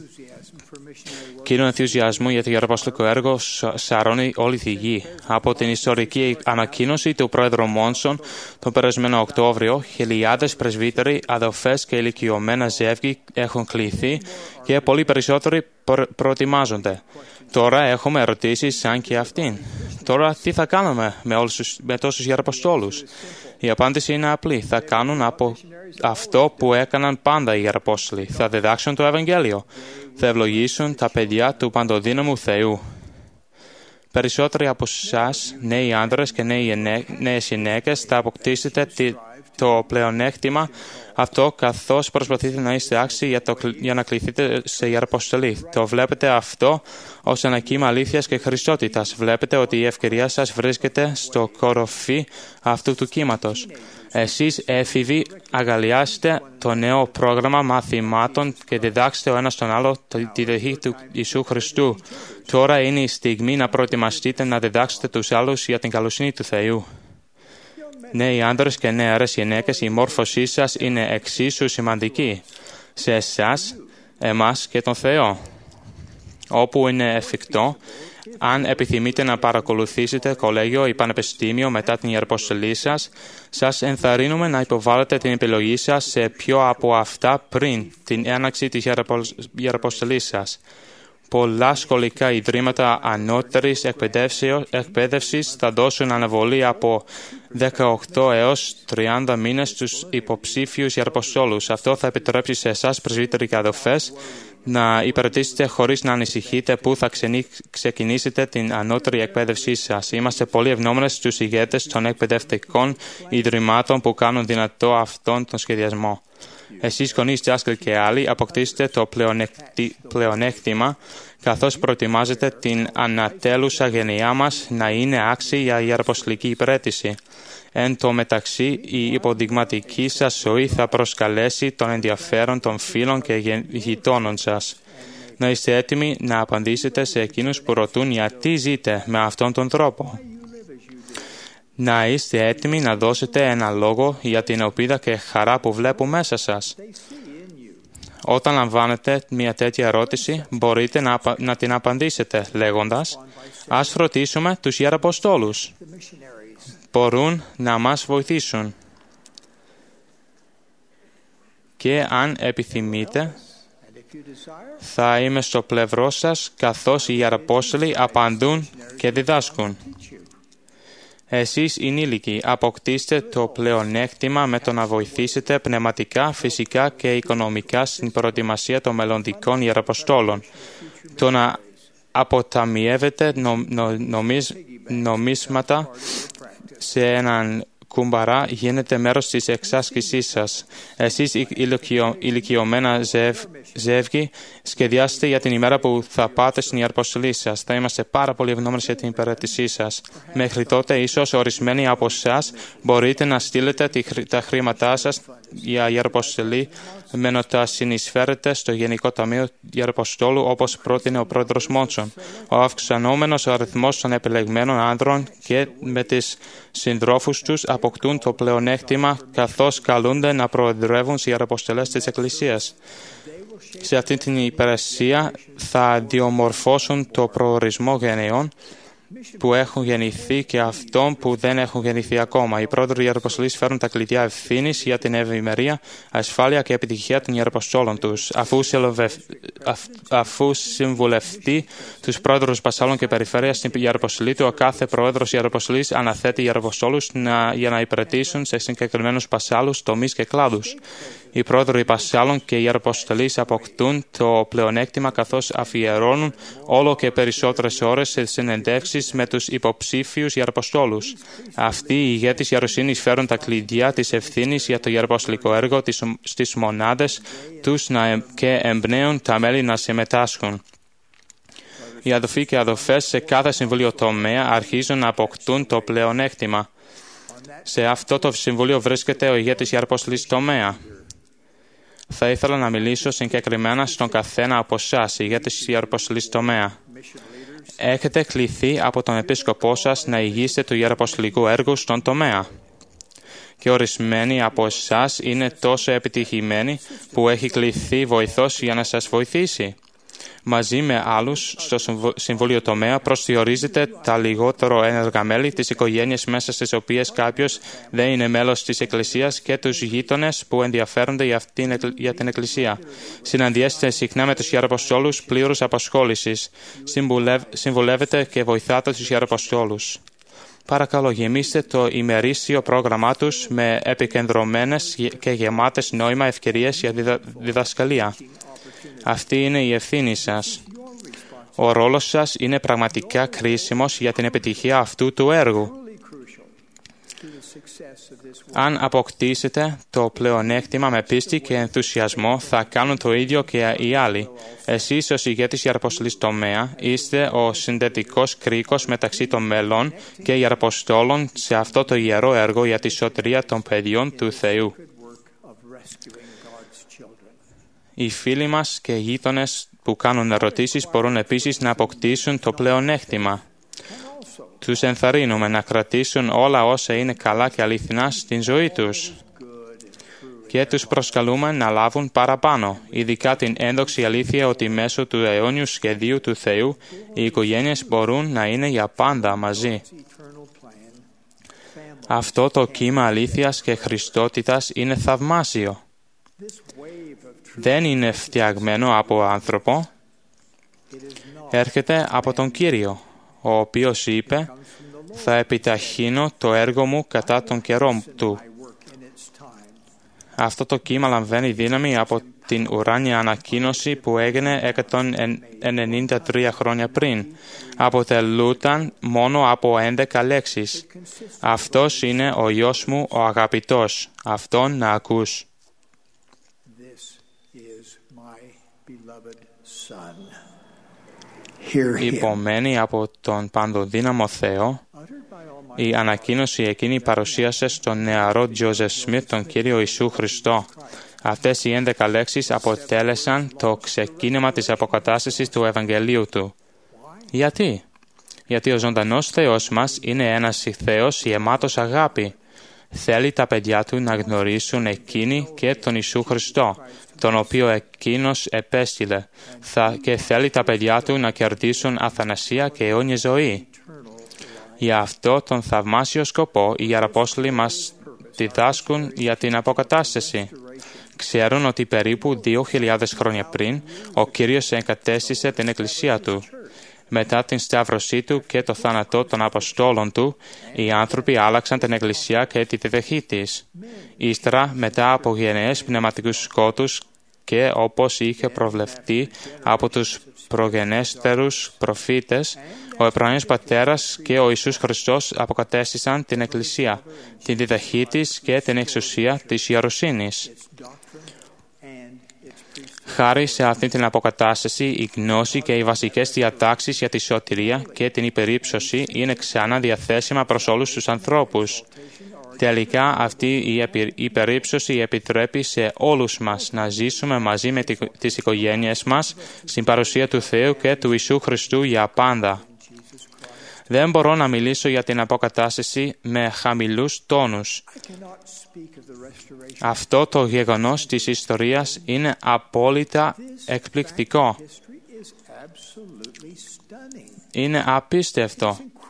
κοινό ενθουσιασμού για το ιεραποστολικό έργο σαρώνει όλη τη γη. Από την ιστορική ανακοίνωση του πρόεδρου Μόνσον τον περασμένο Οκτώβριο, χιλιάδες πρεσβύτεροι, αδελφές και ηλικιωμένα ζεύγη έχουν κληθεί και πολλοί περισσότεροι προετοιμάζονται. Τώρα έχουμε ερωτήσεις σαν και αυτήν. Τώρα τι θα κάνουμε με τόσους ιεραποστόλους? Η απάντηση είναι απλή. Θα κάνουν από αυτό που έκαναν πάντα οι ιεραπόστολοι. Θα διδάξουν το Ευαγγέλιο. Θα ευλογήσουν τα παιδιά του παντοδύναμου Θεού. Περισσότεροι από εσάς, νέοι άντρες και νέες γυναίκες, θα αποκτήσετε το πλεονέκτημα αυτό καθώς προσπαθείτε να είστε άξιοι για να κληθείτε σε ιεραποστολή. Το βλέπετε αυτό ως ένα κύμα αλήθειας και χριστότητας. Βλέπετε ότι η ευκαιρία σας βρίσκεται στο κοροφή αυτού του κύματος. Εσείς, έφηβοι, αγκαλιάστε το νέο πρόγραμμα μαθημάτων και διδάξτε ο ένας τον άλλο τη δοχή του Ιησού Χριστού. Τώρα είναι η στιγμή να προετοιμαστείτε να διδάξετε τους άλλους για την καλοσύνη του Θεού. Νέοι άντρες και νεαρές γυναίκες, η μόρφωσή σας είναι εξίσου σημαντική σε εσάς, εμάς και τον Θεό. Όπου είναι εφικτό, αν επιθυμείτε να παρακολουθήσετε κολέγιο ή πανεπιστήμιο μετά την ιεραποστολή σας, σας ενθαρρύνουμε να υποβάλλετε την επιλογή σας σε ποιο από αυτά πριν την έναρξη της ιεραποστολής σας. Πολλά σχολικά ιδρύματα ανώτερης εκπαίδευσης θα δώσουν αναβολή από 18 έως 30 μήνες στους υποψήφιους ιεραποστόλους. Αυτό θα επιτρέψει σε εσάς, πρεσβύτεροι και αδελφές, να υπηρετήσετε χωρίς να ανησυχείτε πού θα ξεκινήσετε την ανώτερη εκπαίδευσή σας. Είμαστε πολύ ευγνώμονες στους ηγέτες των εκπαιδευτικών ιδρυμάτων που κάνουν δυνατό αυτόν τον σχεδιασμό. Εσείς, γονείς, δάσκαλοι και άλλοι, αποκτήσετε το πλεονέκτημα καθώς προετοιμάζετε την ανατέλουσα γενεά μας να είναι άξιοι για ιεραποστολική υπηρέτηση. Εν τω μεταξύ, η υποδειγματική σας ζωή θα προσκαλέσει τον ενδιαφέρον των φίλων και γειτόνων σας. Να είστε έτοιμοι να απαντήσετε σε εκείνους που ρωτούν γιατί ζείτε με αυτόν τον τρόπο. Να είστε έτοιμοι να δώσετε ένα λόγο για την ελπίδα και χαρά που βλέπω μέσα σας. Όταν λαμβάνετε μια τέτοια ερώτηση, μπορείτε να την απαντήσετε λέγοντας «Ας ρωτήσουμε τους ιεραποστόλους. Μπορούν να μας βοηθήσουν». Και αν επιθυμείτε, θα είμαι στο πλευρό σας καθώς οι ιεραπόστολοι απαντούν και διδάσκουν. Εσείς ενήλικοι αποκτήστε το πλεονέκτημα με το να βοηθήσετε πνευματικά, φυσικά και οικονομικά στην προετοιμασία των μελλοντικών ιεραποστόλων. Το να αποταμιεύετε νομίσματα σε έναν κουμπαρά γίνεται μέρος της εξάσκησής σας. Εσείς ηλικιωμένα ζεύγη σχεδιάστε για την ημέρα που θα πάτε στην ιεραποστολή σας. Θα είμαστε πάρα πολύ ευγνώμονες για την υπηρέτησή σας. Μέχρι τότε, ίσως ορισμένοι από εσάς μπορείτε να στείλετε τα χρήματά σας για ιεραποστολή με να τα συνεισφέρετε στο Γενικό Ταμείο Ιεραποστόλου όπως πρότεινε ο πρόεδρος Μόνσον. Ο αυξανόμενος αριθμός των επιλεγμένων άνδρων και με τις συντρόφους τους αποκτούν το πλεονέκτημα καθώς καλούνται να προεδρεύουν στις ιεραποστολές της Εκκλησίας. Σε αυτή την υπηρεσία θα διομορφώσουν το προορισμό γενεών που έχουν γεννηθεί και αυτών που δεν έχουν γεννηθεί ακόμα. Οι πρόεδροι ιεροαποστολείς φέρουν τα κλειδιά ευθύνης για την ευημερία, ασφάλεια και επιτυχία των ιεροαποστόλων τους. Αφού συμβουλευτεί τους πρόεδρους Βασάλων και Περιφέρειας στην ιεροαποστολή του, ο κάθε πρόεδρος ιεροαποστολής αναθέτει ιεροαποστόλους για να υπηρετήσουν σε συγκεκριμένους βασάλους, τομείς και κλάδους. Οι πρόεδροι Βασάλων και οι ιεροαποστολείς αποκτούν το πλεονέκτημα καθώς αφιερώνουν όλο και περισσότερες ώρες σε συνεντεύξεις με τους υποψήφιους ιεροαποστόλους. Αυτοί οι ηγέτες ιεροσύνης φέρουν τα κλειδιά της ευθύνης για το ιεροαποστολικό έργο στις μονάδες τους και εμπνέουν τα μέλη να συμμετάσχουν. Οι αδελφοί και αδελφές σε κάθε συμβούλιο τομέα αρχίζουν να αποκτούν το πλεονέκτημα. Σε αυτό το συμβούλιο βρίσκεται ο ηγέτης ιεροαποστολής τομέα. Θα ήθελα να μιλήσω συγκεκριμένα στον καθένα από εσάς, ηγέτες ιεροαποστολής τομέα. Έχετε κληθεί από τον επίσκοπό σας να ηγήσετε του ιεροαποστολικού έργου στον τομέα. Και ορισμένοι από εσάς είναι τόσο επιτυχημένοι που έχει κληθεί βοηθός για να σας βοηθήσει. Μαζί με άλλους στο Συμβούλιο Τομέα προσδιορίζετε τα λιγότερο ένεργα μέλη της οικογένειας μέσα στις οποίες κάποιος δεν είναι μέλος της Εκκλησίας και τους γείτονες που ενδιαφέρονται για την Εκκλησία. Συναντιέστε συχνά με τους ιεροαποστόλους πλήρους απασχόλησης. Συμβουλεύετε και βοηθάτε τους ιεροαποστόλους. Παρακαλώ, γεμίστε το ημερήσιο πρόγραμμά τους με επικεντρωμένες και γεμάτες νόημα ευκαιρίες για διδασκαλία. Αυτή είναι η ευθύνη σας. Ο ρόλος σας είναι πραγματικά κρίσιμος για την επιτυχία αυτού του έργου. Αν αποκτήσετε το πλεονέκτημα με πίστη και ενθουσιασμό, θα κάνουν το ίδιο και οι άλλοι. Εσείς ως ηγέτης ιεροαποστολής τομέα είστε ο συνδετικός κρίκος μεταξύ των μελών και ιεροαποστόλων σε αυτό το ιερό έργο για τη σωτηρία των παιδιών του Θεού. Οι φίλοι μας και οι γείτονες που κάνουν ερωτήσεις μπορούν επίσης να αποκτήσουν το πλεονέκτημα. Τους ενθαρρύνουμε να κρατήσουν όλα όσα είναι καλά και αληθινά στην ζωή τους. Και τους προσκαλούμε να λάβουν παραπάνω, ειδικά την ένδοξη αλήθεια ότι μέσω του αιώνιου σχεδίου του Θεού οι οικογένειες μπορούν να είναι για πάντα μαζί. Αυτό το κύμα αλήθειας και χριστότητας είναι θαυμάσιο. Δεν είναι φτιαγμένο από άνθρωπο, έρχεται από τον Κύριο, ο οποίος είπε «Θα επιταχύνω το έργο μου κατά τον καιρό του». Αυτό το κύμα λαμβάνει δύναμη από την ουράνια ανακοίνωση που έγινε 193 χρόνια πριν. Αποτελούταν μόνο από 11 λέξεις. «Αυτός είναι ο Υιός μου ο αγαπητός, αυτόν να ακούς». Υπομένη από τον παντοδύναμο Θεό, η ανακοίνωση εκείνη παρουσίασε στον νεαρό Τζόζεφ Σμιθ τον Κύριο Ιησού Χριστό. Αυτές οι 11 λέξεις αποτέλεσαν το ξεκίνημα της αποκατάστασης του Ευαγγελίου του. Γιατί? Γιατί ο ζωντανός Θεός μας είναι ένας Θεός γεμάτος αγάπη. Θέλει τα παιδιά του να γνωρίσουν εκείνη και τον Ιησού Χριστό, τον οποίο εκείνος επέστειλε, και θέλει τα παιδιά του να κερδίσουν αθανασία και αιώνια ζωή. Για αυτό τον θαυμάσιο σκοπό οι ιεροαπόστολοι μας διδάσκουν για την αποκατάσταση. Ξέρουν ότι περίπου 2.000 χρόνια πριν ο Κύριος εγκατέστησε την Εκκλησία Του. Μετά την σταύρωσή Του και το θάνατο των Αποστόλων Του, οι άνθρωποι άλλαξαν την Εκκλησία και τη διδαχή της. Ύστερα, μετά από γενναίες πνευματικούς σκότους και όπως είχε προβλεφτεί από τους προγενέστερους προφήτες, ο Εβραίος Πατέρας και ο Ιησούς Χριστός αποκατέστησαν την Εκκλησία, την διδαχή της και την εξουσία της ιεροσύνης. Χάρη σε αυτή την αποκατάσταση, η γνώση και οι βασικές διατάξεις για τη σωτηρία και την υπερύψωση είναι ξανά διαθέσιμα προς όλους τους ανθρώπους. Τελικά, αυτή η υπερύψωση επιτρέπει σε όλους μας να ζήσουμε μαζί με τις οικογένειες μας στην παρουσία του Θεού και του Ιησού Χριστού για πάντα. Δεν μπορώ να μιλήσω για την αποκατάσταση με χαμηλούς τόνους. Αυτό το γεγονός της ιστορίας είναι απόλυτα εκπληκτικό. Είναι απίστευτο.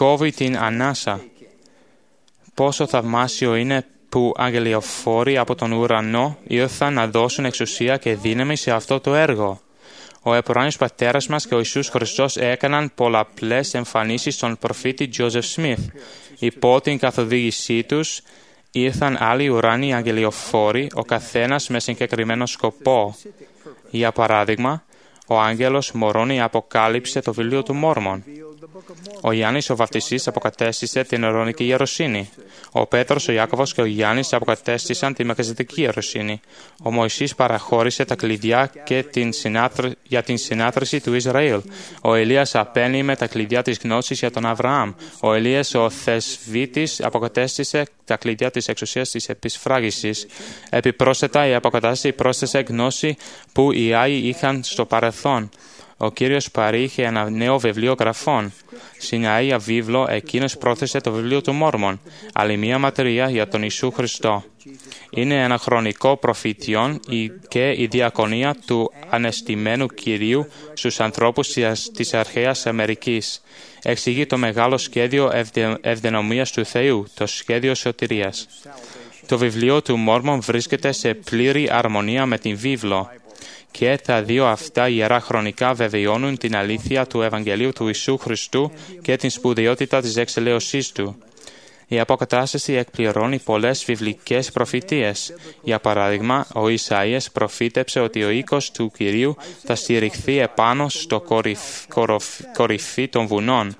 κόβει την ανάσα. Πόσο θαυμάσιο είναι που αγγελιοφόροι από τον ουρανό ήρθαν να δώσουν εξουσία και δύναμη σε αυτό το έργο. Ο επουράνιος πατέρας μας και ο Ιησούς Χριστός έκαναν πολλαπλές εμφανίσεις στον προφήτη Τζόζεφ Σμιθ. Υπό την καθοδήγησή τους ήρθαν άλλοι ουράνιοι αγγελιοφόροι, ο καθένας με συγκεκριμένο σκοπό. Για παράδειγμα, ο άγγελος Μωρώνη αποκάλυψε το βιβλίο του Μόρμον. Ο Γιάννης ο Βαπτιστής αποκατέστησε την αιωνική ιεροσύνη. Ο Πέτρος, ο Ιάκωβος και ο Γιάννης αποκατέστησαν τη Μελκιζεδεκική ιεροσύνη. Ο Μωυσής παραχώρησε τα κλειδιά για την συνάθρηση του Ισραήλ. Ο Ηλίας απένιμε τα κλειδιά της γνώσης για τον Αβραάμ. Ο Ηλίας ο Θεσβήτης αποκατέστησε τα κλειδιά της εξουσίας της επισφράγησης. Επιπρόσθετα, η αποκατάσταση πρόσθεσε γνώση που οι Άγιοι είχαν στο παρελθόν. Ο Κύριος παρήχε ένα νέο βιβλίο γραφών. Στην Άγια Βίβλο, εκείνος πρόθεσε το βιβλίο του Μόρμον, άλλη μία ματερία για τον Ιησού Χριστό. Είναι ένα χρονικό προφήτιον και η διακονία του ανεστημένου Κυρίου στους ανθρώπους της αρχαίας Αμερικής. Εξηγεί το μεγάλο σχέδιο ευδαιμονίας του Θεού, το σχέδιο σωτηρίας. Το βιβλίο του Μόρμον βρίσκεται σε πλήρη αρμονία με την Βίβλο. Και τα δύο αυτά ιερά χρονικά βεβαιώνουν την αλήθεια του Ευαγγελίου του Ιησού Χριστού και την σπουδαιότητα της εξελαίωσής του. Η αποκατάσταση εκπληρώνει πολλές βιβλικές προφητείες. Για παράδειγμα, ο Ισαΐας προφήτεψε ότι ο οίκος του Κυρίου θα στηριχθεί επάνω στο κορυφή των βουνών.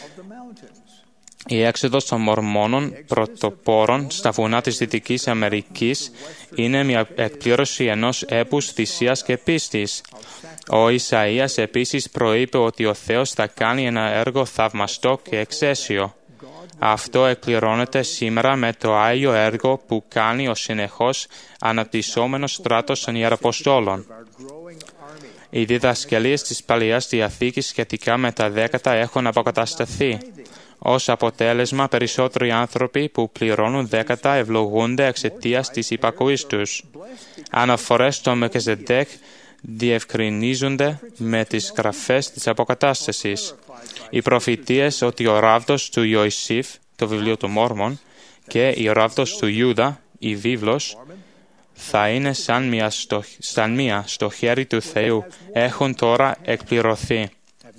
Η έξοδος των Μορμόνων πρωτοπόρων στα βουνά της Δυτικής Αμερικής είναι μια εκπλήρωση ενός έπους θυσίας και πίστης. Ο Ισαΐας επίσης προείπε ότι ο Θεός θα κάνει ένα έργο θαυμαστό και εξαίσιο. Αυτό εκπληρώνεται σήμερα με το Άγιο έργο που κάνει ο συνεχώς αναπτυσσόμενος στράτος των Ιεραποστόλων. Οι διδασκαλίες της Παλαιάς Διαθήκης σχετικά με τα 10 έχουν αποκατασταθεί. Ως αποτέλεσμα, περισσότεροι άνθρωποι που πληρώνουν 10 ευλογούνται εξαιτίας της υπακοής τους. Αναφορές στο Μελκιζεδέκ διευκρινίζονται με τις γραφές της αποκατάστασης. Οι προφητείες ότι ο ράβδος του Ιωησήφ, το βιβλίο του Μόρμον, και ο ράβδος του Ιούδα, η βίβλος, θα είναι σαν μία στο χέρι του Θεού, έχουν τώρα εκπληρωθεί.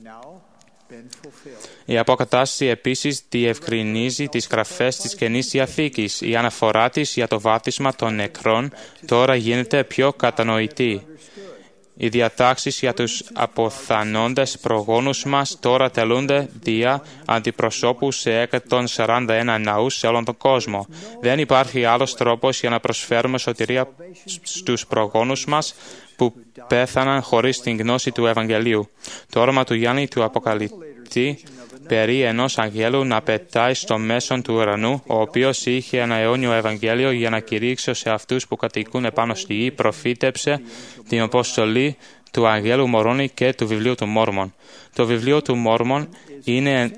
Η αποκατάσταση επίσης διευκρινίζει τις γραφές της Καινής Διαθήκης. Η αναφορά της για το βάπτισμα των νεκρών τώρα γίνεται πιο κατανοητή. Οι διατάξεις για τους αποθανόντες προγόνους μας τώρα τελούνται δια αντιπροσώπου σε 141 ναούς σε όλον τον κόσμο. Δεν υπάρχει άλλος τρόπος για να προσφέρουμε σωτηρία στους προγόνους μας που πέθαναν χωρίς την γνώση του Ευαγγελίου. Το όνομα του Γιάννη του Αποκαλυπτή περί ενός αγγέλου να πετάει στο μέσον του ουρανού, ο οποίος είχε ένα αιώνιο Ευαγγέλιο για να κηρύξει σε αυτούς που κατοικούν επάνω στη γη, προφήτεψε την αποστολή του αγγέλου Μωρώνη και του βιβλίου του Μόρμον. Το βιβλίο του Μόρμον είναι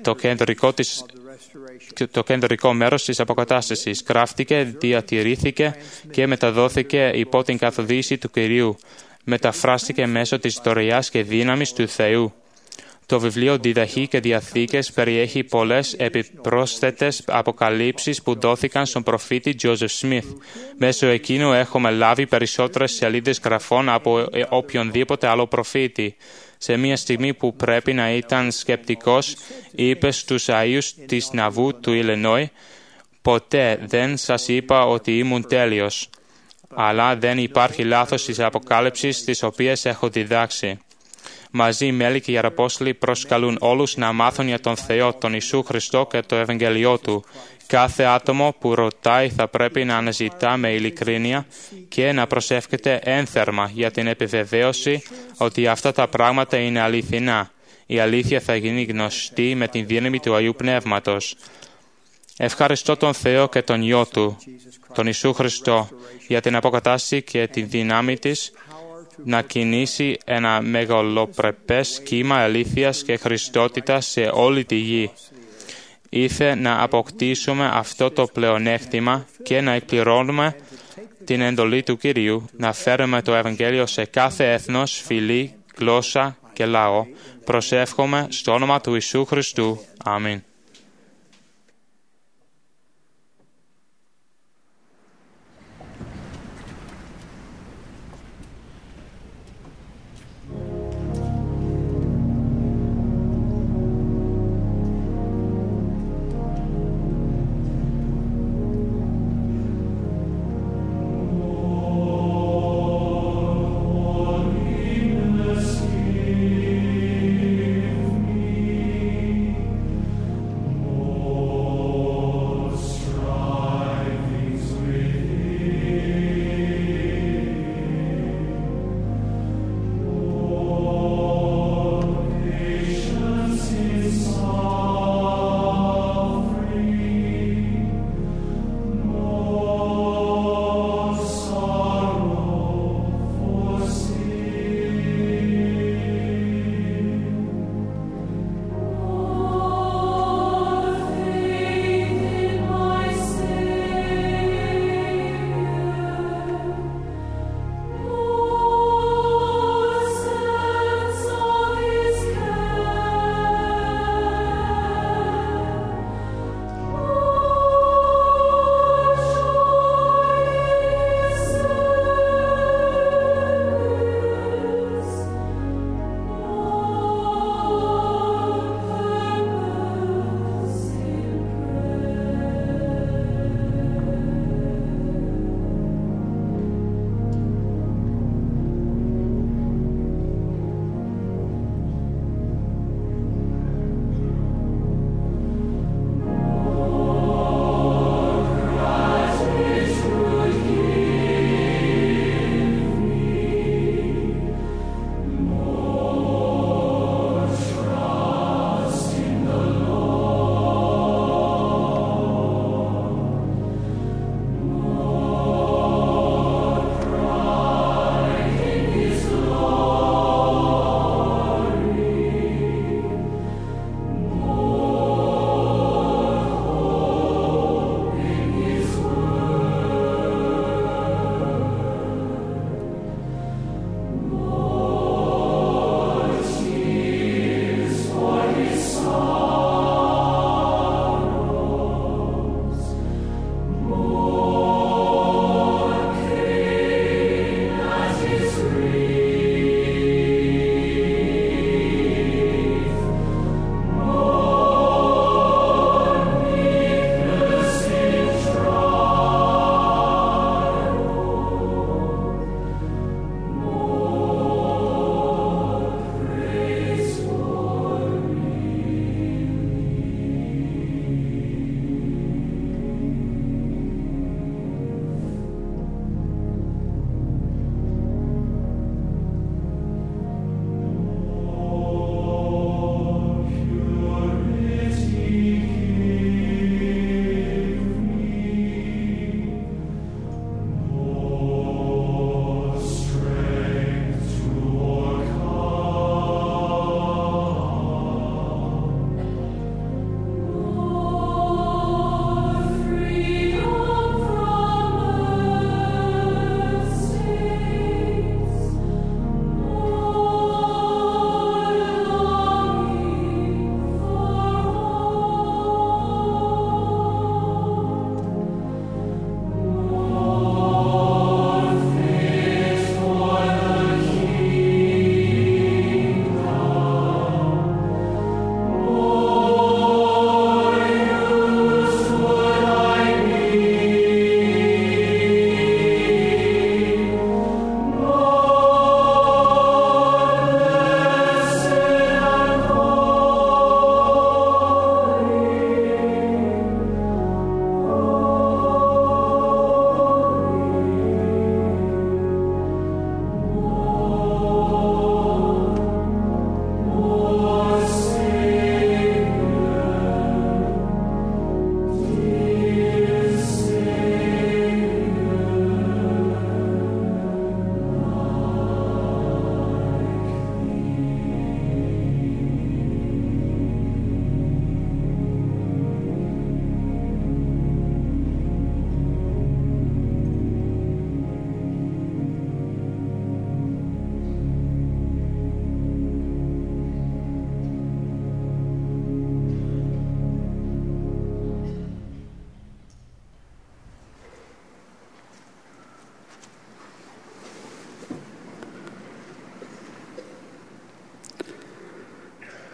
το κεντρικό μέρος της αποκατάστασης. Γράφτηκε, διατηρήθηκε και μεταδόθηκε υπό την καθοδήγηση του Κυρίου. Μεταφράστηκε μέσω της δωρεάς και δύναμης του Θεού. Το βιβλίο Διδαχή και Διαθήκες περιέχει πολλές επιπρόσθετες αποκαλύψεις που δόθηκαν στον προφήτη Τζόζεφ Σμιθ. Μέσω εκείνου έχουμε λάβει περισσότερες σελίδες γραφών από οποιονδήποτε άλλο προφήτη. Σε μια στιγμή που πρέπει να ήταν σκεπτικός, είπε στους Αΐους της Ναβού του Ιλινόι: «Ποτέ δεν σας είπα ότι ήμουν τέλειος, αλλά δεν υπάρχει λάθος στις αποκάλυψεις τις οποίες έχω διδάξει». Μαζί μέλη και οι Απόστολοι προσκαλούν όλους να μάθουν για τον Θεό, τον Ιησού Χριστό και το Ευαγγελιό Του. Κάθε άτομο που ρωτάει θα πρέπει να αναζητά με ειλικρίνεια και να προσεύχεται ένθερμα για την επιβεβαίωση ότι αυτά τα πράγματα είναι αληθινά. Η αλήθεια θα γίνει γνωστή με την δύναμη του Αγίου Πνεύματος. Ευχαριστώ τον Θεό και τον Υιό Του, τον Ιησού Χριστό, για την αποκατάσταση και τη δύναμη της να κινήσει ένα μεγαλοπρεπές κύμα αλήθειας και χριστότητας σε όλη τη γη. Ήρθε να αποκτήσουμε αυτό το πλεονέκτημα και να εκπληρώνουμε την εντολή του Κυρίου, να φέρουμε το Ευαγγέλιο σε κάθε έθνος, φυλή, γλώσσα και λαό. Προσεύχομαι στο όνομα του Ιησού Χριστού. Αμήν.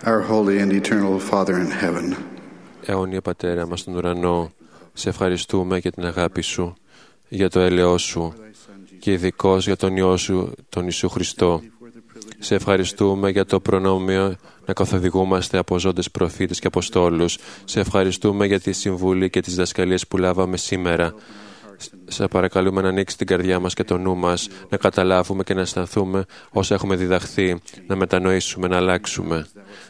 Our holy and eternal Father in heaven. Αιώνια Πατέρα μας στον ουρανό, σε ευχαριστούμε για την αγάπη Σου, για το έλεος Σου και ειδικώς για τον Υιό Σου, τον Ιησού Χριστό. Σε ευχαριστούμε για το προνόμιο να καθοδηγούμαστε από ζώντες προφήτες και αποστόλους. Σε ευχαριστούμε για τη συμβουλή και τις δασκαλίες που λάβαμε σήμερα. Σε παρακαλούμε να ανοίξει την καρδιά μας και το νου μας, να καταλάβουμε και να αισθανθούμε όσα έχουμε διδαχθεί, να μετανοήσουμε, να αλλάξουμε.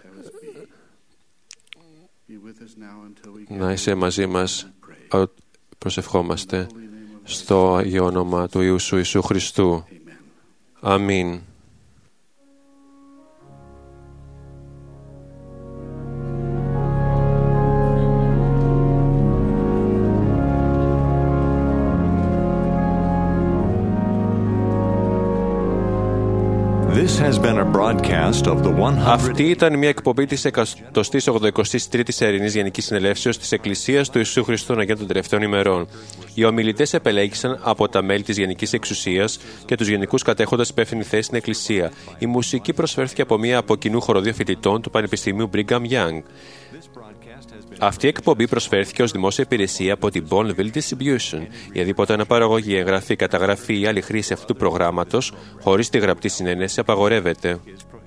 Να είσαι μαζί μας, προσευχόμαστε, στο Αγίο όνομα του Υιού Σου Ιησού Χριστού. Αμήν. Αυτή ήταν μια εκπομπή της 183ης Ιερινής Γενικής Συνελεύσεως της Εκκλησίας του Ιησού Χριστού Αγίων των Τελευταίων ημερών. Οι ομιλητές επελέγησαν από τα μέλη της Γενικής Εξουσίας και τους γενικούς κατέχοντας υπεύθυνη θέση στην Εκκλησία. Η μουσική προσφέρθηκε από μια από κοινού χοροδία φοιτητών του Πανεπιστημίου Brigham Young. Αυτή η εκπομπή προσφέρθηκε ως δημόσια υπηρεσία από την Bonneville Distribution. Η αδίποτε αναπαραγωγή, εγγραφή, καταγραφή ή άλλη χρήση αυτού του προγράμματος χωρίς τη γραπτή συνένεση απαγορεύεται.